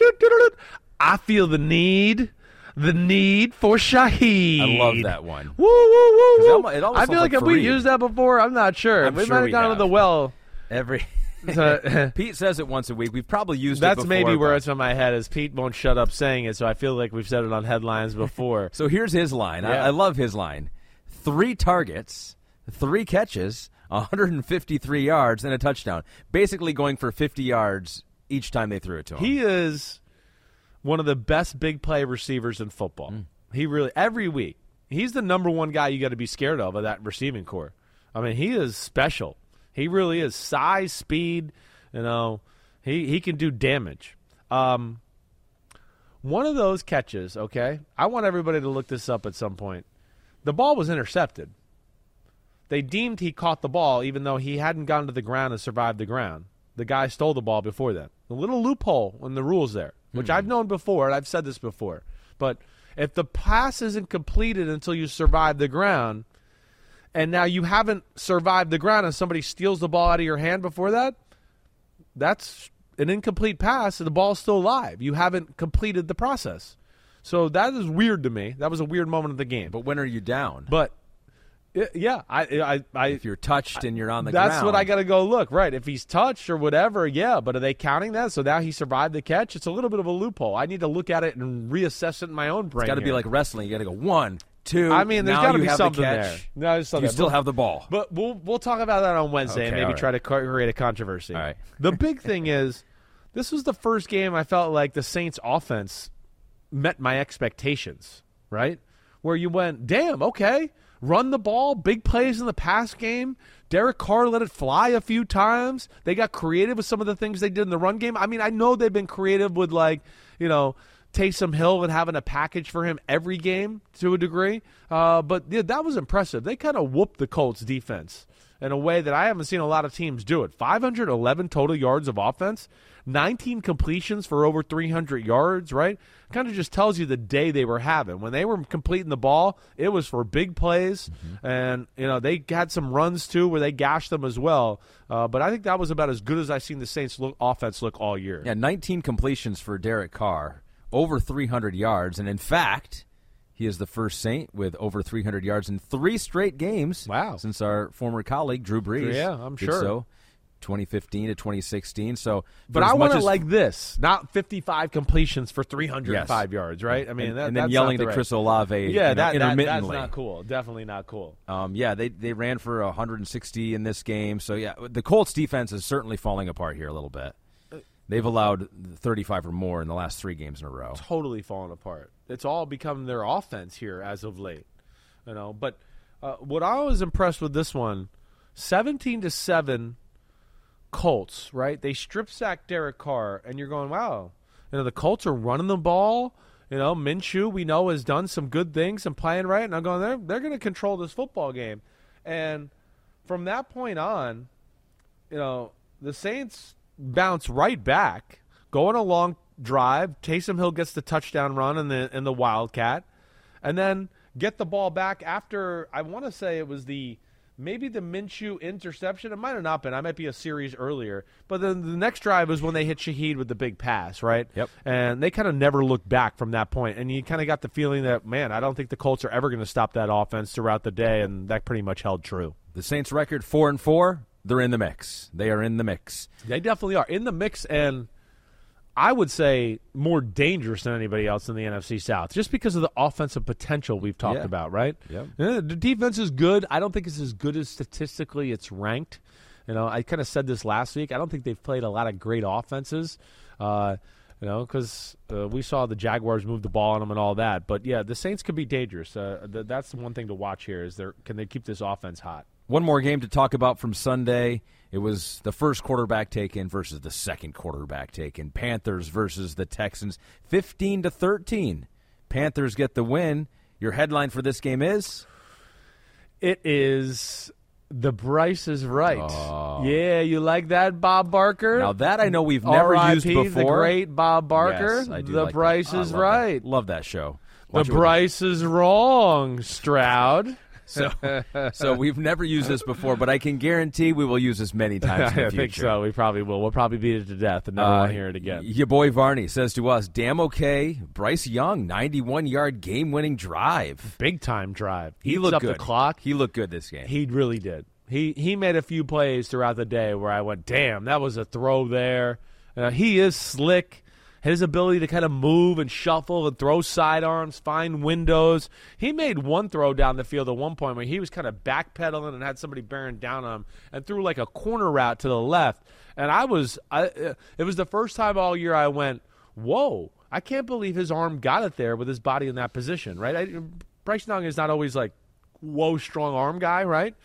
Speaker 4: I feel the need, the need for Shaheed.
Speaker 3: I love that one.
Speaker 4: Woo, woo, woo,
Speaker 3: 'Cause it
Speaker 4: woo.
Speaker 3: almo- it almost
Speaker 4: I feel
Speaker 3: sounds
Speaker 4: like,
Speaker 3: like
Speaker 4: have we
Speaker 3: Fareed.
Speaker 4: used that before? I'm not sure.
Speaker 3: I'm
Speaker 4: we
Speaker 3: sure
Speaker 4: might
Speaker 3: we
Speaker 4: have gone
Speaker 3: have.
Speaker 4: to the well.
Speaker 3: Every
Speaker 4: So-
Speaker 3: Pete says it once a week. We've probably used it
Speaker 4: That's
Speaker 3: before.
Speaker 4: maybe where
Speaker 3: but-
Speaker 4: it's in my head is Pete won't shut up saying it, so I feel like we've said it on headlines before.
Speaker 3: So here's his line. I,
Speaker 4: Yeah.
Speaker 3: I love his line. Three targets, three catches, one hundred fifty-three yards, and a touchdown. Basically going for fifty yards each time they threw it to him.
Speaker 4: He is one of the best big play receivers in football.
Speaker 3: Mm.
Speaker 4: He really, every week, he's the number one guy you got to be scared of of that receiving core. I mean, he is special. He really is. Size, speed, you know, he, he can do damage. Um, one of those catches, okay, I want everybody to look this up at some point. The ball was intercepted. They deemed he caught the ball even though he hadn't gone to the ground and survived the ground. The guy stole the ball before then. A little loophole in the rules there, which I've known before, and I've said this before. But if the pass isn't completed until you survive the ground, and now you haven't survived the ground and somebody steals the ball out of your hand before that, that's an incomplete pass and the ball's still alive. You haven't completed the process. So that is weird to me. That was a weird moment of the game.
Speaker 3: but when are you down?
Speaker 4: But y- yeah, I, I, I
Speaker 3: if you're touched and you're on the
Speaker 4: that's
Speaker 3: ground.
Speaker 4: what I got to go look. Right. If he's touched or whatever, yeah. But are they counting that? So now he survived the catch? It's a little bit of a loophole. I need to look at it and reassess it in my own brain.
Speaker 3: It's got to be
Speaker 4: here.
Speaker 3: like wrestling. You got to go one, two.
Speaker 4: I mean, there's
Speaker 3: now
Speaker 4: got to
Speaker 3: you
Speaker 4: be
Speaker 3: have the
Speaker 4: something
Speaker 3: catch.
Speaker 4: there. No, there's something
Speaker 3: You
Speaker 4: there.
Speaker 3: still
Speaker 4: But-
Speaker 3: have the ball.
Speaker 4: But we'll we'll talk about that on Wednesday
Speaker 3: Okay,
Speaker 4: and maybe
Speaker 3: all right.
Speaker 4: try to co- create a controversy.
Speaker 3: All right.
Speaker 4: The big thing is, this was the first game I felt like the Saints' offense met my expectations. Right, where you went, damn, okay, run the ball, big plays in the pass game. Derek Carr let it fly a few times. They got creative with some of the things they did in the run game. I mean, I know they've been creative with, like, you know, Taysom Hill and having a package for him every game to a degree. Uh, but yeah, that was impressive. They kind of whooped the Colts defense in a way that I haven't seen a lot of teams do it. five hundred eleven total yards of offense, nineteen completions for over three hundred yards, right? Kind of just tells you the day they were having. When they were completing the ball, it was for big plays, mm-hmm. and you know they had some runs too where they gashed them as well. Uh, but I think that was about as good as I've seen the Saints look, offense look all year.
Speaker 3: Yeah, nineteen completions for Derek Carr, over three hundred yards, and in fact, he is the first Saint with over three hundred yards in three straight games.
Speaker 4: Wow.
Speaker 3: Since our former colleague, Drew Brees.
Speaker 4: Yeah, I'm
Speaker 3: did
Speaker 4: sure.
Speaker 3: so. twenty fifteen to twenty sixteen. So,
Speaker 4: But
Speaker 3: for as
Speaker 4: I want
Speaker 3: much
Speaker 4: it
Speaker 3: as-
Speaker 4: like this, not fifty-five completions for three hundred five
Speaker 3: Yes.
Speaker 4: yards, right? I mean,
Speaker 3: and,
Speaker 4: that,
Speaker 3: and then
Speaker 4: that's
Speaker 3: yelling
Speaker 4: not the
Speaker 3: to
Speaker 4: right-
Speaker 3: Chris Olave,
Speaker 4: Yeah,
Speaker 3: you know,
Speaker 4: that, that that's
Speaker 3: intermittently.
Speaker 4: not cool. Definitely not cool.
Speaker 3: Um, yeah, they they ran for one hundred sixty in this game. So yeah, the Colts defense is certainly falling apart here a little bit. They've allowed thirty-five or more in the last three games in a row.
Speaker 4: Totally falling apart. It's all become their offense here as of late, you know. But uh, what I was impressed with this one, seventeen to seven, Colts. Right? They strip sack Derek Carr, and you're going, wow. You know, the Colts are running the ball. You know, Minshew, we know, has done some good things and playing right. And I'm going, they're they're going to control this football game. And from that point on, you know, the Saints bounce right back, go on a long drive. Taysom Hill gets the touchdown run in the in the Wildcat, and then get the ball back after, I want to say it was the maybe the Minshew interception. It might have not been. I might be a series earlier. But then the next drive was when they hit Shaheed with the big pass, right?
Speaker 3: Yep.
Speaker 4: And they kind of never looked back from that point. And you kind of got the feeling that, man, I don't think the Colts are ever going to stop that offense throughout the day, and that pretty much held true.
Speaker 3: The Saints' record, four and four. They're in the mix. They are in the mix.
Speaker 4: They definitely are in the mix, and I would say more dangerous than anybody else in the N F C South, just because of the offensive potential we've talked
Speaker 3: Yeah.
Speaker 4: about, right?
Speaker 3: Yep.
Speaker 4: Yeah, the defense is good. I don't think it's as good as statistically it's ranked. You know, I kind of said this last week. I don't think they've played a lot of great offenses, uh, you know, because uh, we saw the Jaguars move the ball on them and all that. But, yeah, the Saints could be dangerous. Uh, th- that's the one thing to watch here is they're, can they keep this offense hot?
Speaker 3: One more game to talk about from Sunday. It was the first quarterback taken versus the second quarterback taken. Panthers versus the Texans, fifteen to thirteen. Panthers get the win. Your headline for this game is?
Speaker 4: It is the Bryce is right.
Speaker 3: Oh.
Speaker 4: Yeah, you like that, Bob Barker?
Speaker 3: Now that I know we've never
Speaker 4: R I P,
Speaker 3: used before.
Speaker 4: The great Bob Barker.
Speaker 3: Yes, I do
Speaker 4: the
Speaker 3: like
Speaker 4: Bryce
Speaker 3: that.
Speaker 4: is
Speaker 3: I love
Speaker 4: right.
Speaker 3: That. Love that show.
Speaker 4: The
Speaker 3: Watch it with-
Speaker 4: Bryce is wrong, Stroud.
Speaker 3: So, so we've never used this before, but I can guarantee we will use this many times in the
Speaker 4: I
Speaker 3: future.
Speaker 4: think so. We probably will. We'll probably beat it to death and never
Speaker 3: Uh,
Speaker 4: want to hear it again.
Speaker 3: Your boy Varney says to us, damn okay, Bryce Young, ninety-one-yard game-winning drive.
Speaker 4: Big time drive.
Speaker 3: He
Speaker 4: Eats
Speaker 3: looked
Speaker 4: up
Speaker 3: good.
Speaker 4: the clock.
Speaker 3: He looked good this game.
Speaker 4: He really did. He he made a few plays throughout the day where I went, damn, that was a throw there. Uh, he is slick. His ability to kind of move and shuffle and throw sidearms, find windows. He made one throw down the field at one point where he was kind of backpedaling and had somebody bearing down on him and threw like a corner route to the left. And I was, I, it was the first time all year I went, whoa, I can't believe his arm got it there with his body in that position, right? I, Bryce Young is not always like, whoa, strong arm guy, right?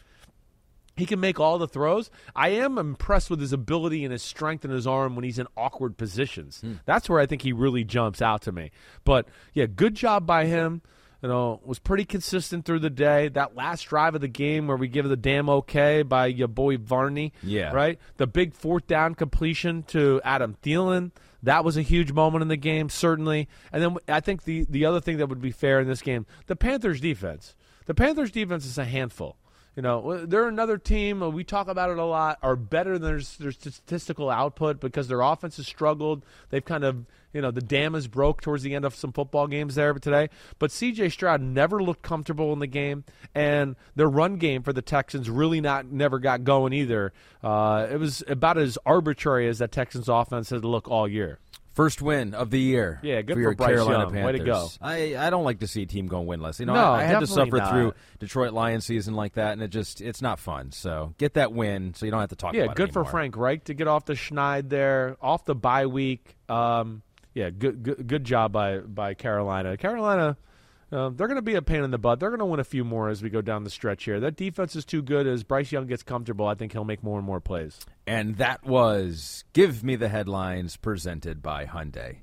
Speaker 4: He can make all the throws. I am impressed with his ability and his strength in his arm when he's in awkward positions. Hmm. That's where I think he really jumps out to me. But, yeah, good job by him. You know, was pretty consistent through the day. That last drive of the game where we give the damn okay by your boy Varney.
Speaker 3: Yeah.
Speaker 4: Right? The big fourth down completion to Adam Thielen. That was a huge moment in the game, certainly. And then I think the, the other thing that would be fair in this game, the Panthers' defense. The Panthers' defense is a handful. You know, they're another team, we talk about it a lot, are better than their, their statistical output because their offense has struggled. They've kind of, you know, the dam is broke towards the end of some football games there today. But C J Stroud never looked comfortable in the game, and their run game for the Texans really not never got going either. Uh, it was about as arbitrary as that Texans offense had to look all year.
Speaker 3: First win of the year.
Speaker 4: Yeah, good
Speaker 3: for,
Speaker 4: for
Speaker 3: your
Speaker 4: Bryce
Speaker 3: Carolina
Speaker 4: Young.
Speaker 3: Panthers.
Speaker 4: Way to go.
Speaker 3: I, I don't like to see a team go winless. You know,
Speaker 4: No,
Speaker 3: I, I had to
Speaker 4: definitely
Speaker 3: suffer
Speaker 4: not.
Speaker 3: through Detroit Lions season like that, and it just it's not fun. So get that win, so you don't have to talk
Speaker 4: Yeah,
Speaker 3: about it
Speaker 4: good for
Speaker 3: anymore.
Speaker 4: Frank Reich to get off the schneid there, off the bye week. Um, yeah, good, good good job by by Carolina. Carolina, uh, they're going to be a pain in the butt. They're going to win a few more as we go down the stretch here. That defense is too good. As Bryce Young gets comfortable, I think he'll make more and more plays.
Speaker 3: And that was Give Me the Headlines presented by Hyundai.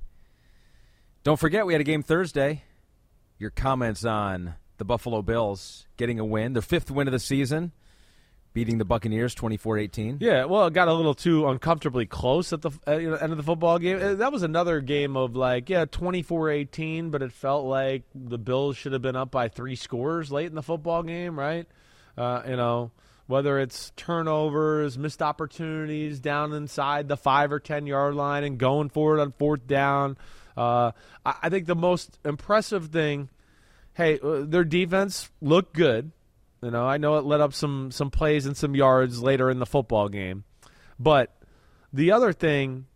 Speaker 3: Don't forget, we had a game Thursday. Your comments on the Buffalo Bills getting a win, their fifth win of the season, beating the Buccaneers twenty-four eighteen.
Speaker 4: Yeah, well, it got a little too uncomfortably close at the uh, you know, end of the football game. Uh, That was another game of like, yeah, twenty-four eighteen, but it felt like the Bills should have been up by three scores late in the football game, right? Uh, you know, whether it's turnovers, missed opportunities down inside the five or ten yard line and going for it on fourth down. Uh, I, I think the most impressive thing, hey, uh, their defense looked good. You know, I know it let up some some plays and some yards later in the football game. But the other thing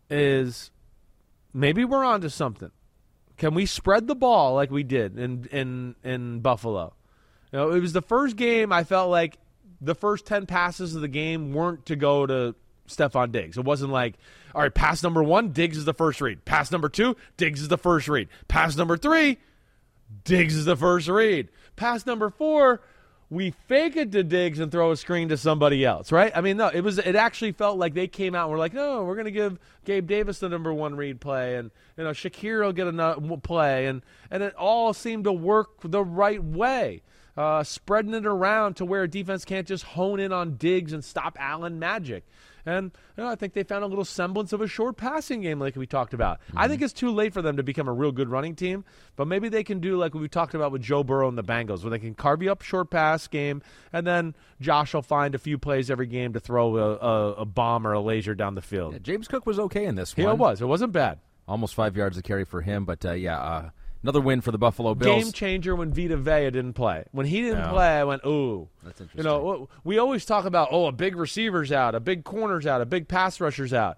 Speaker 4: is maybe we're on to something. Can we spread the ball like we did in in, in Buffalo? You know, it was the first game I felt like the first ten passes of the game weren't to go to Stephon Diggs. It wasn't like, all right, pass number one, Diggs is the first read. Pass number two, Diggs is the first read. Pass number three, Diggs is the first read. Pass number four, we fake it to Diggs and throw a screen to somebody else, right? I mean, no, it was. It actually felt like they came out and were like, no, we're going to give Gabe Davis the number one read play, and you know Shakir will get a play, and and it all seemed to work the right way, uh, spreading it around to where defense can't just hone in on Diggs and stop Allen magic. And you know, I think they found a little semblance of a short passing game like we talked about. Mm-hmm. I think it's too late for them to become a real good running team, but maybe they can do like what we talked about with Joe Burrow and the Bengals, where they can carve you up a short pass game, and then Josh will find a few plays every game to throw a, a, a bomb or a laser down the field.
Speaker 3: Yeah, James Cook was okay in this one.
Speaker 4: Yeah, it was. It wasn't bad.
Speaker 3: Almost five yards to carry for him, but uh, yeah, uh, another win for the Buffalo Bills.
Speaker 4: Game changer when Vita Vea didn't play. When he didn't
Speaker 3: No.
Speaker 4: play, I went, ooh.
Speaker 3: That's interesting.
Speaker 4: You know, we always talk about, oh, a big receiver's out, a big corner's out, a big pass rusher's out.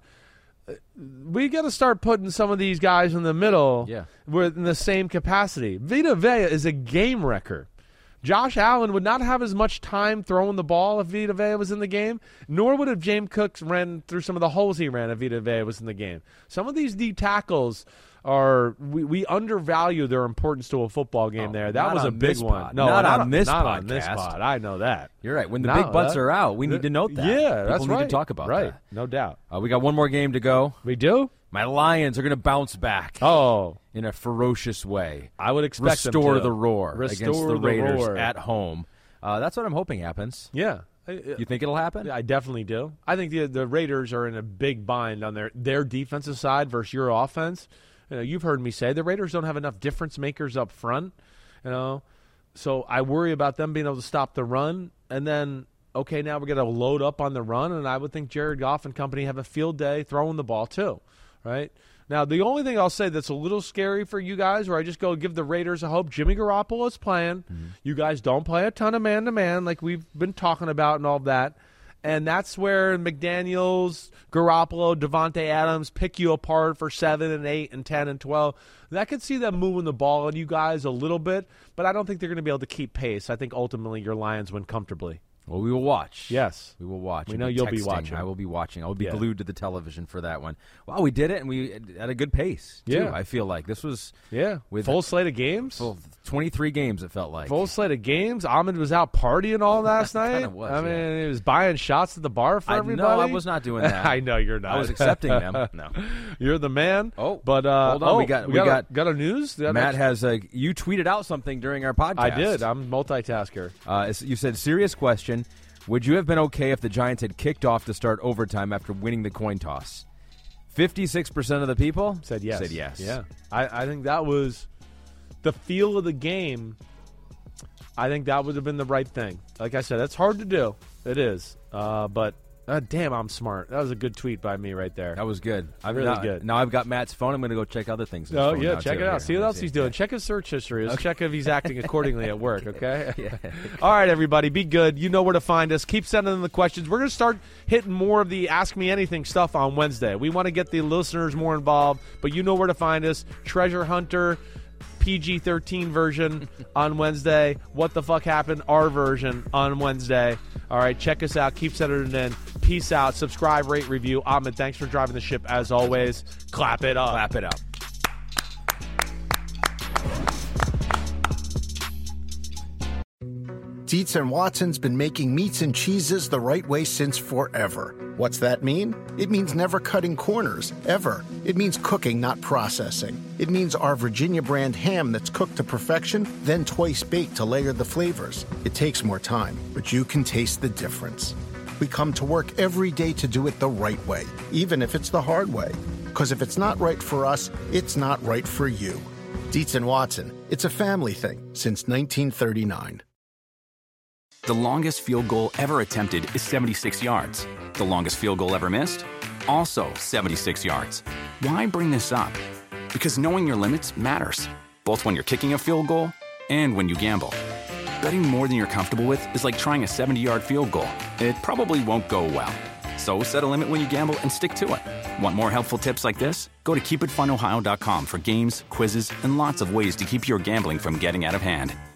Speaker 4: We got to start putting some of these guys in the middle
Speaker 3: Yeah.
Speaker 4: with in the same capacity. Vita Vea is a game wrecker. Josh Allen would not have as much time throwing the ball if Vita Vea was in the game, nor would if James Cook ran through some of the holes he ran if Vita Vea was in the game. Some of these D tackles are we, we undervalue their importance to a football game
Speaker 3: Oh,
Speaker 4: there. That
Speaker 3: not
Speaker 4: was a
Speaker 3: on
Speaker 4: big
Speaker 3: this
Speaker 4: one.
Speaker 3: pod.
Speaker 4: No,
Speaker 3: Not
Speaker 4: not
Speaker 3: on this
Speaker 4: not on this
Speaker 3: podcast.
Speaker 4: pod. I know that.
Speaker 3: You're right. When the
Speaker 4: No,
Speaker 3: big butts
Speaker 4: that-
Speaker 3: are out, we need to note that.
Speaker 4: Yeah,
Speaker 3: People
Speaker 4: that's
Speaker 3: need
Speaker 4: right.
Speaker 3: to talk about
Speaker 4: right.
Speaker 3: that.
Speaker 4: No doubt.
Speaker 3: Uh, we got one more game to go.
Speaker 4: We do?
Speaker 3: My Lions are going to bounce back
Speaker 4: Oh,
Speaker 3: in a ferocious way.
Speaker 4: I would expect them
Speaker 3: Restore
Speaker 4: to.
Speaker 3: the roar
Speaker 4: Restore
Speaker 3: against the
Speaker 4: the
Speaker 3: Raiders
Speaker 4: roar.
Speaker 3: at home. Uh, that's what I'm hoping happens.
Speaker 4: Yeah.
Speaker 3: You think it'll happen?
Speaker 4: I definitely do. I think the the Raiders are in a big bind on their, their defensive side versus your offense. You know, you've heard me say the Raiders don't have enough difference makers up front. You know, so I worry about them being able to stop the run. And then, okay, now we're going to load up on the run, and I would think Jared Goff and company have a field day throwing the ball too, right? Now, the only thing I'll say that's a little scary for you guys, where I just go give the Raiders a hope, Jimmy Garoppolo is playing. Mm-hmm. You guys don't play a ton of man-to-man like we've been talking about and all of that. And that's where McDaniels, Garoppolo, Devontae Adams pick you apart for seven and eight and ten and twelve. I could see them moving the ball on you guys a little bit, but I don't think they're going to be able to keep pace. I think ultimately your Lions win comfortably.
Speaker 3: Well, we will watch.
Speaker 4: Yes.
Speaker 3: We will watch.
Speaker 4: We
Speaker 3: I'll
Speaker 4: know
Speaker 3: be
Speaker 4: you'll be
Speaker 3: texting.
Speaker 4: watching.
Speaker 3: I will be watching. I will be
Speaker 4: Yeah.
Speaker 3: glued to the television for that one. Wow, we did it, and we at a good pace, too,
Speaker 4: Yeah.
Speaker 3: I feel like. This was
Speaker 4: Yeah.
Speaker 3: with
Speaker 4: Full slate of games.
Speaker 3: full twenty-three games, it felt like.
Speaker 4: Full slate of games. Ahmed was out partying all last night.
Speaker 3: Kinda was,
Speaker 4: I mean,
Speaker 3: yeah.
Speaker 4: he was buying shots at the bar for
Speaker 3: I,
Speaker 4: everybody.
Speaker 3: no, I was not doing that.
Speaker 4: I know you're not.
Speaker 3: I was accepting them. No.
Speaker 4: You're the man.
Speaker 3: Oh,
Speaker 4: but uh,
Speaker 3: hold on.
Speaker 4: oh,
Speaker 3: We got- we
Speaker 4: got,
Speaker 3: got-
Speaker 4: a, got a news. Did I
Speaker 3: Matt
Speaker 4: mention-
Speaker 3: has a, you tweeted out something during our podcast.
Speaker 4: I did. I'm a multitasker.
Speaker 3: Uh, it's- you said, serious question. Would you have been okay if the Giants had kicked off to start overtime after winning the coin toss? fifty-six percent of the people
Speaker 4: Said yes.
Speaker 3: Said yes.
Speaker 4: Yeah. I, I think that was the feel of the game. I think that would have been the right thing. Like I said, that's hard to do. It is. Uh, but uh, damn, I'm smart. That was a good tweet by me right there.
Speaker 3: That was good. I've
Speaker 4: Really
Speaker 3: now,
Speaker 4: good.
Speaker 3: Now I've got Matt's phone. I'm going to go check other things. on his
Speaker 4: Oh,
Speaker 3: phone
Speaker 4: yeah,
Speaker 3: now,
Speaker 4: check
Speaker 3: too.
Speaker 4: it out.
Speaker 3: Here,
Speaker 4: See what
Speaker 3: let's
Speaker 4: else he's doing. Check his search history. Let's check if he's acting accordingly at work, okay?
Speaker 3: Yeah.
Speaker 4: All right, everybody, be good. You know where to find us. Keep sending in the questions. We're going to start hitting more of the Ask Me Anything stuff on Wednesday. We want to get the listeners more involved, but you know where to find us. Treasure Hunter, P G thirteen version on Wednesday. What the fuck happened? Our version on Wednesday. All right, check us out. Keep sending it in. Peace out. Subscribe, rate, review. Ahmed, thanks for driving the ship as always. Clap it up.
Speaker 3: Clap it up.
Speaker 7: Dietz and Watson's been making meats and cheeses the right way since forever. What's that mean? It means never cutting corners, ever. It means cooking, not processing. It means our Virginia brand ham that's cooked to perfection, then twice baked to layer the flavors. It takes more time, but you can taste the difference. We come to work every day to do it the right way, even if it's the hard way. Because if it's not right for us, it's not right for you. Dietz and Watson, it's a family thing since nineteen thirty-nine.
Speaker 1: The longest field goal ever attempted is seventy-six yards. The longest field goal ever missed? Also seventy-six yards. Why bring this up? Because knowing your limits matters, both when you're kicking a field goal and when you gamble. Betting more than you're comfortable with is like trying a seventy-yard field goal. It probably won't go well. So set a limit when you gamble and stick to it. Want more helpful tips like this? Go to keep it fun ohio dot com for games, quizzes, and lots of ways to keep your gambling from getting out of hand.